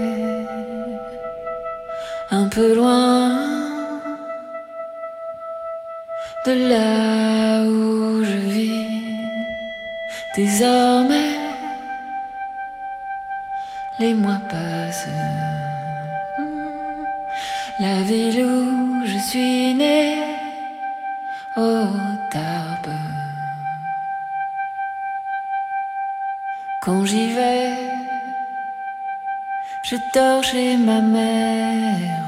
un peu loin de là où je vis désormais. Les mois passent, la ville où je suis née, au Tarbes. Quand j'y vais, je dors chez ma mère.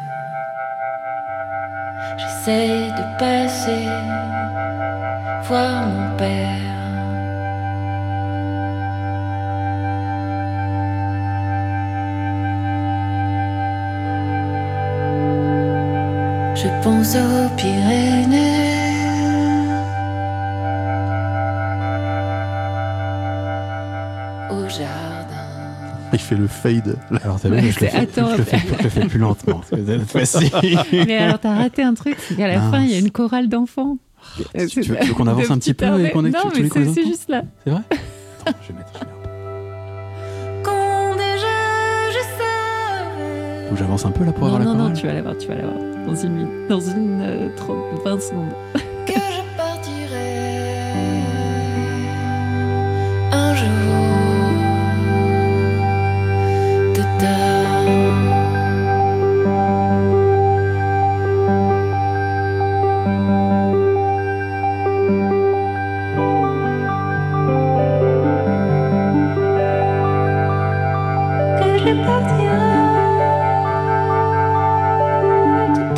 J'essaie de passer voir mon père. Je pense aux Pyrénées, au jardin. Il fait le fade. là. Alors t'as vu, Ouais, mais je, le c'est- fais, attends, je, le fais, je le fais plus lentement. C'est cette fois-ci. Mais alors, t'as raté un truc, c'est qu'à la Mince. fin, il y a une chorale d'enfants. Tu veux, tu veux qu'on avance un petit peu et qu'on Non, écoute tous mais les c'est, coups c'est juste là. C'est vrai? Attends, je vais mettre. Je vais mettre. Quand déjà je savais. Faut que j'avance un peu là pour Non, avoir non, la non, chorale. tu vas l'avoir, tu vas l'avoir. Dans une minute, dans une euh, trente, vingt secondes. Que je partirai un jour de Tarbes. Que je partirai de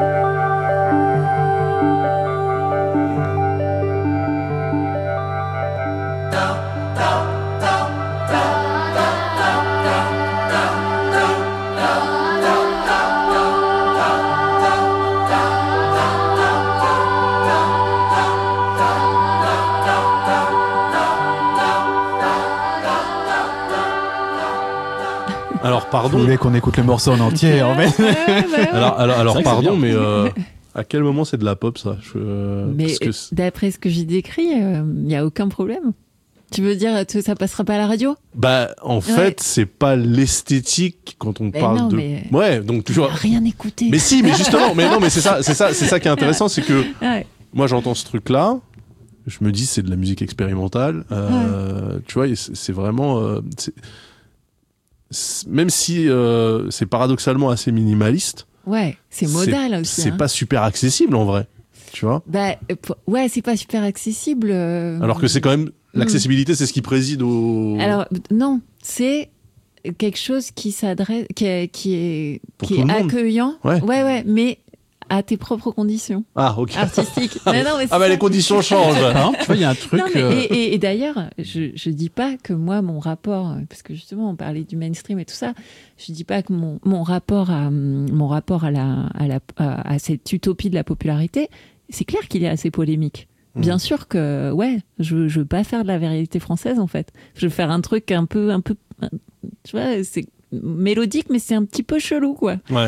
Alors, Vous pardon. voulez qu'on écoute le morceau en entier en fait? Alors, alors, alors C'est vrai que c'est pardon, bien. mais euh, à quel moment c'est de la pop, ça? Je, euh, Mais parce que c'est- d'après ce que j'ai décrit, il n'y a aucun problème. Tu veux dire que ça passera pas à la radio? bah, en fait, c'est pas l'esthétique quand on Mais parle non, de. mais- Ouais, donc Tu toujours. n'as rien écouté. Mais si, mais justement, mais non, mais c'est ça, c'est ça, c'est ça qui est intéressant, c'est que Ouais. moi j'entends ce truc-là, je me dis c'est de la musique expérimentale, euh, tu vois, et c'est c'est vraiment, euh, c'est- c'est- même si euh, c'est paradoxalement assez minimaliste, Ouais, c'est modal aussi. c'est hein. pas super accessible en vrai, tu vois. Bah, euh, pour- ouais, c'est pas super accessible. euh, Alors que c'est quand même l'accessibilité, c'est ce qui préside au. Alors, non, c'est quelque chose qui s'adresse, qui est, qui est, Pour qui tout est le monde. accueillant. Ouais. ouais, ouais, mais à tes propres conditions Ah, ok. artistiques. non, non, mais c'est Ah, bah ça. les conditions changent. Par exemple, tu vois, il y a un truc. Non, mais, euh, et, et- et d'ailleurs, je, je dis pas que moi, mon rapport, parce que justement, on parlait du mainstream et tout ça, je dis pas que mon, mon rapport à, mon rapport à, la, à, la, à, à cette utopie de la popularité, c'est clair qu'il est assez polémique. Mmh. Bien sûr que, ouais, je, je veux pas faire de la vérité française, en fait. Je veux faire un truc un peu, un peu, tu vois, c'est mélodique, mais c'est un petit peu chelou, quoi. Ouais.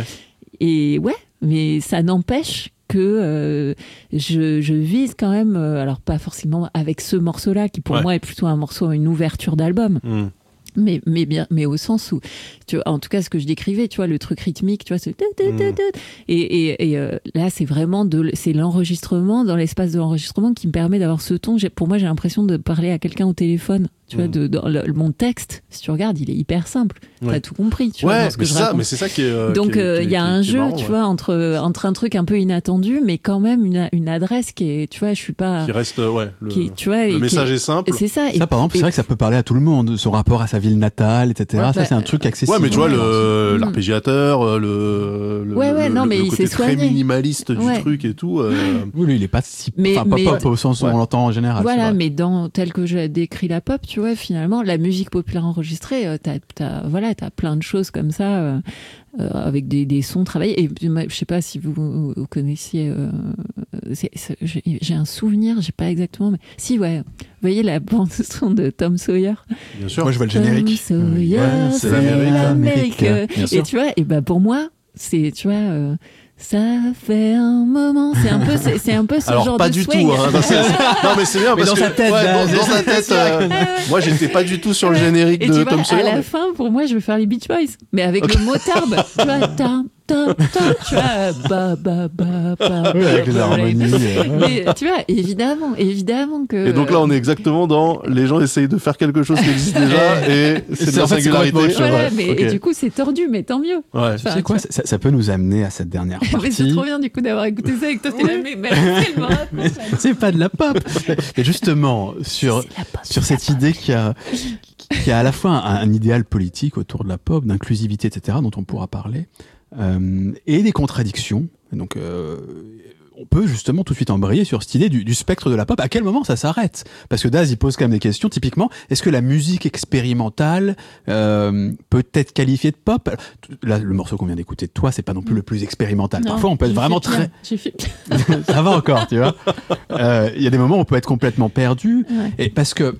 Et ouais, mais ça n'empêche que euh, je, je vise quand même, euh, alors pas forcément avec ce morceau-là, qui pour Ouais. moi est plutôt un morceau, une ouverture d'album, Mm. mais, mais, bien, mais au sens où, tu vois, en tout cas ce que je décrivais, tu vois, le truc rythmique, tu vois, ce... Mm. Et, et, et euh, là, c'est vraiment de, c'est l'enregistrement, dans l'espace de l'enregistrement, qui me permet d'avoir ce ton. J'ai, pour moi, j'ai l'impression de parler à quelqu'un au téléphone. Tu vois, Mm. de, dans le- mon texte, si tu regardes, il est hyper simple. Ouais. T'as tout compris, tu vois, Ouais, dans ce que mais je c'est ça, raconte. mais c'est ça qui est. euh, Donc qui est- euh, qui est- il y a qui est- un qui est jeu, marrant, tu ouais. vois, entre entre un truc un peu inattendu, mais quand même une, une adresse qui est, tu vois, je suis pas, Qui reste, euh, ouais. Le, qui, tu vois, et le qui- message est simple. et c'est ça. Et- Ça, par exemple, et- c'est vrai que ça peut parler à tout le monde, son rapport à sa ville natale, et cetera. Ouais, ça, bah, c'est un truc accessible. Ouais, mais tu vois, Ouais. le, Mm. l'arpégiateur, euh, le, le, Ouais, ouais, le, non, le- mais le il côté s'est très soigné. minimaliste du Ouais. truc et tout. euh, Oui, lui, il est pas si. Mais- enfin, pas mais- pop au sens où Ouais. on l'entend en général. Voilà, c'est vrai. mais dans tel que j'ai décrit la pop, tu vois, finalement, la musique populaire enregistrée, euh, t'as, t'as, voilà, t'as plein de choses comme ça, euh, euh, avec des, des sons travaillés. Et puis, moi, je sais pas si vous, vous, vous connaissiez. euh, c'est- c'est- j'ai, j'ai un souvenir, j'ai pas exactement, mais si, ouais. Vous voyez la bande son de Tom Sawyer. Bien sûr. Moi, je vois le Tom générique. Sawyer, Ouais, c'est l'Amérique, l'Amérique. l'Amérique, bien Et sûr. tu vois, et ben pour moi, c'est, tu vois. euh, ça fait un moment, c'est un peu, c'est, c'est un peu ce Alors genre pas de du swing. tout. Hein. Non, c'est- non, mais c'est bien Mais parce dans que sa tête, ouais, là, dans, dans sa tête, euh, moi j'étais pas du tout sur le générique Et de tu vois, Tom à Sawyer. la mais- fin, pour moi, je vais faire les Beach Boys, mais avec le motard, tu vois, ta, ta, ta, tu vois, euh, ba, ba, ba, ba, Oui, avec les ba, harmonies. euh, Mais tu vois, évidemment, évidemment que. Et donc là, on est exactement dans les gens essayent de faire quelque chose qui existe déjà et c'est de c'est- la en fait, c'est singularité. complètement autre chose. Voilà, Ouais, mais ok. et du coup, c'est tordu, mais tant mieux. Ouais. Tu sais quoi, ça, ça peut nous amener à cette dernière Mais c'est partie. trop bien du coup d'avoir écouté ça avec toi. T'es là, mais mais elle me raconte. C'est pas de la pop. Et justement, sur, C'est la pop, sur c'est la cette idée qu'il y a, qu'il y a à la fois un, un idéal politique autour de la pop, d'inclusivité, et cetera, dont on pourra parler, euh, et des contradictions. Donc, euh, on peut justement tout de suite embrayer sur cette idée du, du spectre de la pop. À quel moment ça s'arrête ? Parce que Daz, il pose quand même des questions. Typiquement, est-ce que la musique expérimentale euh, peut être qualifiée de pop ? Là, le morceau qu'on vient d'écouter de toi, c'est pas non plus le plus expérimental. Non, Parfois, on peut être j'ai vraiment fait très... pire, J'ai fait pire. ça va encore, tu vois. Euh, Il y a des moments où on peut être complètement perdu. Ouais. Et parce que,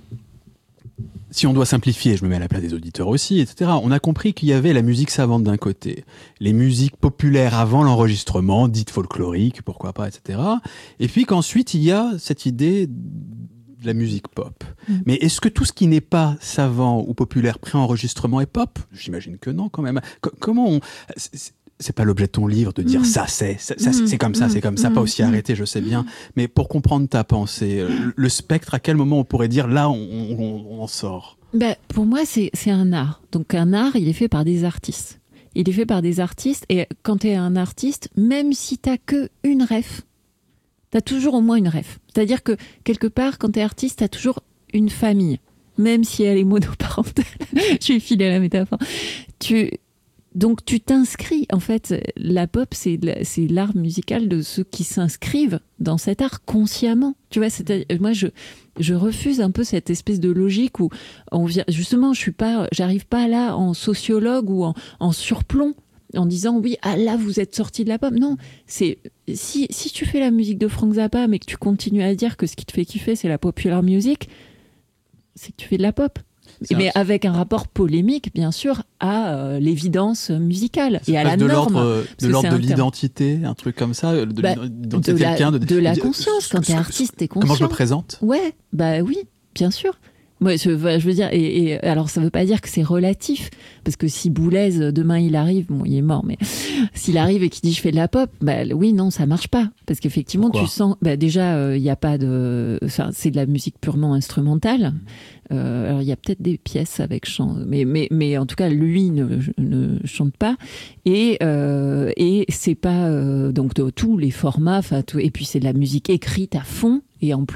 si on doit simplifier, je me mets à la place des auditeurs aussi, et cetera, on a compris qu'il y avait la musique savante d'un côté, les musiques populaires avant l'enregistrement, dites folkloriques, pourquoi pas, et cetera. Et puis qu'ensuite, il y a cette idée de la musique pop. Mm. Mais est-ce que tout ce qui n'est pas savant ou populaire pré-enregistrement est pop ? J'imagine que non, quand même. Co- comment on... c'est- c'est pas l'objet de ton livre de dire Mm. ça c'est ça, ça, c'est- Mm. c'est comme ça, Mm. c'est comme ça, Mm. pas aussi Mm. arrêté, je sais bien. Mais pour comprendre ta pensée, euh, le- le spectre, à quel moment on pourrait dire là on, on- on en sort ? Ben, pour moi, c'est, c'est un art. Donc, un art, il est fait par des artistes. Il est fait par des artistes. Et quand tu es un artiste, même si tu que une ref, tu as toujours au moins une ref. C'est-à-dire que, quelque part, quand tu es artiste, tu as toujours une famille. Même si elle est monoparentale. Je vais filer la métaphore. Tu... Donc, tu t'inscris. En fait, la pop, c'est, la- c'est l'art musical de ceux qui s'inscrivent dans cet art consciemment. Tu vois, c'est, moi, je, je refuse un peu cette espèce de logique où on vient. Justement, je suis pas, j'arrive pas là en sociologue ou en, en surplomb en disant oui, ah là, vous êtes sorti de la pop. Non, c'est si, si tu fais la musique de Frank Zappa, mais que tu continues à dire que ce qui te fait kiffer, c'est la popular music, c'est que tu fais de la pop. C'est Mais un- avec un rapport polémique, bien sûr, à euh, l'évidence musicale et à la de norme. l'ordre, euh, parce de que l'ordre c'est de un terme. l'identité, un truc comme ça, de Bah, l'identité de de la, quelqu'un, de la de- conscience. Quand ce- t'es ce- artiste, t'es conscient. Comment je me présente ? Ouais, bah oui, bien sûr. Moi, je, veux- je veux dire, et, et alors ça veut pas dire que c'est relatif, parce que si Boulez, demain il arrive, bon, il est mort, mais s'il arrive et qu'il dit je fais de la pop, bah oui, non, ça marche pas, parce qu'effectivement, Pourquoi tu sens, bah déjà, il y a pas de, enfin, c'est de la musique purement instrumentale. Euh, alors il y a peut-être des pièces avec chant, mais mais mais en tout cas, lui ne, ne chante pas, et euh, et c'est pas euh, donc de tous les formats, enfin, tout- et puis c'est de la musique écrite à fond, et en plus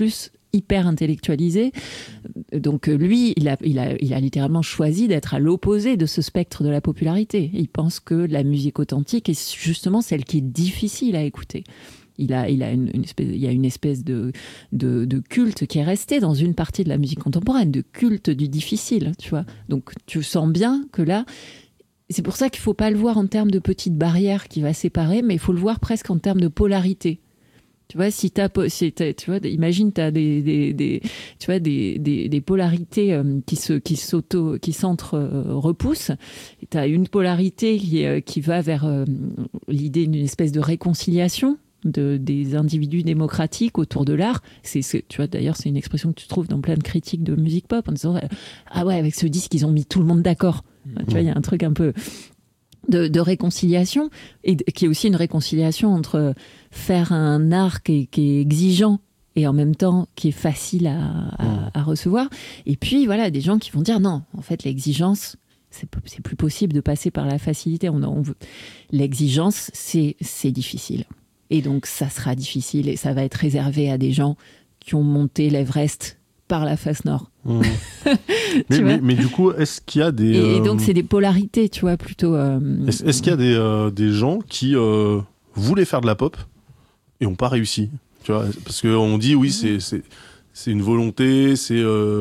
hyper intellectualisés. Donc lui, il a, il a, il a littéralement choisi d'être à l'opposé de ce spectre de la popularité. Il pense que la musique authentique est justement celle qui est difficile à écouter. Il a, il a une, une espèce, il y a une espèce de, de, de culte qui est resté dans une partie de la musique contemporaine, de culte du difficile, tu vois. Donc tu sens bien que là, c'est pour ça qu'il ne faut pas le voir en termes de petites barrières qui va séparer, mais il faut le voir presque en termes de polarité. Tu vois, si t'as, si t'as, tu vois, imagine tu as des, des, des, tu vois, des, des, des polarités euh, qui se, qui s'auto, qui s'entre-repoussent. Euh, tu as une polarité qui, euh, qui va vers euh, l'idée d'une espèce de réconciliation de, des individus démocratiques autour de l'art. C'est, c'est, tu vois, d'ailleurs, c'est une expression que tu trouves dans plein de critiques de musique pop en disant ah ouais, avec ce disque, ils ont mis tout le monde d'accord. Mmh. Tu vois, il y a un truc un peu de, de réconciliation, et qui est aussi une réconciliation entre faire un art qui est, qui est exigeant et en même temps qui est facile à, à, à recevoir. Et puis voilà, des gens qui vont dire non, en fait l'exigence, c'est, c'est plus possible de passer par la facilité. On, on veut... L'exigence, c'est, c'est difficile. Et donc ça sera difficile et ça va être réservé à des gens qui ont monté l'Everest par la face nord. Mmh. mais, mais, mais du coup, est-ce qu'il y a des... Et, et donc euh... c'est des polarités, tu vois, plutôt... Euh... Est-ce, est-ce qu'il y a des, euh, des gens qui euh, voulaient faire de la pop et n'ont pas réussi, tu vois, parce qu'on dit oui, c'est, c'est, c'est une volonté, c'est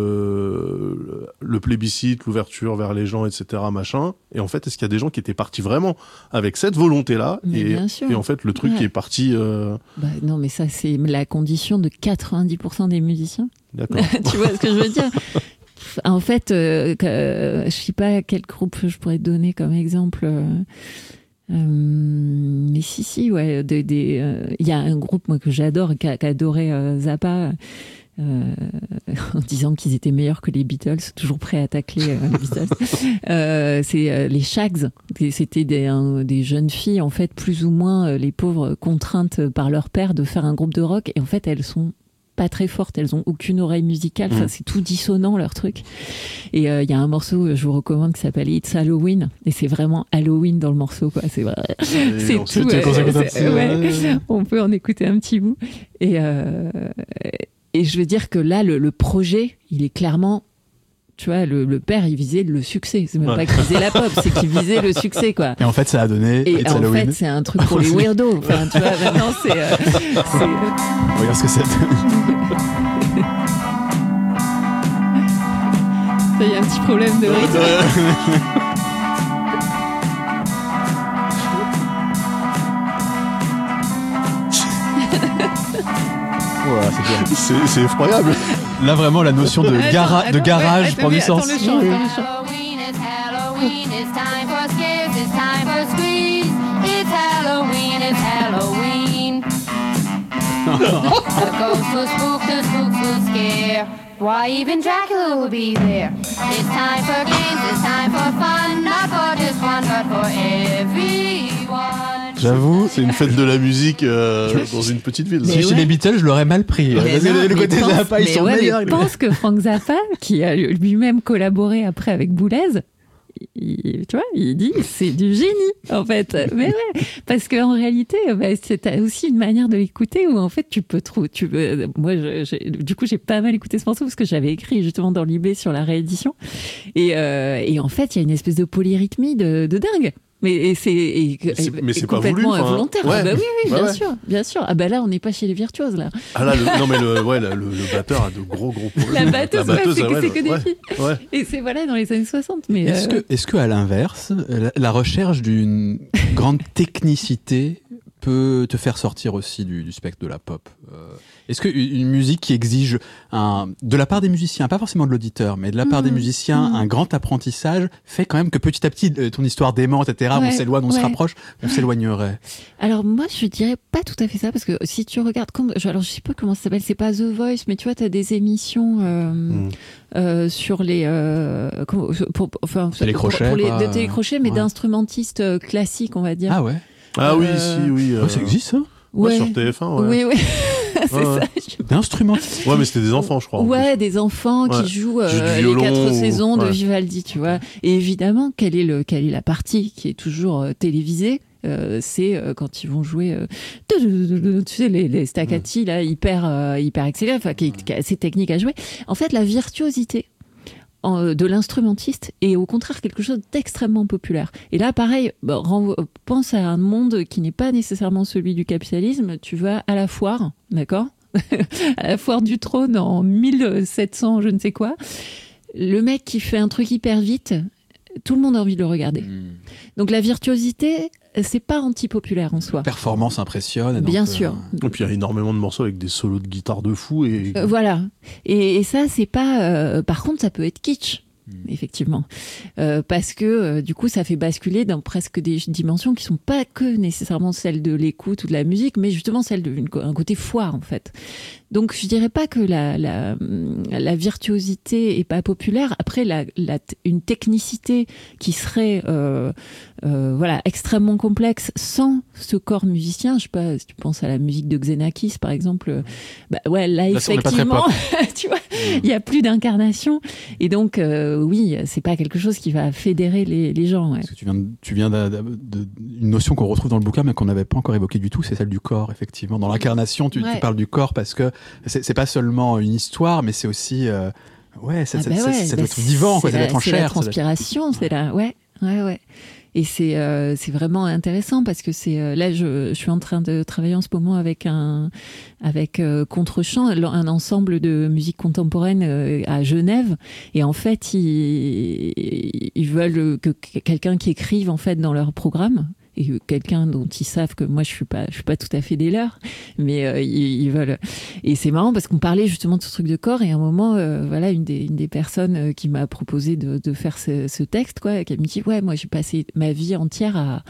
euh, le plébiscite, l'ouverture vers les gens, et cetera, machin. Et en fait, est-ce qu'il y a des gens qui étaient partis vraiment avec cette volonté-là et, et en fait, le truc ouais. qui est parti... Euh... Bah, non, mais ça, c'est la condition de quatre-vingt-dix pour cent des musiciens. D'accord. Tu vois ce que je veux dire ? En fait, euh, euh, je sais pas quel groupe je pourrais te donner comme exemple... Euh... Euh, mais si si ouais il euh, y a un groupe moi que j'adore qui a, qui a adoré euh, Zappa euh, en disant qu'ils étaient meilleurs que les Beatles, toujours prêts à tacler euh, les Beatles. euh, c'est euh, les Shags. C'était des, un, des jeunes filles en fait plus ou moins euh, les pauvres contraintes par leur père de faire un groupe de rock, et en fait elles sont pas très fortes, elles ont aucune oreille musicale, enfin, mmh. c'est tout dissonant leur truc. Et il euh, y a un morceau, je vous recommande, qui s'appelle It's Halloween, et c'est vraiment Halloween dans le morceau, quoi. C'est vrai, c'est tout. Euh, c'est, ouais, on peut en écouter un petit bout. Et, euh, et je veux dire que là, le, le projet, il est clairement, tu vois, le, le père, il visait le succès. C'est même ouais. pas qu'il visait la pop, c'est qu'il visait le succès, quoi. Et en fait, ça a donné Et It's en Halloween. fait, c'est un truc pour les weirdos. Enfin, tu vois, maintenant, c'est... Euh, c'est... Regarde ce que c'est. Il y a un petit problème de rythme. Voilà, c'est, c'est, c'est effroyable. Là, vraiment, la notion de, gara- attends, de garage attends, prend du sens. Attends le chant, attends le chant. Halloween, it's Halloween, it's time for scares, it's time for squeeze. It's Halloween, it's Halloween. The ghosts will spook, the spooks will scare. Why even Dracula will be there. It's time for games, it's time for fun. Not for just one, but for everyone. J'avoue, c'est une fête de la musique euh, dans une petite ville. Si j'étais les Beatles, je l'aurais mal pris. Mais non, le côté pense, Zappa, ils sont ouais, meilleurs. Je pense que Frank Zappa, qui a lui-même collaboré après avec Boulez, il, tu vois, il dit c'est du génie en fait. Mais ouais, parce qu'en réalité, bah, c'est aussi une manière de l'écouter où en fait tu peux trouver. Tu peux, moi, je, j'ai, du coup, j'ai pas mal écouté ce morceau parce que j'avais écrit justement dans l'I B sur la réédition. Et, euh, et en fait, il y a une espèce de polyrythmie de, de dingue. Mais et c'est, et, c'est, mais c'est et complètement pas voulu, involontaire. Ouais. Ah bah oui, oui, bah bien ouais. sûr, bien sûr. Ah bah là, on n'est pas chez les virtuoses là. Ah là, le, non mais le, ouais, le, le batteur a de gros gros problèmes. La batteuse, la batteuse ouais, c'est, ouais, c'est que des ouais, filles. Ouais. Et c'est voilà dans les années soixante. Mais est-ce euh... que, est-ce que à l'inverse, la, la recherche d'une grande technicité peut te faire sortir aussi du, du spectre de la pop. Euh, est-ce qu'une musique qui exige, un, de la part des musiciens, pas forcément de l'auditeur, mais de la part mmh, des musiciens, mmh. un grand apprentissage, fait quand même que petit à petit, ton histoire d'aimante, et cetera, ouais, on s'éloigne, on ouais. se rapproche, on s'éloignerait? Alors moi, je dirais pas tout à fait ça, parce que si tu regardes, comme, alors je sais pas comment ça s'appelle, c'est pas The Voice, mais tu vois, t'as des émissions euh, mmh. euh, sur les... Euh, pour, pour, enfin, télécrochets, pour, pour les, quoi. de télécrochets, mais ouais. d'instrumentistes euh, classiques, on va dire. Ah ouais. Ah oui, euh... si, oui. Euh... Ouais, ça existe, ça ouais. ouais, sur T F un, ouais. Oui, oui. c'est ouais, ça. ouais. D'instrumentistes. Ouais, mais c'était des enfants, je crois. Ouais, des enfants ouais. qui jouent euh, violon, les quatre ou... saisons de ouais. Vivaldi, tu vois. Et évidemment, quelle est, le, quelle est la partie qui est toujours euh, télévisée? Euh, c'est euh, quand ils vont jouer, euh, tu sais, les, les staccati là, hyper, euh, hyper accélérés, enfin, qui, qui est assez technique à jouer. En fait, la virtuosité en, de l'instrumentiste est au contraire quelque chose d'extrêmement populaire. Et là, pareil, bah, renvo- pense à un monde qui n'est pas nécessairement celui du capitalisme. Tu vas à la foire, d'accord ? À la foire du trône en mille sept cents, je ne sais quoi. Le mec qui fait un truc hyper vite, tout le monde a envie de le regarder. Mmh. Donc la virtuosité, c'est pas anti-populaire en soi. La performance impressionne. Bien donc, sûr. Euh... Et puis il y a énormément de morceaux avec des solos de guitare de fou. Et... Euh, voilà. Et, et ça, c'est pas... Euh... Par contre, ça peut être kitsch. Effectivement, euh, parce que euh, du coup ça fait basculer dans presque des dimensions qui sont pas que nécessairement celles de l'écoute ou de la musique, mais justement celles d'un côté foire en fait. Donc je dirais pas que la, la, la virtuosité est pas populaire. Après la, la, une technicité qui serait euh, euh, voilà extrêmement complexe sans ce corps musicien, je sais pas si tu penses à la musique de Xenakis par exemple, bah ouais là, là effectivement tu vois il y a plus d'incarnation et donc euh, oui c'est pas quelque chose qui va fédérer les, les gens. Ouais. Parce que tu viens de, tu viens de, de, de, une notion qu'on retrouve dans le bouquin mais qu'on n'avait pas encore évoquée du tout, c'est celle du corps effectivement. Dans l'incarnation tu, ouais. tu parles du corps parce que c'est, c'est pas seulement une histoire mais c'est aussi euh, ouais c'est, ah bah c'est, ouais, c'est, bah c'est vivant, quoi, c'est d'être en chair. C'est la transpiration, c'est la ouais ouais ouais. Et c'est euh, c'est vraiment intéressant parce que c'est euh, là je, je suis en train de travailler en ce moment avec un avec euh, Contre-champ, un ensemble de musique contemporaine euh, à Genève et en fait ils ils veulent que quelqu'un qui écrive en fait dans leur programme et quelqu'un dont ils savent que moi je suis pas je suis pas tout à fait des leurs mais euh, ils, ils veulent et c'est marrant parce qu'on parlait justement de ce truc de corps et à un moment euh, voilà une des une des personnes euh, qui m'a proposé de de faire ce, ce texte quoi qui me dit ouais moi j'ai passé ma vie entière à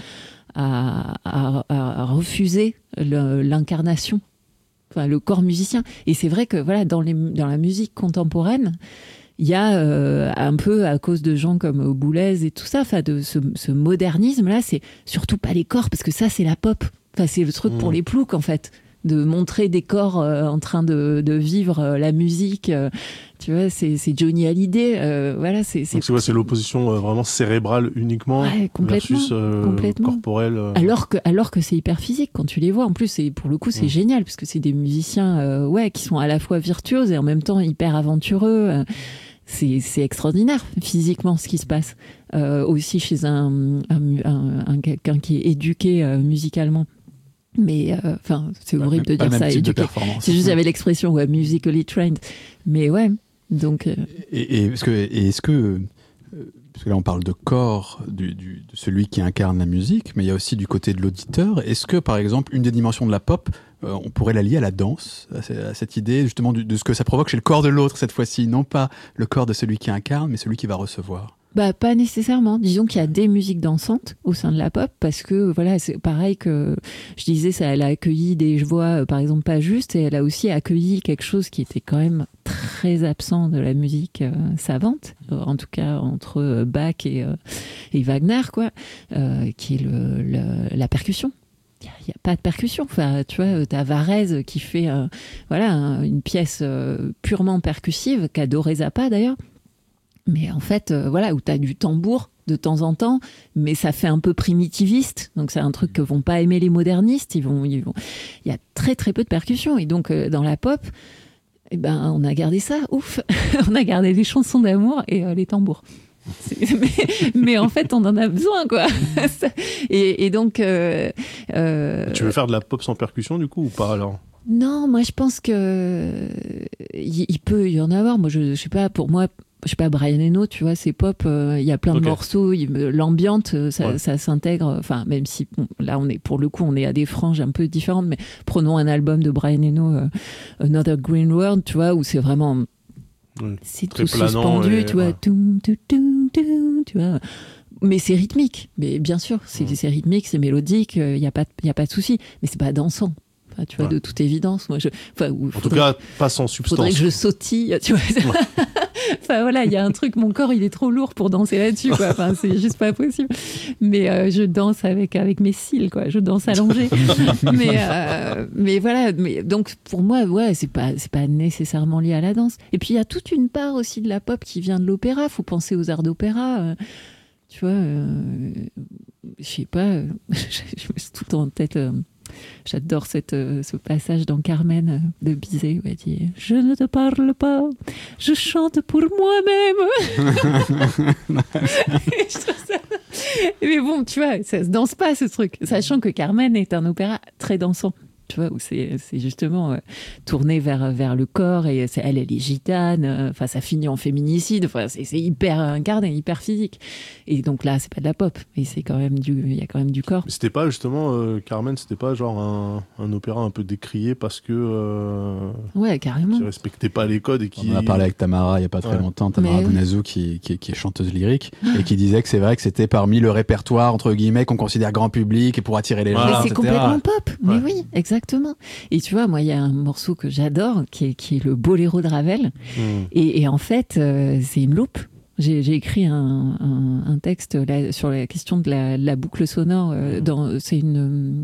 à à, à refuser le, l'incarnation enfin le corps musicien et c'est vrai que voilà dans les dans la musique contemporaine il y a euh, un peu à cause de gens comme Boulez et tout ça, enfin de ce, ce modernisme-là, c'est surtout pas les corps parce que ça c'est la pop, enfin c'est le truc mmh. pour les ploucs en fait, de montrer des corps euh, en train de, de vivre euh, la musique, euh, tu vois, c'est, c'est Johnny Hallyday, euh, voilà, c'est c'est, donc c'est, ouais, c'est l'opposition euh, vraiment cérébrale uniquement ouais, versus euh, complètement. corporelle. Euh... Alors que alors que c'est hyper physique quand tu les vois. En plus, c'est pour le coup c'est mmh. génial parce que c'est des musiciens euh, ouais qui sont à la fois virtuoses et en même temps hyper aventureux. Euh, C'est, c'est extraordinaire physiquement ce qui se passe euh, aussi chez un, un, un, un quelqu'un qui est éduqué euh, musicalement. Mais enfin, euh, c'est horrible ouais, de dire ça. Éduqué. C'est juste j'avais l'expression ouais, musically trained. Mais ouais, donc. Euh... Et, et, parce que, et est-ce que euh, parce que là on parle de corps du, du, de celui qui incarne la musique, mais il y a aussi du côté de l'auditeur. Est-ce que par exemple une des dimensions de la pop Euh, on pourrait la lier à la danse, à cette idée justement du, de ce que ça provoque chez le corps de l'autre cette fois-ci, non pas le corps de celui qui incarne, mais celui qui va recevoir. Bah pas nécessairement. Disons qu'il y a des musiques dansantes au sein de la pop parce que voilà c'est pareil que je disais ça, elle a accueilli des voix par exemple pas justes et elle a aussi accueilli quelque chose qui était quand même très absent de la musique euh, savante, en tout cas entre Bach et, euh, et Wagner quoi, euh, qui est le, le, la percussion. Il n'y a, a pas de percussion. Enfin, tu vois, t'as Varese qui fait euh, voilà, un, une pièce euh, purement percussive, qu'adorait Zappa d'ailleurs. Mais en fait, euh, voilà, où t'as du tambour de temps en temps, mais ça fait un peu primitiviste. Donc c'est un truc que vont pas aimer les modernistes. Ils vont, ils vont... Il y a très très peu de percussion. Et donc euh, dans la pop, eh ben, on a gardé ça, ouf. On a gardé les chansons d'amour et euh, les tambours. mais, mais en fait on en a besoin quoi et, et donc euh, euh... tu veux faire de la pop sans percussion du coup ou pas alors? Non, moi je pense que il, il peut y en avoir. Moi je, je sais pas, pour moi je sais pas, Brian Eno, tu vois, c'est pop, il euh, y a plein de okay. morceaux, il, l'ambiance, ça, ouais. ça s'intègre, enfin, même si, bon, là, on est, pour le coup, on est à des franges un peu différentes, mais prenons un album de Brian Eno, euh, Another Green World, tu vois, où c'est vraiment, oui. c'est tout suspendu, et, tu vois, ouais. tout, tout, tout, tout, tu vois. Mais c'est rythmique, mais bien sûr, c'est, mmh. c'est rythmique, c'est mélodique, il n'y a pas, il y a pas de souci, mais c'est pas dansant. Enfin, tu vois, ouais. de toute évidence, moi, je, enfin, en faudrait, tout cas, pas sans substance. Faudrait que je sautille, tu vois. Ouais. Enfin voilà, il y a un truc, mon corps il est trop lourd pour danser là-dessus, quoi. Enfin, c'est juste pas possible. Mais euh, je danse avec avec mes cils, quoi. Je danse allongée. mais euh, mais voilà. Mais donc pour moi, ouais, c'est pas c'est pas nécessairement lié à la danse. Et puis il y a toute une part aussi de la pop qui vient de l'opéra. Faut penser aux arts d'opéra. Euh, Tu vois, euh, je sais pas, euh, je me suis tout le temps en tête. Euh, j'adore cette, euh, ce passage dans Carmen euh, de Bizet où elle dit « Je ne te parle pas, je chante pour moi-même ». Je trouve ça... Mais bon, tu vois, ça se danse pas ce truc, sachant que Carmen est un opéra très dansant. Tu vois, où c'est, c'est justement euh, tourné vers, vers le corps et c'est, elle, elle est gitane, enfin, euh, ça finit en féminicide, enfin, c'est, c'est hyper incarné, hyper physique. Et donc là, c'est pas de la pop, et c'est quand même du, il y a quand même du corps. Mais c'était pas justement, euh, Carmen, c'était pas genre un, un opéra un peu décrié parce que. Euh, ouais, carrément. Qui respectait pas les codes et qui. On en a parlé avec Tamara il y a pas très ouais. longtemps, Tamara Mais... Bounazou, qui, qui, qui est chanteuse lyrique, et qui disait que c'est vrai que c'était parmi le répertoire, entre guillemets, qu'on considère grand public et pour attirer les gens. Mais c'est et cetera. complètement pop, mais ouais. oui, exactement. Et tu vois, moi, il y a un morceau que j'adore, qui est, qui est le Boléro de Ravel. Mmh. Et, et en fait, euh, c'est une loupe. J'ai, j'ai écrit un, un, un texte là, sur la question de la, la boucle sonore. Euh, dans, c'est une,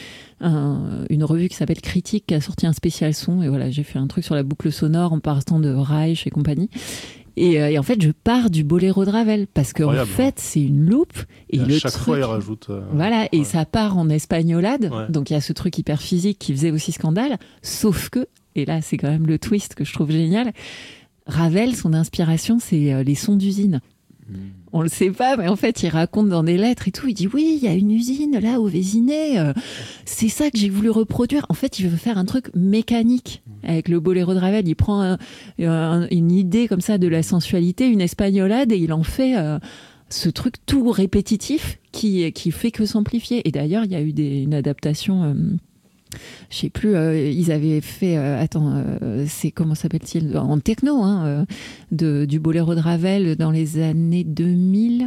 un, une revue qui s'appelle Critique, qui a sorti un spécial son. Et voilà, j'ai fait un truc sur la boucle sonore en partant de Reich et compagnie. Et, euh, et en fait, je pars du Boléro de Ravel parce qu'en fait, c'est une loupe. Et, et le chaque truc, fois, il rajoute. Euh... Voilà, et ouais. ça part en espagnolade. Ouais. Donc, il y a ce truc hyper physique qui faisait aussi scandale. Sauf que, et là, c'est quand même le twist que je trouve génial, Ravel, son inspiration, c'est euh, les sons d'usine. Mmh. On le sait pas, mais en fait, il raconte dans des lettres et tout. Il dit oui, il y a une usine là au Vésinet. Euh, c'est ça que j'ai voulu reproduire. En fait, il veut faire un truc mécanique avec le Boléro de Ravel. Il prend un, un, une idée comme ça de la sensualité, une espagnolade, et il en fait euh, ce truc tout répétitif qui qui fait que s'amplifier. Et d'ailleurs, il y a eu des, une adaptation. Euh, Je sais plus, euh, ils avaient fait, euh, attends, euh, c'est comment s'appelle-t-il, en techno, hein, euh, de, du Boléro de Ravel dans les années deux mille.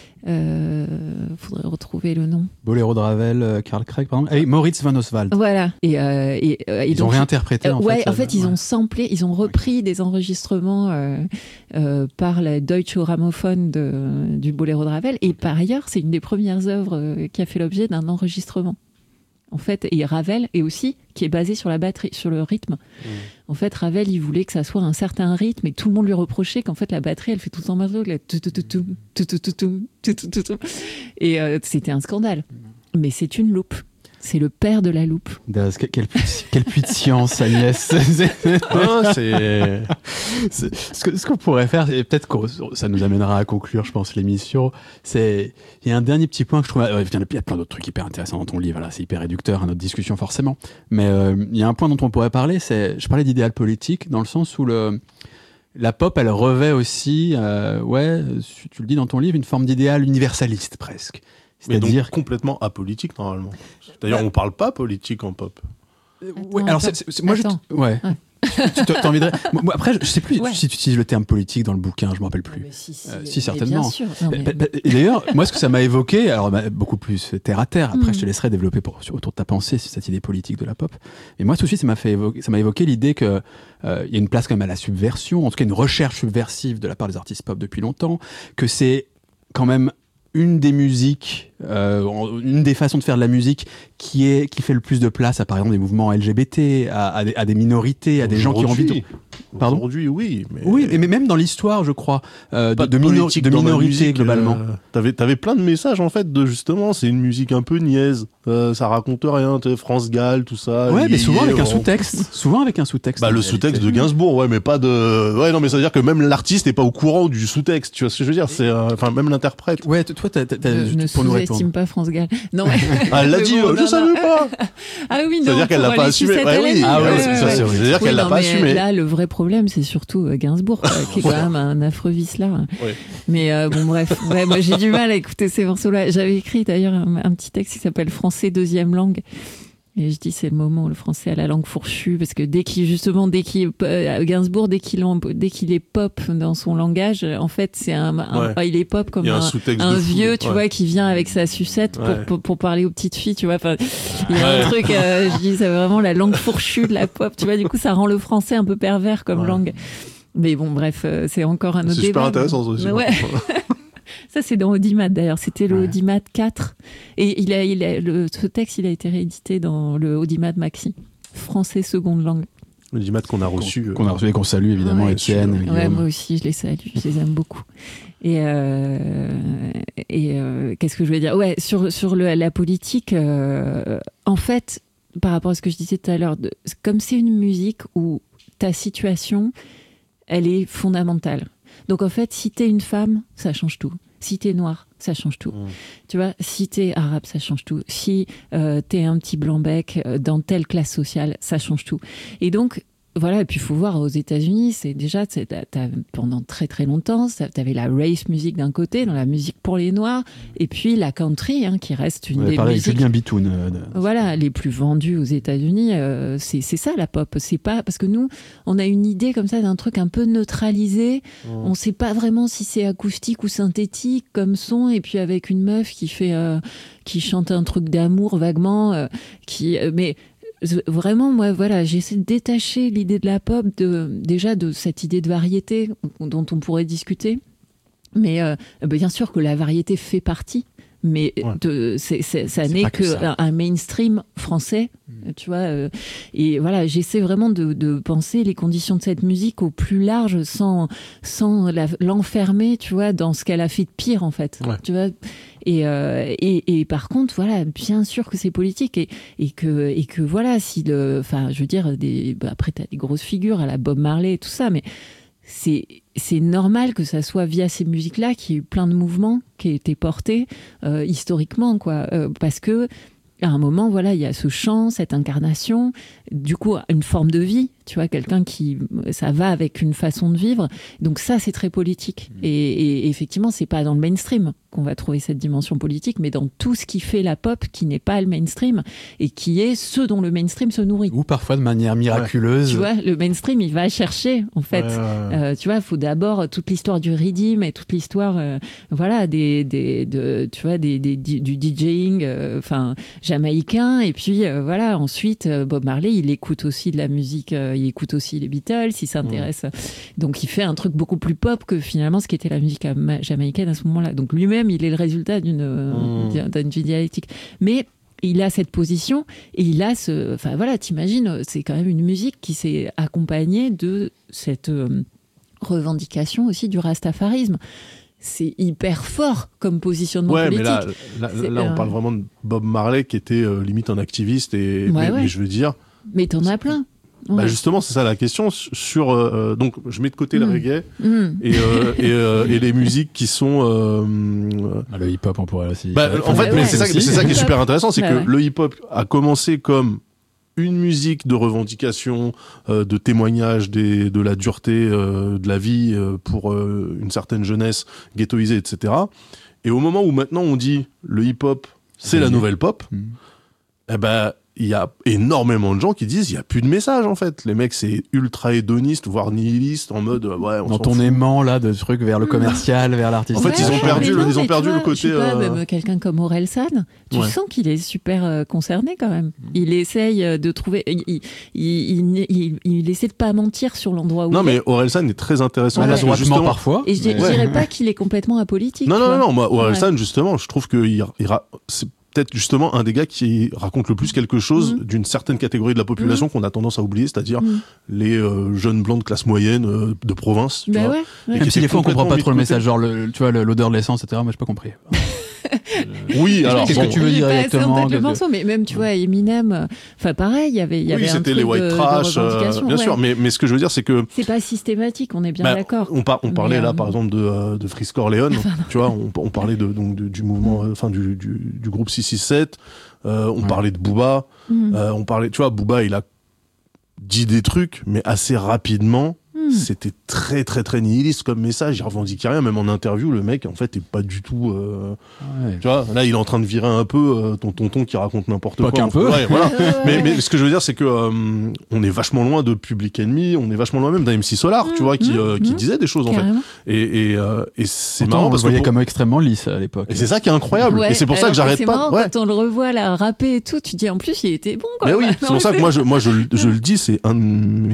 Euh, faudrait retrouver le nom. Boléro de Ravel, euh, Karl Craig, par exemple. Ah oui, Moritz van Oswald. Voilà. Et, euh, et, euh, et ils donc, ont réinterprété. Euh, en ouais, fait, en fait, euh, ils ouais. ont samplé, ils ont repris des enregistrements euh, euh, par la Deutsche Grammophon de, du Boléro de Ravel. Et par ailleurs, c'est une des premières œuvres euh, qui a fait l'objet d'un enregistrement. En fait, et Ravel est aussi qui est basé sur la batterie, sur le rythme. Mmh. En fait, Ravel, il voulait que ça soit un certain rythme, et tout le monde lui reprochait qu'en fait la batterie, elle fait tout le temps marteau, et euh, c'était un scandale. Mais c'est une loupe. C'est le père de la loupe. Das, quel, quel puits de science, Agnès. ah, c'est... c'est... Ce, que, ce qu'on pourrait faire, et peut-être que ça nous amènera à conclure, je pense, l'émission, c'est... Il y a un dernier petit point que je trouve... Il y a plein d'autres trucs hyper intéressants dans ton livre, là, c'est hyper réducteur à notre discussion, forcément. Mais euh, il y a un point dont on pourrait parler, c'est... Je parlais d'idéal politique, dans le sens où le... la pop, elle revêt aussi, euh, ouais, tu le dis dans ton livre, une forme d'idéal universaliste, presque. C'est-à-dire mais donc complètement apolitique normalement. D'ailleurs, bah, on parle pas politique en pop. Attends, ouais, alors c'est, c'est, moi attends. je ouais. ouais. tu t'as envie de... moi, après, je sais plus ouais. si tu utilises le terme politique dans le bouquin, je m'en rappelle plus. Mais si, si, euh, mais si certainement. Bien sûr. Non, mais... Et d'ailleurs, moi, ce que ça m'a évoqué, alors bah, beaucoup plus terre à terre. Après, mm. je te laisserai développer pour, autour de ta pensée sur cette idée politique de la pop. Et moi, tout de suite, ça m'a fait évoquer, ça m'a évoqué l'idée que euh, il y a une place quand même à la subversion, en tout cas une recherche subversive de la part des artistes pop depuis longtemps, que c'est quand même une des musiques, euh, une des façons de faire de la musique qui est qui fait le plus de place à par exemple des mouvements L G B T, à, à, des, à des minorités, à des gens qui ont envie de... Pardon. Aujourd'hui, oui. Mais... Oui, mais même dans l'histoire, je crois, euh, de, de, minor... de minorités globalement. Euh, t'avais, t'avais plein de messages en fait de justement, c'est une musique un peu niaise, euh, ça raconte rien, France Gall, tout ça. Ouais, mais souvent avec un on... sous-texte. Souvent avec un sous-texte. Bah le sous-texte de Gainsbourg, ouais, mais pas de. Ouais, non, mais ça veut dire que même l'artiste n'est pas au courant du sous-texte. Tu vois ce que je veux dire ? C'est, enfin, euh, même l'interprète. Ouais, toi, t'as, t'as, je ne sous-estime pas France Gall. Non. Ah, elle l'a dit, bon, je ne savais pas. Ah oui, non. Ça veut dire qu'elle l'a pas assumé. Ouais, oui. Ah ouais, ça veut dire qu'elle l'a pas assumé. Là, le vrai problème, c'est surtout Gainsbourg, quoi, qui est quand même un affreux vicelard. Ouais. Mais euh, bon, bref, ouais, moi j'ai du mal à écouter ces morceaux-là. J'avais écrit d'ailleurs un, un petit texte qui s'appelle Français deuxième langue. Et je dis, c'est le moment où le français a la langue fourchue, parce que dès qu'il, justement, dès qu'il, euh, Gainsbourg, dès qu'il, dès qu'il est pop dans son langage, en fait, c'est un, un ouais. il est pop comme un, un, un vieux, fou, tu ouais. vois, qui vient avec sa sucette pour, ouais. pour, pour parler aux petites filles, tu vois. Enfin, il y a ouais. un truc, euh, je dis, c'est vraiment la langue fourchue de la pop, tu vois. Du coup, ça rend le français un peu pervers comme ouais. langue. Mais bon, bref, euh, c'est encore un autre c'est débat. C'est super intéressant, ça aussi. Ouais. Ça, c'est dans Audimat, d'ailleurs. C'était le ouais. Audimat quatre. Et il a, il a, le, ce texte, il a été réédité dans le Audimat Maxi. Français seconde langue. L'audimat qu'on a reçu. Qu'on, qu'on a reçu et qu'on salue évidemment, ouais, Étienne. Ouais, moi aussi, je les salue, je les aime beaucoup. Et, euh, et euh, qu'est-ce que je voulais dire ? Ouais, sur, sur le, la politique, euh, en fait, par rapport à ce que je disais tout à l'heure, de, comme c'est une musique où ta situation, elle est fondamentale. Donc en fait, si t'es une femme, ça change tout. Si t'es noir, ça change tout. Mmh. Tu vois, si t'es arabe, ça change tout. Si euh, t'es un petit blanc-bec euh, dans telle classe sociale, ça change tout. Et donc, voilà, et puis il faut voir aux États-Unis, c'est déjà, c'est, t'as, t'as, pendant très très longtemps, t'avais la race music d'un côté, dans la musique pour les Noirs, et puis la country, hein, qui reste une des musiques. Julien Bitoun. Euh, de... Voilà, les plus vendues aux États-Unis, euh, c'est, c'est ça la pop. C'est pas parce que nous, on a une idée comme ça d'un truc un peu neutralisé. Mmh. On sait pas vraiment si c'est acoustique ou synthétique comme son, et puis avec une meuf qui fait, euh, qui chante un truc d'amour vaguement, euh, qui, euh, mais vraiment, moi, voilà, j'essaie de détacher l'idée de la pop de, déjà de cette idée de variété dont on pourrait discuter. Mais euh, bien sûr que la variété fait partie, mais ouais. de, c'est, c'est, ça c'est n'est que, que ça. Un mainstream français, mmh. tu vois. Euh, et voilà, j'essaie vraiment de, de penser les conditions de cette musique au plus large, sans, sans la, l'enfermer, tu vois, dans ce qu'elle a fait de pire, en fait. Ouais. Tu vois. Et, euh, et, et par contre, voilà, bien sûr que c'est politique et, et que et que voilà, si le, enfin, je veux dire, des, bah après t'as des grosses figures à la Bob Marley et tout ça, mais c'est c'est normal que ça soit via ces musiques-là qu'il y ait eu plein de mouvements qui aient été portés euh, historiquement, quoi, euh, parce que à un moment, voilà, il y a ce chant, cette incarnation, du coup, une forme de vie, tu vois, quelqu'un qui, ça va avec une façon de vivre. Donc ça, c'est très politique. Mmh. Et, et effectivement, c'est pas dans le mainstream qu'on va trouver cette dimension politique, mais dans tout ce qui fait la pop, qui n'est pas le mainstream, et qui est ce dont le mainstream se nourrit. Ou parfois de manière miraculeuse. Ouais. Tu vois, le mainstream, il va chercher, en fait. Ouais, ouais, ouais. Euh, tu vois, il faut d'abord toute l'histoire du riddim et toute l'histoire, euh, voilà, des, des, de, tu vois, des, des, du DJing, enfin, euh, jamaïcain, et puis euh, voilà, ensuite euh, Bob Marley il écoute aussi de la musique, euh, il écoute aussi les Beatles, il s'intéresse, mmh. donc il fait un truc beaucoup plus pop que finalement ce qui était la musique jamaïcaine à ce moment-là, donc lui-même il est le résultat d'une, mmh. d'une dialectique, mais il a cette position et il a ce, enfin voilà, t'imagines, c'est quand même une musique qui s'est accompagnée de cette euh, revendication aussi du rastafarisme. C'est hyper fort comme positionnement ouais, politique. Ouais, mais là, là, là on euh... parle vraiment de Bob Marley qui était euh, limite un activiste. Et, ouais, mais, ouais. mais je veux dire... Mais t'en as plein. Ouais. Bah justement, c'est ça la question. Sur, euh, donc, je mets de côté mmh. le reggae mmh. et, euh, et, euh, et les musiques qui sont... Euh, ah, le hip-hop, on pourrait aussi... Bah, en fait, ouais, c'est, ça, c'est ça qui est super intéressant, c'est bah, que ouais. le hip-hop a commencé comme... une musique de revendication, euh, de témoignage des, de la dureté euh, de la vie euh, pour euh, une certaine jeunesse ghettoisée, et cetera. Et au moment où maintenant on dit le hip-hop, c'est mmh. la nouvelle pop, mmh. eh ben il y a énormément de gens qui disent il y a plus de message en fait. Les mecs c'est ultra hédoniste, voire nihiliste, en mode ouais. On Dans ton fout. aimant là de trucs vers le commercial, vers l'artiste. En fait ouais, ils ont perdu, non, le, ils ont perdu vois, le côté. Je sais pas, euh... même quelqu'un comme Orelsan, tu ouais. sens qu'il est super euh, concerné quand même. Il essaye de trouver, il, il, il, il, il essaie de pas mentir sur l'endroit où. Non il mais est. Orelsan est très intéressant. Ouais. Justement justement parfois. Et je ouais. dirais pas qu'il est complètement apolitique. Non non non, non moi Orelsan ouais. justement, je trouve que il, il, c'est peut-être justement un des gars qui raconte le plus quelque chose mmh. d'une certaine catégorie de la population mmh. qu'on a tendance à oublier, c'est-à-dire mmh. les euh, jeunes blancs de classe moyenne euh, de province. Tu bah vois, ouais, ouais. Même si des fois on comprend pas trop le message, genre le, tu vois l'odeur de l'essence, et cetera. Moi j'ai pas compris. Oui, alors qu'est-ce bon, que tu veux dire exactement le morceau, mais même tu vois Eminem, enfin pareil, il y avait il y avait oui, un c'était truc les white de, trash, de euh, bien ouais. sûr, mais mais ce que je veux dire c'est que c'est pas systématique, on est bien bah, d'accord. On, par, on parlait mais, là euh... par exemple de euh, de Frisk Orleans, enfin, tu vois, on, on parlait de donc de, du mouvement, enfin euh, du, du du groupe six six sept, euh, on ouais. parlait de Booba, mm. euh, on parlait, tu vois, Booba il a dit des trucs, mais assez rapidement. C'était très très très nihiliste comme message, il revendiquait rien, même en interview le mec en fait est pas du tout euh... ouais. tu vois, là il est en train de virer un peu euh, ton tonton qui raconte n'importe pas quoi qu'un peu ouais, voilà. mais, mais ce que je veux dire c'est que euh, on est vachement loin de Public Enemy, on est vachement loin même d'un M C Solar, mmh, tu vois, qui, euh, mmh, qui disait des choses carrément. En fait et, et, euh, et c'est pourtant, marrant on parce le voyait pour... comme extrêmement lisse à l'époque et c'est ça qui est incroyable ouais, et c'est pour ça que j'arrête c'est pas marrant, ouais. Quand on le revoit là rapper et tout, tu dis en plus il était bon quoi. Mais oui, c'est pour ça que moi je, moi je, je le dis, c'est un de mes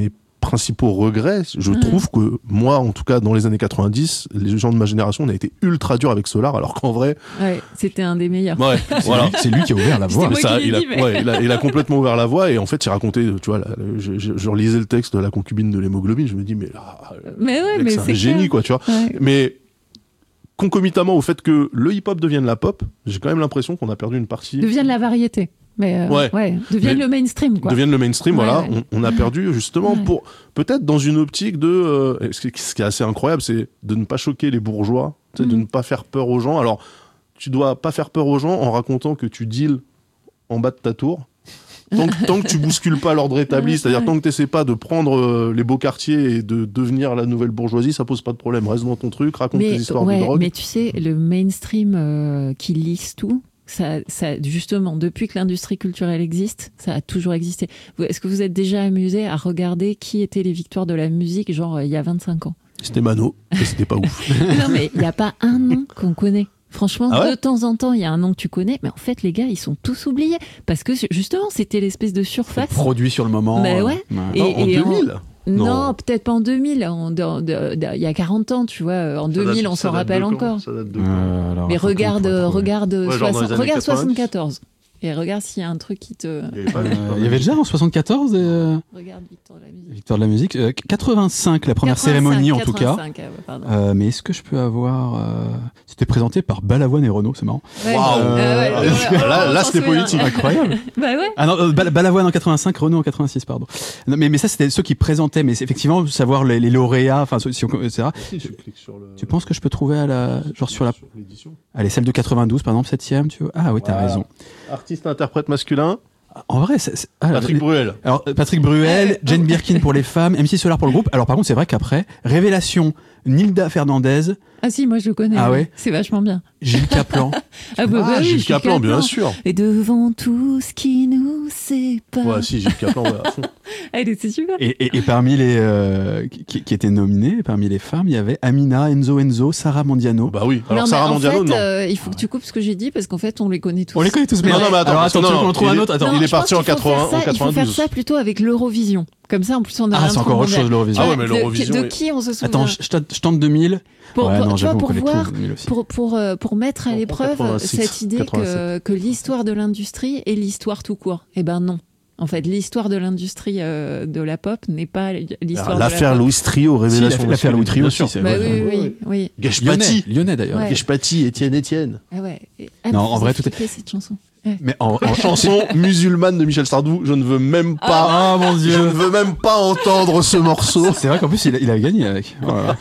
principaux regrets, je Mmh. trouve que moi, en tout cas, dans les années quatre-vingt-dix, les gens de ma génération, on a été ultra dur avec Solar, alors qu'en vrai, Ouais, c'était un des meilleurs. ouais, voilà. C'est lui qui a ouvert la voie. moi Ça, qui l'ai il, a, dit, mais- ouais, il, a, il a complètement ouvert la voie et en fait il racontait, tu vois, la- je, je, je relisais le texte de la concubine de l'hémoglobine, je me dis mais, ah, Mais ouais, mec, mais c'est un c'est génie clair. quoi, tu vois. Ouais. Mais concomitamment au fait que le hip-hop devienne la pop, j'ai quand même l'impression qu'on a perdu une partie, Devienne la variété. Mais euh, Ouais. ouais. Devienne Mais- le mainstream, quoi. devienne le mainstream, Ouais, voilà, ouais. On, on a perdu justement Ouais. pour peut-être dans une optique de, euh, ce, qui, ce qui est assez incroyable, c'est de ne pas choquer les bourgeois, tu sais, de Mhm. ne pas faire peur aux gens. Alors tu dois pas faire peur aux gens en racontant que tu deals en bas de ta tour. Tant que, tant que tu bouscules pas l'ordre établi, Ouais, c'est-à-dire ouais. tant que tu n'essaies pas de prendre euh, les beaux quartiers et de devenir la nouvelle bourgeoisie, ça pose pas de problème. Reste dans ton truc, raconte tes Mais, histoires ouais, de drogue. mais tu sais, le mainstream euh, qui lisse tout, ça, ça, justement, depuis que l'industrie culturelle existe, ça a toujours existé. Vous- Est-ce que vous êtes déjà amusé à regarder qui étaient les victoires de la musique, genre euh, il y a vingt-cinq ans? C'était Mano, et c'était pas ouf. Non, mais il n'y a pas un nom qu'on connaît. Franchement, Ah ouais de temps en temps, il y a un nom que tu connais, mais en fait, les gars, ils sont tous oubliés. Parce que justement, c'était l'espèce de surface. Produit sur le moment. Mais euh, ouais. Et- Non, en et deux mille Non, Non. peut-être pas en deux mille, en- de- de- de- il y a quarante ans, tu vois. En deux mille, on s'en rappelle encore. Ça date de Euh, alors, Mais attends, regarde, on pourrait trouver. regarde, Ouais, genre dans les soixante années regarde quatre-vingt-dix. soixante-quatorze. Et regarde s'il y a un truc qui te. Il y avait pas- Euh, Il y avait déjà en soixante-quatorze des, euh, Regarde Victor de la musique. Victoire de la musique. Euh, quatre-vingt-cinq, la première quatre-vingt-cinq, cérémonie en tout cas. quatre-vingt-cinq, ah ouais, pardon. Euh, mais est-ce que je peux avoir. euh, C'était présenté par Balavoine et Renault, c'est marrant. Ouais. Waouh. Euh, ouais, Euh, ouais, ouais, là- on là, s'en c'était souvient. politique. Incroyable. Bah ouais. Ah non, euh, Bal- Balavoine en quatre-vingt-cinq, Renault en quatre-vingt-six, pardon. Non, mais, mais ça, c'était ceux qui présentaient. Mais c'est effectivement, savoir les, les lauréats, enfin, si on, et cetera. Si tu cliques sur le- Tu penses que je peux trouver à la. Genre sur la. l'édition. Allez, celle de quatre-vingt-douze, par exemple, septième, tu vois. Ah oui, t'as Voilà. raison. Artiste interprète masculin, En vrai, c'est. c'est- ah, Patrick les- Bruel. Alors, euh, Patrick Bruel, Jane Birkin pour les femmes, M C Solar pour le groupe. Alors, par contre, c'est vrai qu'après, Révélation, Nilda Fernandez, Ah si, moi je le connais. Ah ouais. C'est vachement bien. Gilles Caplan. Ah bah, bah oui, Gilles Caplan, bien sûr. Et devant tout ce qui nous sépare. Ouais, si, Gilles Caplan, ouais, à fond. Ah, c'est super. Et, et, et parmi les euh, qui, qui étaient nominés, parmi les femmes, il y avait Amina, Enzo Enzo, Sarah Mondiano. Bah oui. Alors, non, Sarah mais en Mondiano, fait, non. euh, il faut que tu coupes ce que j'ai dit parce qu'en fait, on les connaît tous. On les connaît tous, mais Non, non, mais attends, alors parce que attends, tu non, veux qu'on en trouve il un est- autre. Attends. il est je pense parti en qu'il faut faire quatre-vingts, ça- en Il faut faire quatre-vingt-douze. ça plutôt avec l'Eurovision. Comme ça, en plus, on a Ah, un c'est truc encore autre mondial. chose l'Eurovision. Ah ouais, mais de- l'Eurovision De est- qui on se souvient? Attends, je, je tente- je tente deux mille. Pour, ouais, pour- non, tu vois, j'avoue, on pour connaît voir, tous deux mille aussi. pour, pour, euh, pour mettre à En l'épreuve quatre-vingt-six, cette idée que, quatre-vingt-sept. que l'histoire de l'industrie est l'histoire tout court. Eh ben non. En fait, l'histoire de l'industrie euh, de la pop n'est pas l'histoire Alors, de la L'affaire pop. Louis Trio, Si, révélation. l'affaire Louis Trio bien aussi, sûr. c'est Bah vrai. oui, oui, oui, oui. Lyonnais, Geshpati. Lyonnais d'ailleurs. Ouais. Geshpati, Étienne Étienne. Ah ouais. Et- ah, Non, mais en vous vrai, avez tout est- flippé, cette chanson. Ouais. Mais en, en- Chanson musulmane de Michel Sardou, je ne veux même pas. Ah mon Je dieu. ne veux même pas entendre ce morceau. C'est vrai qu'en plus il a, il a gagné avec. Voilà.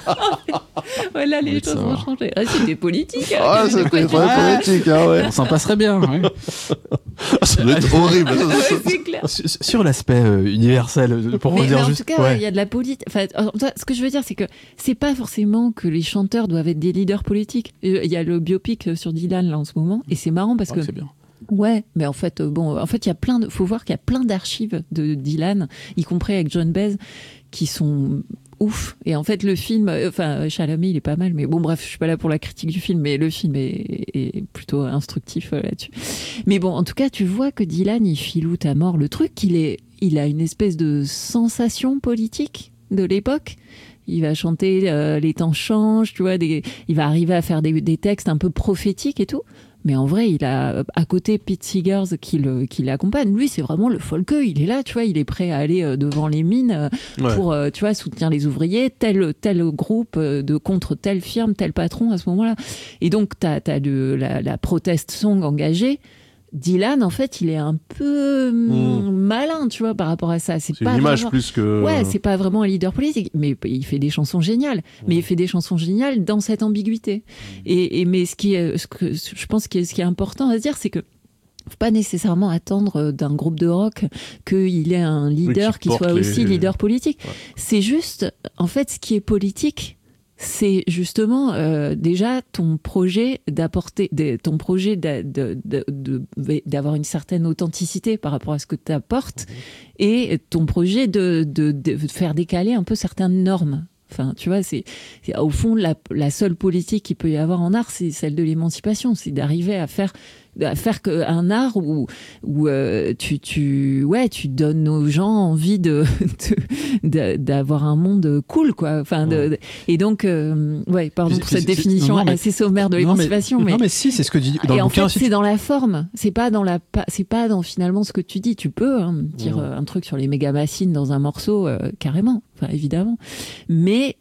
Ouais, là, les Envie de choses ont savoir. changé. Ah, c'était politique. hein. Ah, De quoi c'était tu très parles politique, hein, ouais. On s'en passerait bien. ouais. Ah, ça doit être horrible. Ouais, c'est clair. Sur, sur l'aspect euh, universel, euh, pour Mais, redire mais en juste. tout cas, ouais, il ouais. y a de la politique. Enfin, en tout cas, ce que je veux dire, c'est que c'est pas forcément que les chanteurs doivent être des leaders politiques. Euh, Il y a le biopic sur Dylan là en ce moment, et c'est marrant parce Oh, que c'est bien. ouais, mais en fait, euh, bon, en fait, il y a plein de, faut voir qu'il y a plein d'archives de Dylan, y compris avec John Baez, qui sont ouf. Et en fait, le film, euh, enfin, Chalamet, il est pas mal, mais bon, bref, je suis pas là pour la critique du film, mais le film est, est plutôt instructif euh, là-dessus. Mais bon, en tout cas, tu vois que Dylan, il filoute à mort le truc. Il est, il a une espèce de sensation politique de l'époque. Il va chanter euh, Les temps changent, tu vois, des, il va arriver à faire des, des textes un peu prophétiques et tout. Mais en vrai, il a à côté Pete Seegers qui le qui l'accompagne. Lui, c'est vraiment le folkeux. Il est là, tu vois, il est prêt à aller euh, devant les mines euh, Ouais. pour, euh, tu vois, soutenir les ouvriers, tel tel groupe euh, de contre telle firme, tel patron à ce moment-là. Et donc, t'as t'as de la, la protest song engagée. Dylan, en fait, il est un peu hum, malin, tu vois, par rapport à ça. C'est C'est pas une image vraiment- plus que. Ouais, c'est pas vraiment un leader politique, mais il fait des chansons géniales. Mais il fait des chansons géniales dans cette ambiguïté. Et, et mais ce qui est, ce que je pense que ce qui est important à se dire, c'est que faut pas nécessairement attendre d'un groupe de rock qu'il ait un leader qui qui, porte soit les- aussi leader politique. Ouais. C'est juste, en fait, ce qui est politique, c'est justement euh, déjà ton projet d'apporter, de- ton projet d'a- de- de- de- d'avoir une certaine authenticité par rapport à ce que tu apportes, et ton projet de, de, de faire décaler un peu certaines normes. Enfin, tu vois, c'est c'est- au fond la, la seule politique qu'il peut y avoir en art, c'est celle de l'émancipation, c'est d'arriver à faire à faire que, un art où, où euh, tu, tu, ouais, tu donnes aux gens envie de, de, de d'avoir un monde cool, quoi. Enfin, de, de, et donc, euh, ouais, pardon Puis- pour puis cette c'est- définition non, non, mais- assez sommaire de Non, mais- l'émancipation, mais, Non, mais si, c'est ce que dit dans et le en bouquin. fait, aussi, c'est tu- dans la forme. C'est pas dans la, pa- c'est pas dans finalement ce que tu dis. Tu peux hein, dire Mmh. euh, un truc sur les méga-machines dans un morceau, euh, carrément, enfin, évidemment. Mais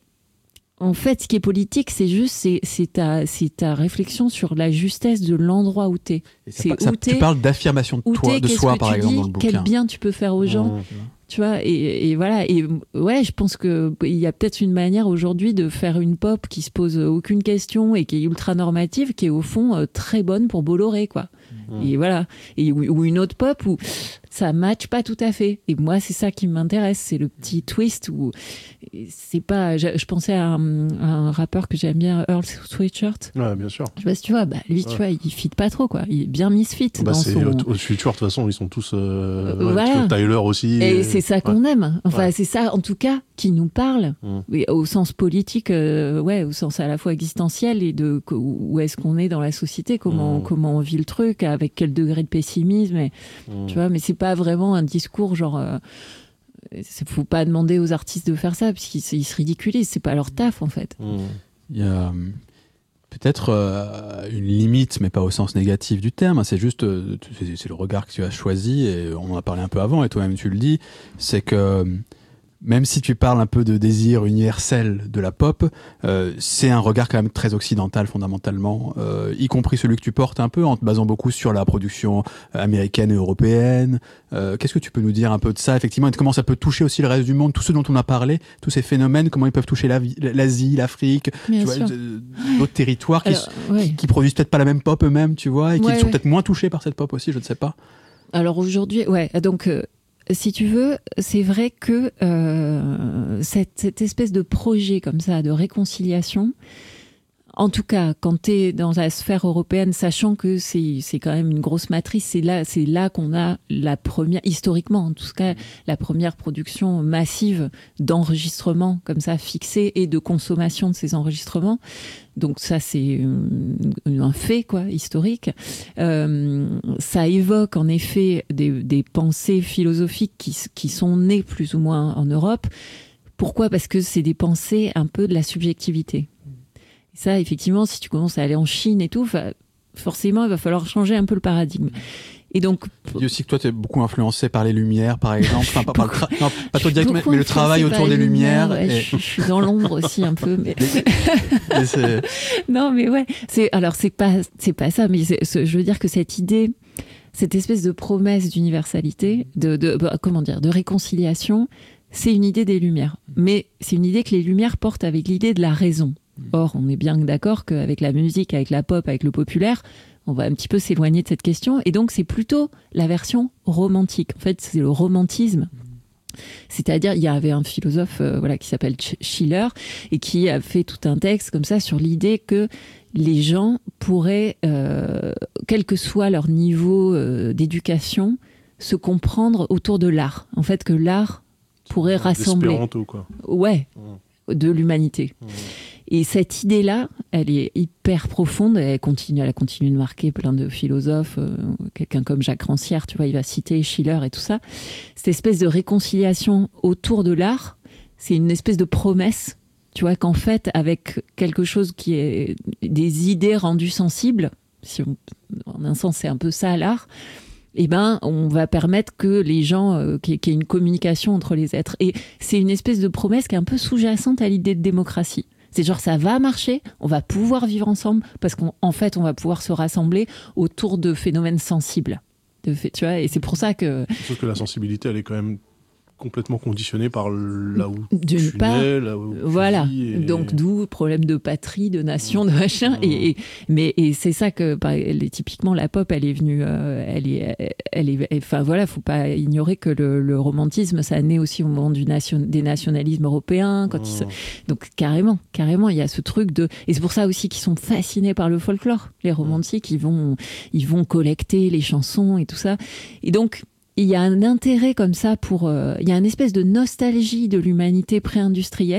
en fait, ce qui est politique, c'est juste, c'est, c'est ta, c'est ta réflexion sur la justesse de l'endroit où t'es. Et ça C'est pa- ça- où t'es, tu parles d'affirmation de, où toi, t'es, de qu'est-ce soi, que par tu exemple, dis, dans le quel bouquin. bien tu peux faire aux gens. Mmh. Tu vois, et, et voilà. Et ouais, je pense que il y a peut-être une manière aujourd'hui de faire une pop qui se pose aucune question et qui est ultra normative, qui est au fond euh, très bonne pour Bolloré, quoi. Mmh. Et voilà. Et, ou, ou une autre pop où ça matche pas tout à fait. Et moi, c'est ça qui m'intéresse, c'est le petit twist où c'est pas. Je, je pensais à un, à un rappeur que j'aime bien, Earl Sweatshirt. Ouais, bien sûr. Je sais pas si tu vois, bah lui, tu Ouais. vois, il fit pas trop, quoi. Il est bien misfit Bah, dans c'est son. au, au Future, de toute façon, ils sont tous. Euh, Euh, ouais, voilà. Tyler aussi. Et c'est ça qu'on aime. Enfin, Ouais. c'est ça, en tout cas, qui nous parle, Mm. oui, au sens politique, euh, ouais, au sens à la fois existentiel et de co- où est-ce qu'on est dans la société, comment, Mm. comment on vit le truc, avec quel degré de pessimisme, et, Mm. tu vois. Mais c'est pas vraiment un discours genre. Euh, c'est- faut pas demander aux artistes de faire ça, parce qu'ils se ils se ridiculisent. C'est pas leur taf, en fait. Mm. Il y a euh, peut-être euh, une limite, mais pas au sens négatif du terme. hein, C'est juste, euh, c'est c'est le regard que tu as choisi, et on en a parlé un peu avant, et toi-même tu le dis, c'est que euh, même si tu parles un peu de désir universel de la pop, euh, c'est un regard quand même très occidental fondamentalement, euh, y compris celui que tu portes un peu en te basant beaucoup sur la production américaine et européenne. Euh, Qu'est-ce que tu peux nous dire un peu de ça, effectivement, et de comment ça peut toucher aussi le reste du monde, tous ceux dont on a parlé, tous ces phénomènes, comment ils peuvent toucher la vie- l'Asie, l'Afrique, Bien tu vois, sûr. de- d'autres territoires qui, Alors, ouais. qui, qui produisent peut-être pas la même pop eux-mêmes, tu vois, et qui Ouais, sont ouais. peut-être moins touchés par cette pop aussi, je ne sais pas. Alors aujourd'hui, ouais, donc euh, si tu veux, c'est vrai que euh, cette, cette espèce de projet comme ça de réconciliation, en tout cas, quand tu es dans la sphère européenne, sachant que c'est c'est quand même une grosse matrice, c'est là c'est là qu'on a la première, historiquement en tout cas, la première production massive d'enregistrements comme ça fixés et de consommation de ces enregistrements. Donc ça, c'est euh, un fait quoi, historique. Euh, ça évoque en effet des, des pensées philosophiques qui, qui sont nées plus ou moins en Europe. Pourquoi ? Parce que c'est des pensées un peu de la subjectivité. Et ça, effectivement, si tu commences à aller en Chine et tout, forcément, il va falloir changer un peu le paradigme. Et donc, Tu dis aussi que toi, tu es beaucoup influencé par les Lumières, par exemple. Enfin, pas, par le tra- non, pas toi directement, beaucoup mais le travail influencée autour par des les Lumières. ouais, et- je, je suis dans l'ombre aussi un peu, mais et c'est- non, mais ouais. C'est alors c'est pas c'est pas ça, mais c'est- c'est- je veux dire que cette idée, cette espèce de promesse d'universalité, de, de bah, comment dire, de réconciliation, c'est une idée des Lumières. Mais c'est une idée que les Lumières portent avec l'idée de la raison. Or, on est bien d'accord qu'avec la musique, avec la pop, avec le populaire, on va un petit peu s'éloigner de cette question. Et donc, c'est plutôt la version romantique. En fait, c'est le romantisme. C'est-à-dire, il y avait un philosophe euh, voilà, qui s'appelle Sch- Schiller et qui a fait tout un texte comme ça sur l'idée que les gens pourraient, euh, quel que soit leur niveau euh, d'éducation, se comprendre autour de l'art. En fait, que l'art pourrait rassembler. L'espéranto, quoi. Ouais, Mmh. de l'humanité. Mmh. Et cette idée-là, elle est hyper profonde. Elle continue, elle a continué de marquer plein de philosophes. Euh, quelqu'un comme Jacques Rancière, tu vois, il va citer Schiller et tout ça. Cette espèce de réconciliation autour de l'art, c'est une espèce de promesse. Tu vois qu'en fait, avec quelque chose qui est des idées rendues sensibles, si on, en un sens, c'est un peu ça l'art. Eh ben, on va permettre que les gens, euh, qu'il y ait- qu'il y ait une communication entre les êtres. Et c'est une espèce de promesse qui est un peu sous-jacente à l'idée de démocratie. C'est genre, ça va marcher, on va pouvoir vivre ensemble, parce qu'en en fait, on va pouvoir se rassembler autour de phénomènes sensibles. De fait, tu vois, et c'est pour ça que... Sauf que la sensibilité, elle est quand même complètement conditionnée par là où D'une tu part, nais, là où tu Voilà, vis, et- donc d'où problème de patrie, de nation, de machin. Et, et- mais et c'est ça que, par- elle est- typiquement, la pop, elle est venue, euh, elle est, elle est, enfin voilà, faut pas ignorer que le, le romantisme, ça naît aussi au moment du nation, des nationalismes européens. Quand ils se- Mmh. donc carrément, carrément, il y a ce truc de, et c'est pour ça aussi qu'ils sont fascinés par le folklore. Les romantiques, ils vont, ils vont collecter les chansons et tout ça. Et donc il y a un intérêt comme ça pour, euh, il y a une espèce de nostalgie de l'humanité pré-industrielle,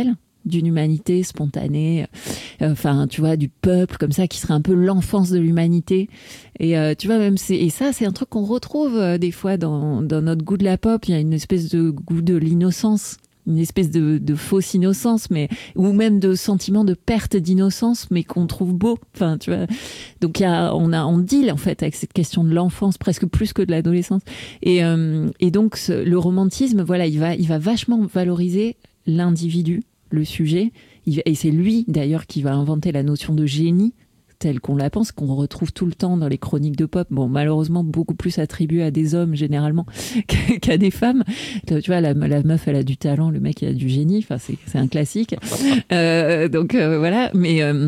d'une humanité spontanée, enfin, euh, tu vois, du peuple, comme ça, qui serait un peu l'enfance de l'humanité. Et euh, tu vois, même, c'est, et ça, c'est un truc qu'on retrouve euh, des fois dans, dans notre goût de la pop. Il y a une espèce de goût de l'innocence, une espèce de, de fausse innocence, mais, ou même de sentiment de perte d'innocence, mais qu'on trouve beau. Enfin, tu vois. Donc, il y a, on a, on deal, en fait, avec cette question de l'enfance, presque plus que de l'adolescence. Et, euh, et donc, ce, le romantisme, voilà, il va, il va vachement valoriser l'individu, le sujet, et c'est lui d'ailleurs qui va inventer la notion de génie telle qu'on la pense, qu'on retrouve tout le temps dans les chroniques de pop, bon malheureusement beaucoup plus attribué à des hommes généralement qu'à des femmes. Tu vois, la, la meuf elle a du talent, le mec il a du génie, enfin c'est, c'est un classique. Euh, donc euh, voilà, mais euh,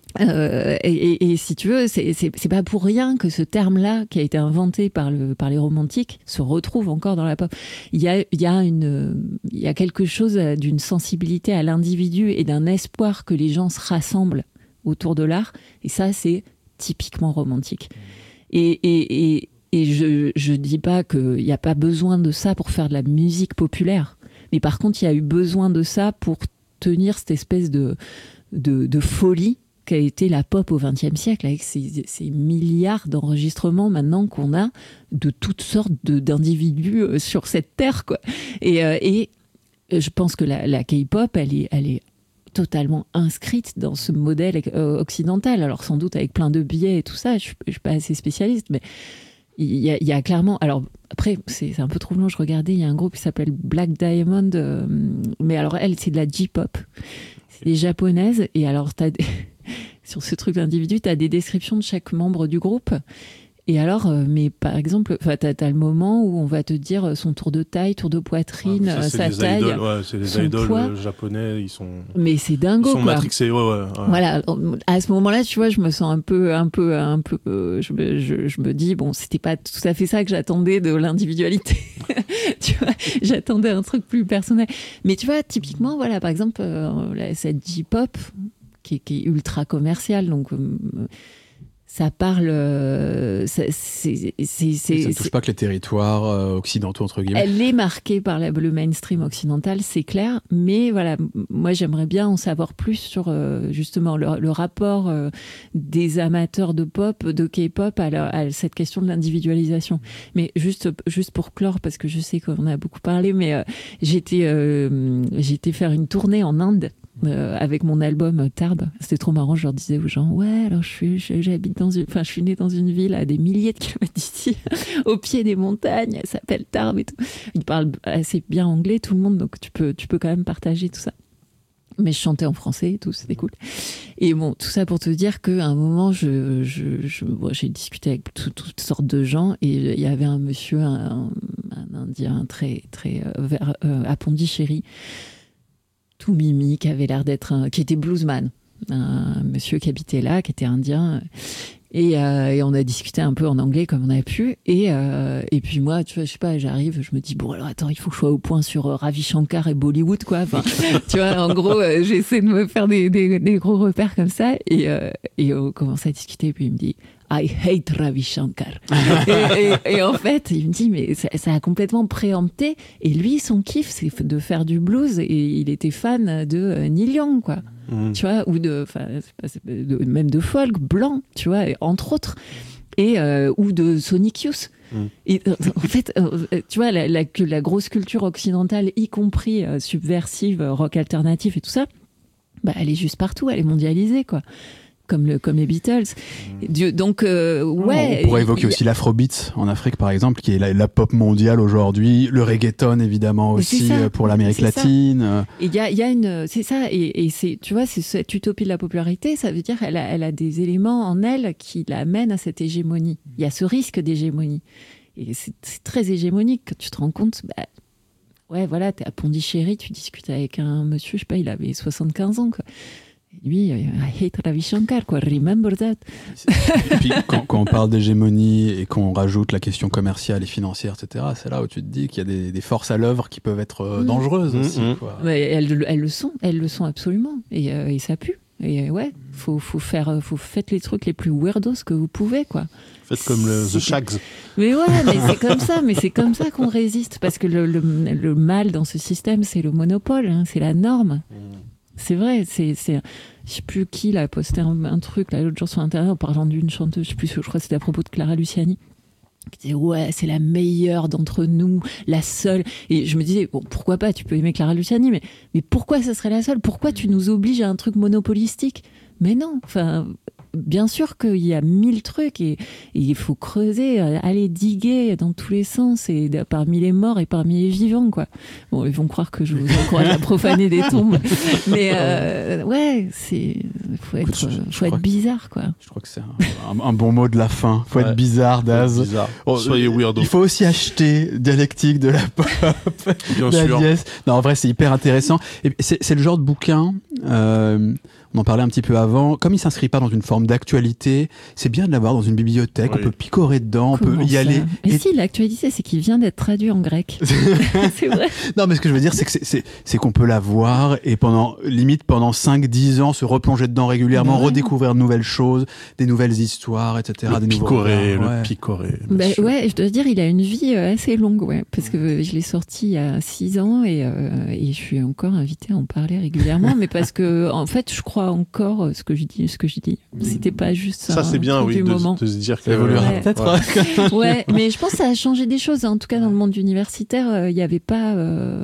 Euh, et, et, et si tu veux, c'est, c'est, c'est pas pour rien que ce terme-là, qui a été inventé par, le, par les romantiques, se retrouve encore dans la pop. Il y a, il y a, une, il y a quelque chose d'une sensibilité à l'individu et d'un espoir que les gens se rassemblent autour de l'art. Et ça, c'est typiquement romantique. Et, et, et, et je, je dis pas qu'il n'y a pas besoin de ça pour faire de la musique populaire. Mais par contre, il y a eu besoin de ça pour tenir cette espèce de, de, de folie qu'a été la pop au vingtième siècle, avec ces, ces milliards d'enregistrements maintenant qu'on a de toutes sortes de, d'individus sur cette terre, quoi. Et, euh, et je pense que la, la K-pop, elle est, elle est totalement inscrite dans ce modèle occidental. Alors sans doute avec plein de biais et tout ça, je ne suis pas assez spécialiste, mais il y a, il y a clairement... Alors après, c'est, c'est un peu troublant, je regardais, il y a un groupe qui s'appelle Black Diamond, euh, mais alors elle, c'est de la J-pop. C'est des japonaises, et alors t'as des... sur ce truc d'individu, tu as des descriptions de chaque membre du groupe. Et alors, euh, mais par exemple, tu as le moment où on va te dire son tour de taille, tour de poitrine, ah, ça, sa taille, idoles, ouais, c'est les idoles poids. Japonais, ils sont... Mais c'est dingo, ils sont quoi. matrixés, ouais, ouais, ouais. Voilà, à ce moment-là, tu vois, je me sens un peu, un peu, un peu, euh, je, me, je, je me dis, bon, c'était pas tout à fait ça que j'attendais de l'individualité. Tu vois, j'attendais un truc plus personnel. Mais tu vois, typiquement, voilà, par exemple, euh, cette J-pop, Qui est, qui est ultra commercial, donc euh, ça parle. Euh, ça, c'est, c'est, c'est, ça ne touche c'est, pas que les territoires euh, occidentaux, entre guillemets. Elle est marquée par la, le mainstream occidental, c'est clair, mais voilà, moi j'aimerais bien en savoir plus sur euh, justement le, le rapport euh, des amateurs de pop, de K-pop à, la, à cette question de l'individualisation. Mais juste, juste pour clore, parce que je sais qu'on a beaucoup parlé, mais euh, j'étais, euh, j'étais faire une tournée en Inde. Euh, avec mon album Tarbes, c'était trop marrant. Je leur disais aux gens, ouais, alors je suis, je, j'habite dans une, enfin, je suis née dans une ville à des milliers de kilomètres d'ici, au pied des montagnes. Elle s'appelle Tarbes et tout. Ils parlent assez bien anglais, tout le monde, donc tu peux, tu peux quand même partager tout ça. Mais je chantais en français et tout, c'était cool. Et bon, tout ça pour te dire qu'à un moment, je, je, je, bon, j'ai discuté avec tout, toutes sortes de gens, et il y avait un monsieur, un, un Indien très, très euh, vers, euh, à Pondichéry, tout mimi, qui avait l'air d'être un, qui était bluesman, un monsieur qui habitait là, qui était indien, et, euh, et on a discuté un peu en anglais comme on a pu, et, euh, et puis moi, tu vois, je sais pas, j'arrive, je me dis, bon alors attends, il faut que je sois au point sur euh, Ravi Shankar et Bollywood, quoi, enfin, tu vois, en gros, euh, j'essaie de me faire des, des, des gros repères comme ça, et, euh, et on commence à discuter, et puis il me dit, I hate Ravi Shankar. et, et, et en fait, il me dit, mais ça, ça a complètement préempté. Et lui, son kiff, c'est de faire du blues. Et il était fan de euh, Neil Young, quoi. Mmh. Tu vois, ou de, enfin, de, même de folk blanc, tu vois, entre autres. Et, euh, ou de Sonic Youth. Mmh. Et euh, en fait, euh, tu vois, la, la, la grosse culture occidentale, y compris euh, subversive, rock alternatif et tout ça, bah, elle est juste partout, elle est mondialisée, quoi. Comme, le, comme les Beatles. Dieu, donc, euh, ouais. On pourrait évoquer aussi l'afrobeat en Afrique, par exemple, qui est la, la pop mondiale aujourd'hui. Le reggaeton, évidemment, aussi, ça, pour l'Amérique c'est latine. Il y a, y a une... C'est ça, et, et c'est, tu vois, c'est cette utopie de la popularité, ça veut dire qu'elle a, elle a des éléments en elle qui l'amènent à cette hégémonie. Il y a ce risque d'hégémonie. Et c'est, c'est très hégémonique, quand tu te rends compte... Bah, ouais, voilà, t'es à Pondichéry, tu discutes avec un monsieur, je sais pas, il avait soixante-quinze ans, quoi. Lui, I hate Ravi Shankar, quoi. Remember that. Et puis, quand, quand on parle d'hégémonie et qu'on rajoute la question commerciale et financière, et cetera, c'est là où tu te dis qu'il y a des, des forces à l'œuvre qui peuvent être mmh. dangereuses mmh. aussi. Quoi. Mais elles, elles le sont, elles le sont absolument. Et, euh, et ça pue. Et ouais, faut, faut faire, faut faites les trucs les plus weirdos que vous pouvez, quoi. Faites comme le, The Shags. Mais ouais, mais c'est comme ça, mais c'est comme ça qu'on résiste, parce que le, le, le mal dans ce système, c'est le monopole, hein, c'est la norme. Mmh. C'est vrai, c'est, c'est, je sais plus qui l'a posté un, un truc là l'autre jour sur internet en parlant d'une chanteuse, je sais plus, je crois que c'était à propos de Clara Luciani, qui disait ouais c'est la meilleure d'entre nous, la seule. Et je me disais bon pourquoi pas, tu peux aimer Clara Luciani, mais mais pourquoi ça serait la seule? Pourquoi tu nous obliges à un truc monopolistique? Mais non, enfin. Bien sûr qu'il y a mille trucs et, et il faut creuser, aller diguer dans tous les sens et parmi les morts et parmi les vivants quoi. Bon, ils vont croire que je vous encourage à profaner des tombes, mais euh, ouais, c'est faut être, Écoute, je, je faut être bizarre quoi. Je crois que c'est un, un, un bon mot de la fin. Faut ouais. être bizarre, Daz. Faut être bizarre. Oh, soyez weirdo. Il faut aussi acheter Dialectique de la pop. Bien de la sûr. Dièse. Non, en vrai, c'est hyper intéressant. Et c'est, c'est le genre de bouquin. Euh, On en parlait un petit peu avant. Comme il s'inscrit pas dans une forme d'actualité, c'est bien de l'avoir dans une bibliothèque. Oui. On peut picorer dedans, Comment on peut y ça aller. Et, et si l'actualité, c'est qu'il vient d'être traduit en grec. C'est vrai. Non, mais ce que je veux dire, c'est que c'est, c'est, c'est qu'on peut l'avoir et pendant limite pendant cinq dix ans se replonger dedans régulièrement, ouais. redécouvrir de nouvelles choses, des nouvelles histoires, et cetera. Le des picoré, nouveaux... le ouais. picoré. Bah, ouais, je dois dire, il a une vie assez longue, ouais, parce que je l'ai sorti il y a six ans et, euh, et je suis encore invitée à en parler régulièrement, mais parce que en fait, je crois encore ce que je dis, ce que je dis. C'était pas juste ça. Ça, c'est bien, oui, du de, moment. de se dire que ça évoluera ouais. peut-être. Ouais. ouais, mais je pense que ça a changé des choses. En tout cas, dans le monde universitaire, il n'y avait pas. Euh,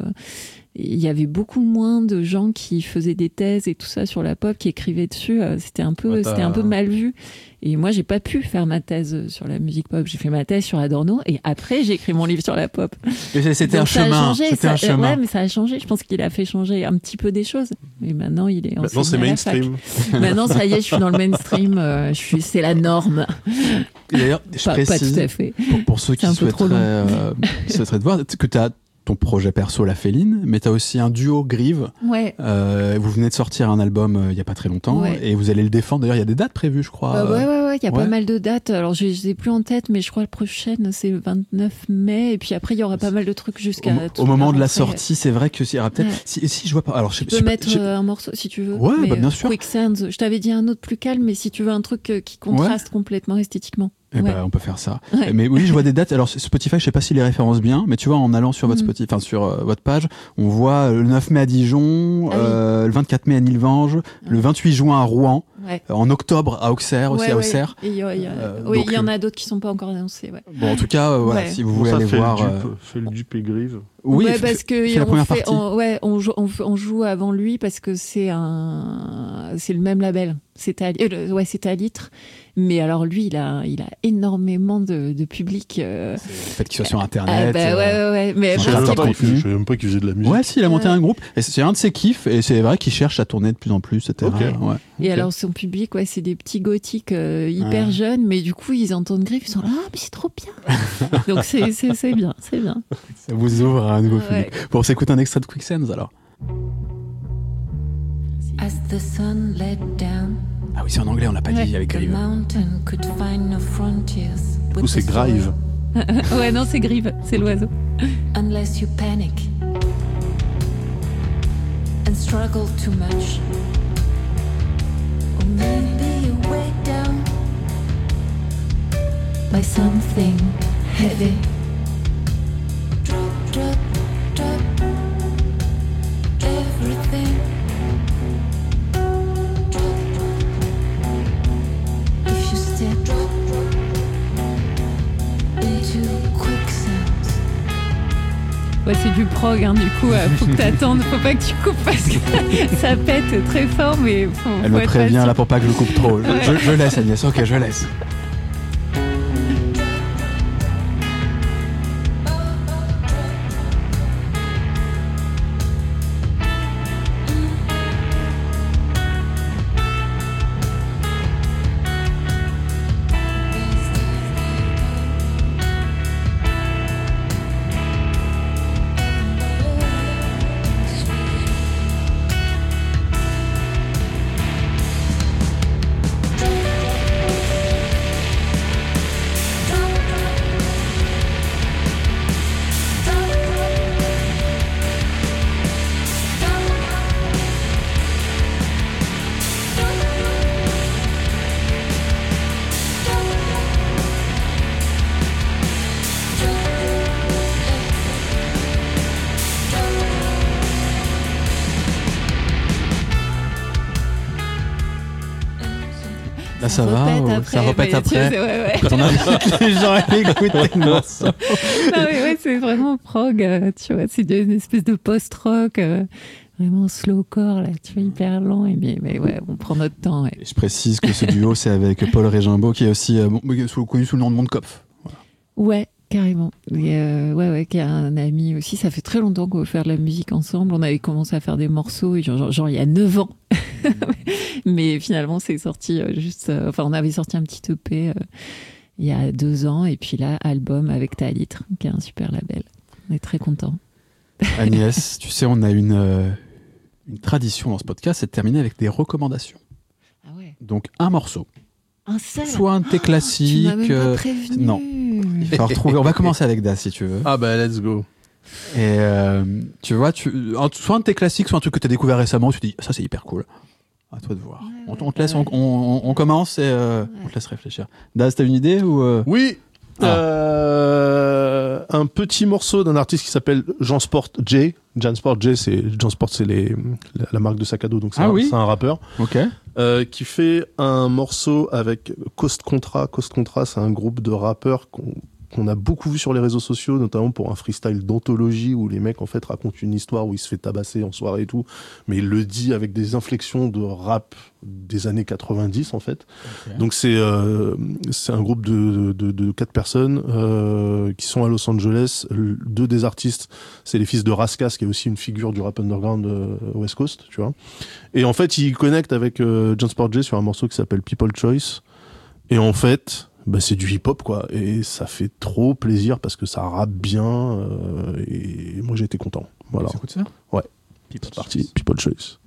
il y avait beaucoup moins de gens qui faisaient des thèses et tout ça sur la pop, qui écrivaient dessus. C'était un peu, ouais, c'était un peu mal vu. Et moi, j'ai pas pu faire ma thèse sur la musique pop. J'ai fait ma thèse sur Adorno et après, j'ai écrit mon livre sur la pop. Et c'était Donc, un chemin. Changé, c'était ça, un chemin. Ouais, mais ça a changé. Je pense qu'il a fait changer un petit peu des choses. Et maintenant, il est Maintenant, c'est mainstream. Maintenant, ça y est, je suis dans le mainstream. Euh, je suis, c'est la norme. Et d'ailleurs, je pas, précise, pas tout à fait. Pour, pour ceux qui souhaiteraient, euh, souhaiteraient te voir, que tu as ton projet perso La Féline, mais tu as aussi un duo Grive. Ouais. Euh, vous venez de sortir un album euh, il y a pas très longtemps ouais. et vous allez le défendre. D'ailleurs, il y a des dates prévues, je crois. Euh, ouais, ouais, ouais. Il y a ouais. pas mal de dates. Alors, je les ai plus en tête, mais je crois que la prochaine, c'est le vingt-neuf mai. Et puis après, il y aura pas mal de trucs jusqu'à. Au, au moment de la sortie, c'est vrai que s'il y aura peut-être. Ouais. Si, si je vois pas. Alors, je, tu peux je, mettre je, un morceau si tu veux. Ouais, mais, bah, bien sûr. Quicksands. Je t'avais dit un autre plus calme, mais si tu veux un truc qui contraste ouais. complètement esthétiquement. Eh ouais. ben, on peut faire ça. Ouais. Mais oui, je vois des dates. Alors Spotify, je sais pas s'il les référence bien, mais tu vois, en allant sur votre mm. Spotify, enfin sur euh, votre page, on voit le neuf mai à Dijon, ah, euh, oui. le vingt-quatre mai à Nilvange, ah. le vingt-huit juin à Rouen, ouais. euh, en octobre à Auxerre, aussi ouais, à ouais. Auxerre. Il y, a, il y, a... euh, oui, il y en a d'autres qui sont pas encore annoncés. Ouais. Bon, en tout cas, euh, voilà, ouais. si vous voulez bon, ça aller fait voir, le euh... dupe, fait le dupe et Grive. Oui, ouais, parce que c'est la première fait, partie. On, ouais, on joue, on, on joue avant lui parce que c'est un, c'est le même label. C'est à, euh, ouais, c'est à Litre. Mais alors lui, il a, il a énormément de, de public. Euh... Le fait qu'il soit sur Internet. Ah, bah, ouais, ouais, ouais. Mais je ne savais même pas qu'il faisait de la musique. Ouais, si, il a monté ouais. un groupe. Et c'est un de ses kiffs. Et c'est vrai qu'il cherche à tourner de plus en plus, et cetera. Okay. Ouais. Et okay. alors son public, ouais, c'est des petits gothiques euh, hyper ouais. jeunes, mais du coup ils entendent Grive, ils sont là, ah mais c'est trop bien. Donc c'est, c'est, c'est bien, c'est bien. Ça vous ouvre à un nouveau ouais. public. Bon, on s'écoute un extrait de Quicksands alors. As the sun led down. Ah oui, c'est en anglais, on l'a pas ouais. dit avec Grive. Du coup, c'est Grive. Ouais, non, c'est Grive, c'est l'oiseau. Unless you panic and struggle too much, or maybe you're weighed down by something heavy. Drop, drop, drop everything. Ouais, c'est du prog, hein, du coup, euh, faut que t'attendes, faut pas que tu coupes parce que ça pète très fort, mais faut, Elle faut me être prévient patient. là pour pas que je coupe trop. Ouais. Je, je laisse, Agnès, ok, je laisse. Là, ça, va, repète ou après, ça repète mais tu sais, après. ouais, ouais. Quand on invite les gens à écouter le morceau. Ah oui, ouais, c'est vraiment prog, euh, tu vois, c'est une espèce de post-rock, euh, vraiment slowcore, là, tu vois, hyper lent, et mais, mais ouais, on prend notre temps. Ouais. Et je précise que ce duo, c'est avec Paul Régimbaud, qui est aussi euh, bon, sous- connu sous le nom de Mondkopf. Ouais, carrément. Et euh, ouais, ouais, qui a un ami aussi. Ça fait très longtemps qu'on veut faire de la musique ensemble. On avait commencé à faire des morceaux, genre, genre, genre il y a neuf ans. Mais finalement, c'est sorti euh, juste. euh, Enfin, on avait sorti un petit E P euh, il y a deux ans, et puis là, album avec Talitre, qui est un super label. On est très contents. Agnès, tu sais, on a une, euh, une tradition dans ce podcast, c'est de terminer avec des recommandations. Ah ouais. Donc, un morceau. Un seul. Soit un de tes classiques. Tu m'as même pas euh, prévenu. non. Il faut retrouver. On va commencer avec Das, si tu veux. Ah bah let's go. Et euh, tu vois, tu, un- soit un de tes classiques, soit un truc que tu as découvert récemment, où tu te dis, ça c'est hyper cool. À toi de voir. Ouais, on, ouais, on te laisse, ouais. on, on, on commence et euh, Ouais. on te laisse réfléchir. Das, t'as une idée ou euh... Oui. Ah. Euh, un petit morceau d'un artiste qui s'appelle Jean Sport J. Jean Sport J, c'est Jean Sport, c'est les la, la marque de sac à dos, donc c'est Ah un, oui. c'est un rappeur Ok. euh, qui fait un morceau avec Coast Contra. Coast Contra, c'est un groupe de rappeurs qu'on qu'on a beaucoup vu sur les réseaux sociaux, notamment pour un freestyle d'anthologie où les mecs en fait racontent une histoire où il se fait tabasser en soirée et tout, mais il le dit avec des inflexions de rap des années quatre-vingt-dix en fait. Ok. Donc c'est euh, c'est un groupe de de, de quatre personnes euh, qui sont à Los Angeles. Le- Deux des artistes, c'est les fils de Raskas, qui est aussi une figure du rap underground euh, West Coast, tu vois. Et en fait, ils connectent avec euh, John Sport J sur un morceau qui s'appelle People Choice. Et en fait, bah, c'est du hip-hop, quoi. Et ça fait trop plaisir parce que ça rappe bien. euh, et moi, j'ai été content. Voilà. Ça écoute ça. Ouais. People C'est parti. People Choice.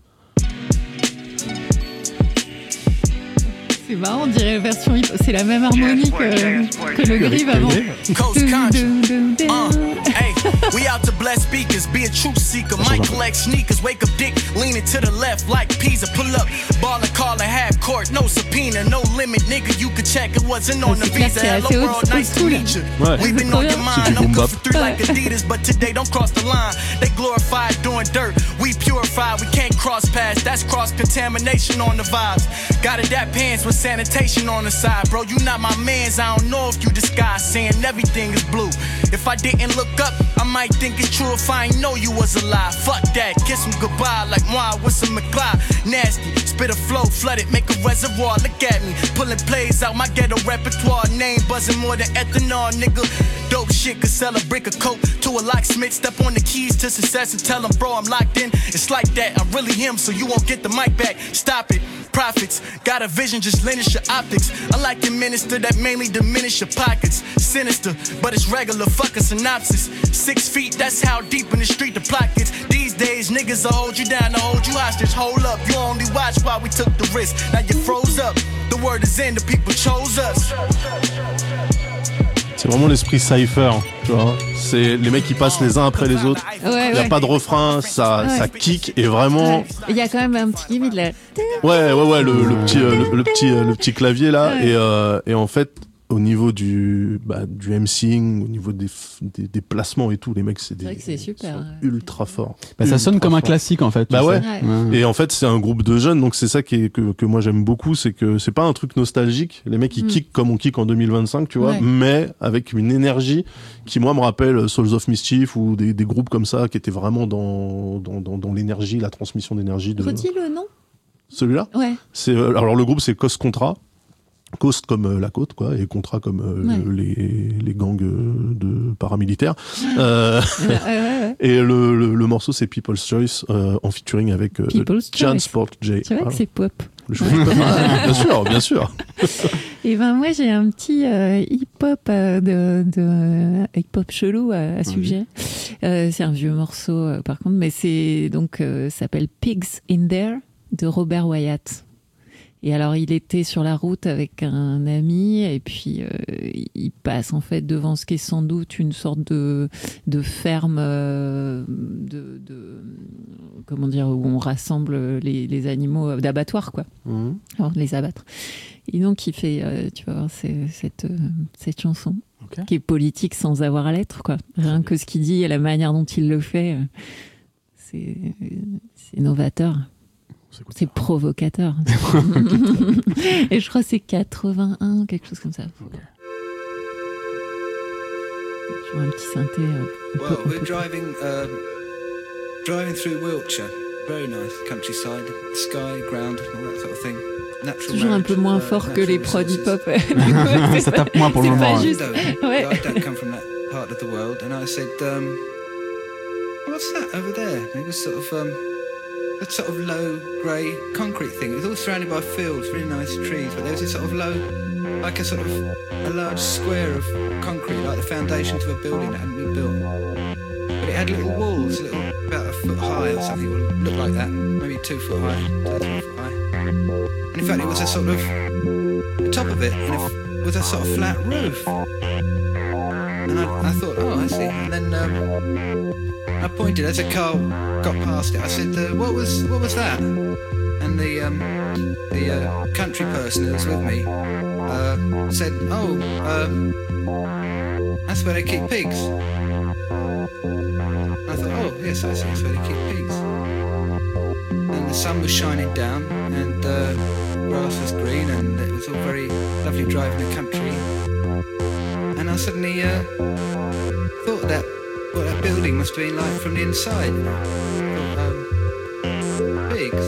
C'est marrant, on dirait la version hip. C'est la même harmonie que, que le grive avant. Coast conscious. Dun, dun, dun, Uh, dun. hey, we out to bless speakers, be a truth seeker. Might collect sneakers, wake up dick, leaning to the left like Pisa. Pull up, ball and call a half court, no subpoena, no limit, nigga. You could check it wasn't on the C'est clair, visa. c'est Hello assez world, old- nice to old meet you. Ouais. We've been C'est on trop your bien. mind. C'est du I'm boom good bap. for three like Adidas, but today don't cross the line. They glorify doing dirt. We purify, we can't cross paths. That's cross contamination on the vibes. Gotta that pants with sanitation on the side, bro. You not my mans. I don't know if you disguise saying everything is blue. If I didn't look up, I might think it's true if I ain't know you was alive. Fuck that, kiss him goodbye like moi with some McFly. Nasty, spit a flow, flood it, make a reservoir. Look at me, pulling plays out my ghetto repertoire. Name buzzing more than ethanol, nigga. Dope shit could sell a brick of coke to a locksmith. Step on the keys to success and tell him, bro, I'm locked in. It's like that, I'm really him, so you won't get the mic back. Stop it. Profits, got a vision, just lenish your optics. Unlike your minister that mainly diminish your pockets. Sinister, but it's regular, fuck a synopsis. Six feet, that's how deep in the street the plot gets. These days, niggas will hold you down to hold you hostage. Hold up, you only watch while we took the risk. Now you froze up, the word is in, the people chose us. C'est vraiment l'esprit cypher, tu vois. C'est les mecs qui passent les uns après les autres. Ouais, Il y a ouais. pas de refrain, ça, Ouais. ça kick et vraiment. Ouais. Il y a quand même un petit gimmick là. Ouais, ouais, ouais, le, le petit, euh, le, le petit, euh, le petit clavier là. Ouais. Et, euh, et en fait, au niveau du, bah, du emceeing, au niveau des, f- des, des placements et tout, les mecs, c'est des, vrai que c'est super, sont ouais. ultra forts. Bah, ça sonne Ultra comme un forts. classique en fait. tu Bah sais. ouais. Ouais. Et en fait, c'est un groupe de jeunes, donc c'est ça qui est, que, que moi j'aime beaucoup, c'est que c'est pas un truc nostalgique. Les mecs, ils Mm. kickent comme on kick en deux mille vingt-cinq, tu vois, Ouais. mais avec une énergie qui, moi, me rappelle Souls of Mischief ou des, des groupes comme ça qui étaient vraiment dans, dans, dans, dans l'énergie, la transmission d'énergie de Redis le nom. celui-là. Ouais. C'est, euh, alors, le groupe, c'est Coast Contra. Coast comme euh, la côte, quoi, et Contra comme euh, Ouais. le- les, les gangs euh, de paramilitaires. Euh, Ouais, ouais, ouais. et le, le, le morceau, c'est People's Choice, euh, en featuring avec euh, People's Jan Choice. Sport J. C'est vrai Voilà. que c'est pop. Le cheveu de papa. Ah, bien sûr, bien sûr. Et ben moi j'ai un petit euh, hip-hop euh, de, de hip-hop chelou à, à sujet. Euh, c'est un vieux morceau euh, par contre, mais c'est donc euh, ça s'appelle Pigs in There de Robert Wyatt. Et alors il était sur la route avec un ami et puis euh, il passe en fait devant ce qui est sans doute une sorte de de ferme euh, de, de comment dire où on rassemble les, les animaux d'abattoir quoi. Mhm. Alors, de les abattre. Et donc, il fait, euh, tu vas voir, c'est- cette, euh, cette chanson Ok. qui est politique sans avoir à l'être, quoi. Rien que ce qu'il dit et la manière dont il le fait, euh, c'est c'est novateur. s'écoute C'est ça. provocateur. Et je crois que c'est quatre-vingt-un, quelque chose comme ça. Ok. Toujours un petit synthé. euh, un peu- Well, un we're peu- driving, um, driving through Wiltshire. Very nice countryside, sky, ground, all that sort of thing. Natural Toujours un peu marriage, moins uh, fort que natural les prods resources. hip-hop. Ça tape moins pour le c'est moment. pas hein. juste. I don't, Ouais. I don't come from that part of the world, and I said, um, "What's that over there?" And it was sort of um, a sort of low grey concrete thing. It was all surrounded by fields, really nice trees, but there was a sort of low, like a sort of a large square of concrete, like the foundations of a building that hadn't been built. But it had little walls, little about a foot high or something, it looked like that, maybe two foot high, two or three foot high. And in fact, it was a sort of the top of it, and it f- was a sort of flat roof. And I, I thought, oh, I see. And then um, I pointed as a car got past it. I said, uh, "What was what was that?" And the um, the uh, country person who was with me uh, said, "Oh, um, that's where they keep pigs." I thought, "Oh, yes, I see. That's where they keep pigs." And the sun was shining down, and uh, grass was green, and it was all very lovely driving the country. And I suddenly uh, thought that what that building must have been like from the inside. You know? I thought, um, pigs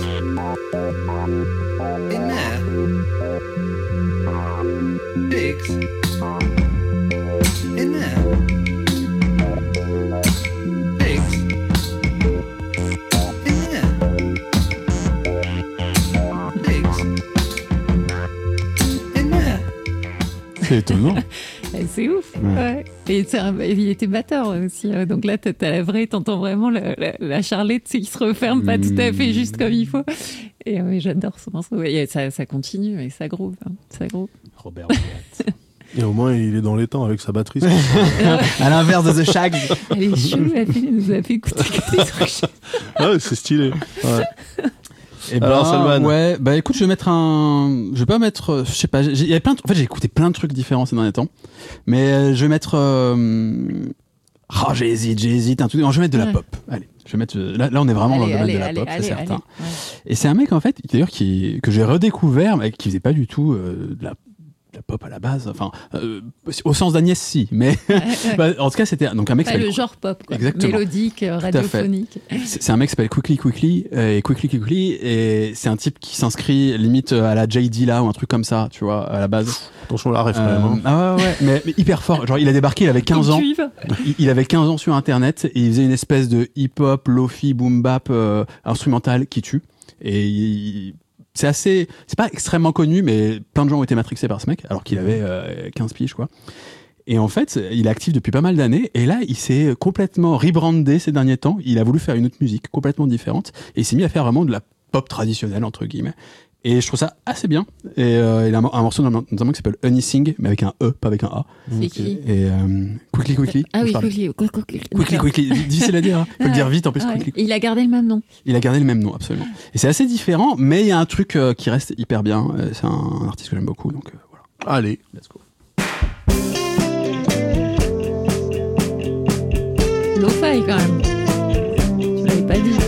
in there. Pigs in there. Pigs in there. Pigs in there. C'est étonnant. Eh, C'est ouf. Ouais. Ouais. Et c'est un- il était batteur aussi. euh, Donc là, t'as t'as la vraie, t'entends vraiment la, la, la charlette qui se referme pas tout à fait juste comme il faut. Et ouais, j'adore ce morceau. Et ça, ça continue et ça groove. hein. Ça groove. Robert Wyatt. Et au moins, il est dans les temps avec sa batterie. À l'inverse de The Shags. Elle est chou, elle fait- elle nous a fait écouter que des trucs. Ah ouais, c'est stylé. Ouais. Et ben, Alors, Salman. ouais, bah écoute, je vais mettre un, je vais pas mettre, euh, je sais pas, j'ai- il y a plein de... en fait, j'ai écouté plein de trucs différents ces derniers temps, mais euh, je vais mettre, euh... oh, j'hésite, j'hésite, un truc, non, je vais mettre de la Ouais. pop. Allez, je vais mettre, là, là, on est vraiment dans le domaine de la pop, c'est certain. allez. Et c'est un mec en fait, d'ailleurs, qui que j'ai redécouvert, mais qui faisait pas du tout euh, de la de la pop à la base, enfin euh, au sens d'Agnès si, mais Ouais, ouais. bah, en tout cas c'était donc un mec qui Pas s'appelle le genre pop, quoi. Exactement. Mélodique, euh, à fait. radiophonique. C'est c'est un mec qui s'appelle Quickly Quickly euh, et Quickly Quickly et c'est un type qui s'inscrit limite à la J D là ou un truc comme ça, tu vois, à la base. Attention la ref quand Euh, même. hein. ah ouais, ouais, mais, mais hyper fort. Genre il a débarqué, il avait quinze ans. Cuivre. Il, il avait quinze ans sur internet et il faisait une espèce de hip-hop, lofi, boom bap euh, instrumental qui tue. Et il- c'est assez, c'est pas extrêmement connu, mais plein de gens ont été matrixés par ce mec, alors qu'il avait euh, quinze piges, quoi. Et en fait, il est actif depuis pas mal d'années, et là, il s'est complètement rebrandé ces derniers temps. Il a voulu faire une autre musique complètement différente, et il s'est mis à faire vraiment de la pop traditionnelle, entre guillemets. Et je trouve ça assez bien. Et euh, il a un, un morceau notamment qui s'appelle Anything, mais avec un E, pas avec un A. C'est qui Et euh, Quickly Quickly. Ah oui, je parle. Quickly. Quickly, Quickly Quickly. Difficile à dire, hein. Faut le dire vite en plus. Ah ouais. Quickly. Il a gardé le même nom. Il a gardé le même nom, absolument. Et c'est assez différent, mais il y a un truc euh, qui reste hyper bien. Euh, C'est un, un artiste que j'aime beaucoup, donc euh, voilà. Allez. Let's go. Lo-fi quand même. Tu l'avais pas dit.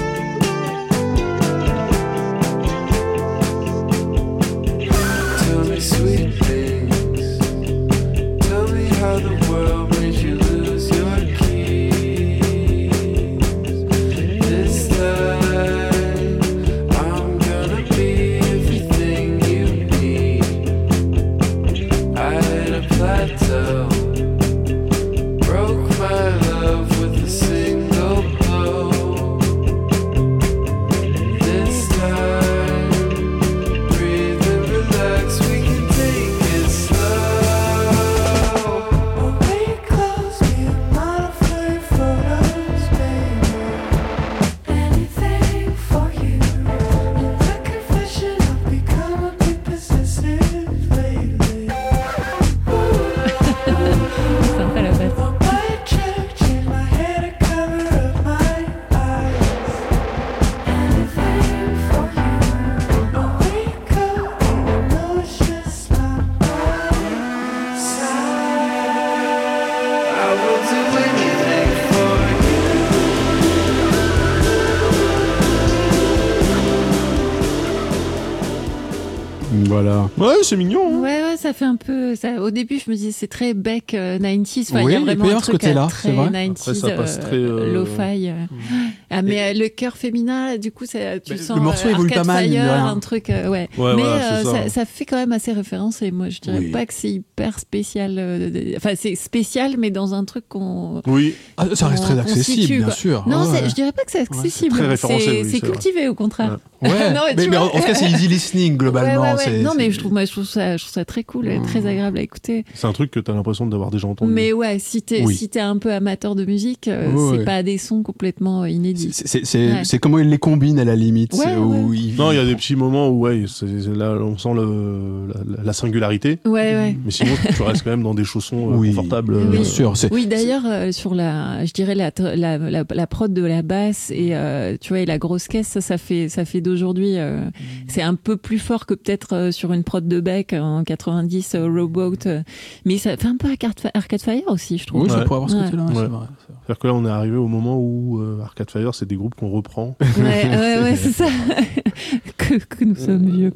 Tell me Voilà. Ouais, c'est mignon. Hein. Ouais, ouais, ça fait un peu. Ça, au début, je me disais, c'est très Beck euh, quatre-vingt-dix. Enfin, il Oui, y a il peut vraiment y un avoir ce truc côté-là, euh, c'est très vrai. quatre-vingt-dix, Après, ça passe euh, très, euh, lo-fi. euh. Ah, mais euh, le cœur féminin, du coup, ça, tu Mais sens. le morceau euh, évolue Arcade pas mal, mine de Fire, rien. un truc, euh, ouais. Ouais, mais voilà, euh, c'est ça. ça, ça fait quand même assez référence. Et moi, je dirais Oui. pas que c'est hyper spécial. euh, de- Enfin, c'est spécial, mais dans un truc qu'on. Oui. Ah, ça reste très qu'on accessible, constitue, bien quoi. sûr. Non, Ouais. c'est- je dirais pas que c'est accessible. très référencé, c'est oui, c'est c'est cultivé, au contraire. Ouais, Non, mais mais, tu mais en, vois. en tout cas, c'est easy listening globalement. Ouais, ouais, ouais. c'est- Non, mais c'est- je trouve, moi, je trouve ça, je trouve ça très cool, et très agréable à écouter. C'est un truc que t'as l'impression d'avoir déjà entendu. Mais ouais, si t'es Oui. si t'es un peu amateur de musique, euh, Ouais, c'est ouais. pas des sons complètement euh, inédits. C'est- C'est c'est- Ouais. c'est comment il les combine à la limite. Ouais, où ouais. il- Non, il y a des petits moments où ouais, c'est, c'est là on sent le, la, la singularité. Ouais, ouais. Mais sinon, tu restes quand même dans des chaussons euh, Oui, confortables. Oui. bien euh, sûr. c'est- Oui, d'ailleurs, euh, sur la, je dirais la, la, la, la prod de la basse et euh, tu vois, et la grosse caisse, ça, ça fait, ça fait d'aujourd'hui. Euh, c'est un peu plus fort que peut-être euh, sur une prod de Beck en quatre-vingt-dix, euh, Rowboat, euh, mais ça fait un peu Arcade, Arcade Fire aussi, je trouve. Oui, ça Ouais. pourrait avoir ce Ouais. côté-là. Ouais. c'est vrai, c'est vrai. C'est-à-dire que là, on est arrivé au moment où euh, Arcade Fire, c'est des groupes qu'on reprend. Ouais, ouais, ouais, c'est ça. que, que nous sommes vieux.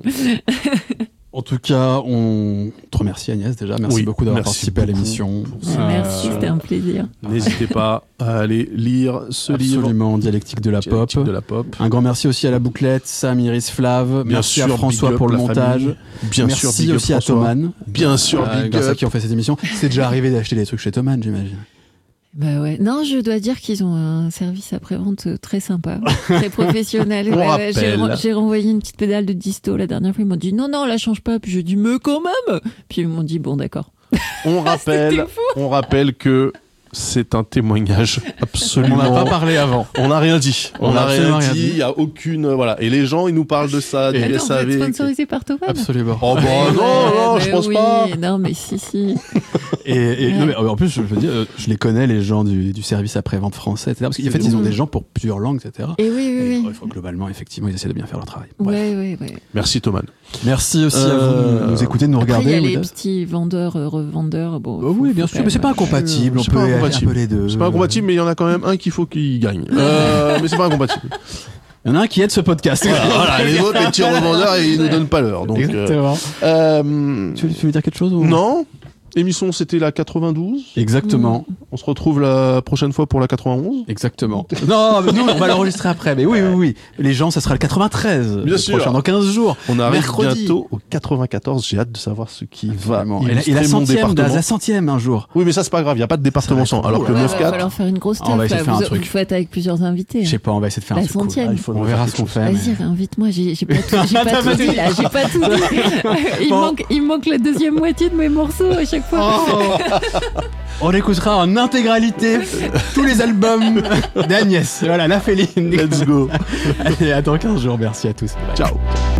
En tout cas, on te remercie Agnès déjà. Merci Oui, beaucoup d'avoir merci participé à beaucoup l'émission. pour Ouais, Euh, merci, c'était un plaisir. N'hésitez pas à aller lire ce livre. Absolument, dialectique de la pop. Dialectique de la pop. Un grand merci aussi à la bouclette, Sam, Iris, Flav. Bien merci sûr, à François big up pour le la montage. famille. Bien merci sûr, big up aussi à François. Thomann. Bien sûr, Euh, big grâce à up. qui on fait cette émission. C'est déjà arrivé d'acheter des trucs chez Thomann, j'imagine. Bah ouais. Non, je dois dire qu'ils ont un service après-vente très sympa, très professionnel. On Ouais, ouais, j'ai, rappelle. ren- j'ai renvoyé une petite pédale de disto la dernière fois. Ils m'ont dit non, non, la change pas. Puis je dis mais quand même. Puis ils m'ont dit bon, d'accord. On rappelle, C'était fou. on rappelle que c'est un témoignage On absolument. n'en a pas parlé avant. On n'a rien dit. On On n'a a rien absolument rien dit. dit. Il y a aucune euh, voilà. Et les gens, ils nous parlent de ça, du Et- Attends, S vous A êtes V. sponsorisé par Thomann. Absolument. Oh bah Ouais, non, non, mais je pense oui. pas. Non, mais si, si. Et, et- Ouais. non, mais en plus, je veux dire, euh, je les connais, les gens du, du service après-vente français, et cetera. Parce qu'en fait, ils ont Mhm. des gens pour plusieurs langues, et cetera. Et oui, Et, oui, euh, globalement, effectivement, ils essaient de bien faire leur travail. oui. Bref. Ouais, ouais, ouais. Merci Thomas. Merci aussi à vous Euh, de nous écouter, de nous Après, il y regarder. a les Ouda. petits vendeurs, euh, revendeurs. Bon, Oh faut- oui, faut bien quand sûr, mais même- c'est pas incompatible. On C'est peut pas aller un incompatible. peu les deux. C'est pas incompatible, mais il y en a quand même un qu'il faut qu'il gagne. Euh, mais c'est pas incompatible. Il y en a un qui aide ce podcast. Voilà, voilà, les autres, les petits revendeurs, ils nous donnent pas l'heure. Donc, euh, Exactement. euh, Tu, veux, tu veux dire quelque chose ou... non. Émission, c'était la quatre-vingt-douze. Exactement. On se retrouve la prochaine fois pour la quatre-vingt-onze. Exactement. Non, mais nous, on va l'enregistrer après. Mais oui, oui, oui. Les gens, ça sera le quatre-vingt-treize. Bien le sûr. Prochain, dans quinze jours. On arrive Mercredi. bientôt au quatre-vingt-quatorze. J'ai hâte de savoir ce qui va. Vraiment. Et la, et illustrer la mon centième, département. la centième un jour. Oui, mais ça, c'est pas grave. Il n'y a pas de département Ça va sans. être Alors cool. que Ouais, neuf va quatre. falloir faire une grosse On teuf. va essayer là. de faire vous, un truc. vous le faites avec plusieurs invités. Je sais pas, on va essayer de faire La un truc cool. centième. Ah, il faut On nous verra faire ce qu'on quelque fait. Vas-y, mais- invite-moi, j'ai, j'ai pas tout, j'ai T'as pas pas tout dit. dit là, j'ai pas tout dit. Il, Bon. manque, il manque la deuxième moitié de mes morceaux à chaque fois. On écoutera en intégralité tous les albums d'Agnès. Voilà, la Féline. Let's go. Allez, à dans quinze jours. Merci à tous. Bye. Ciao.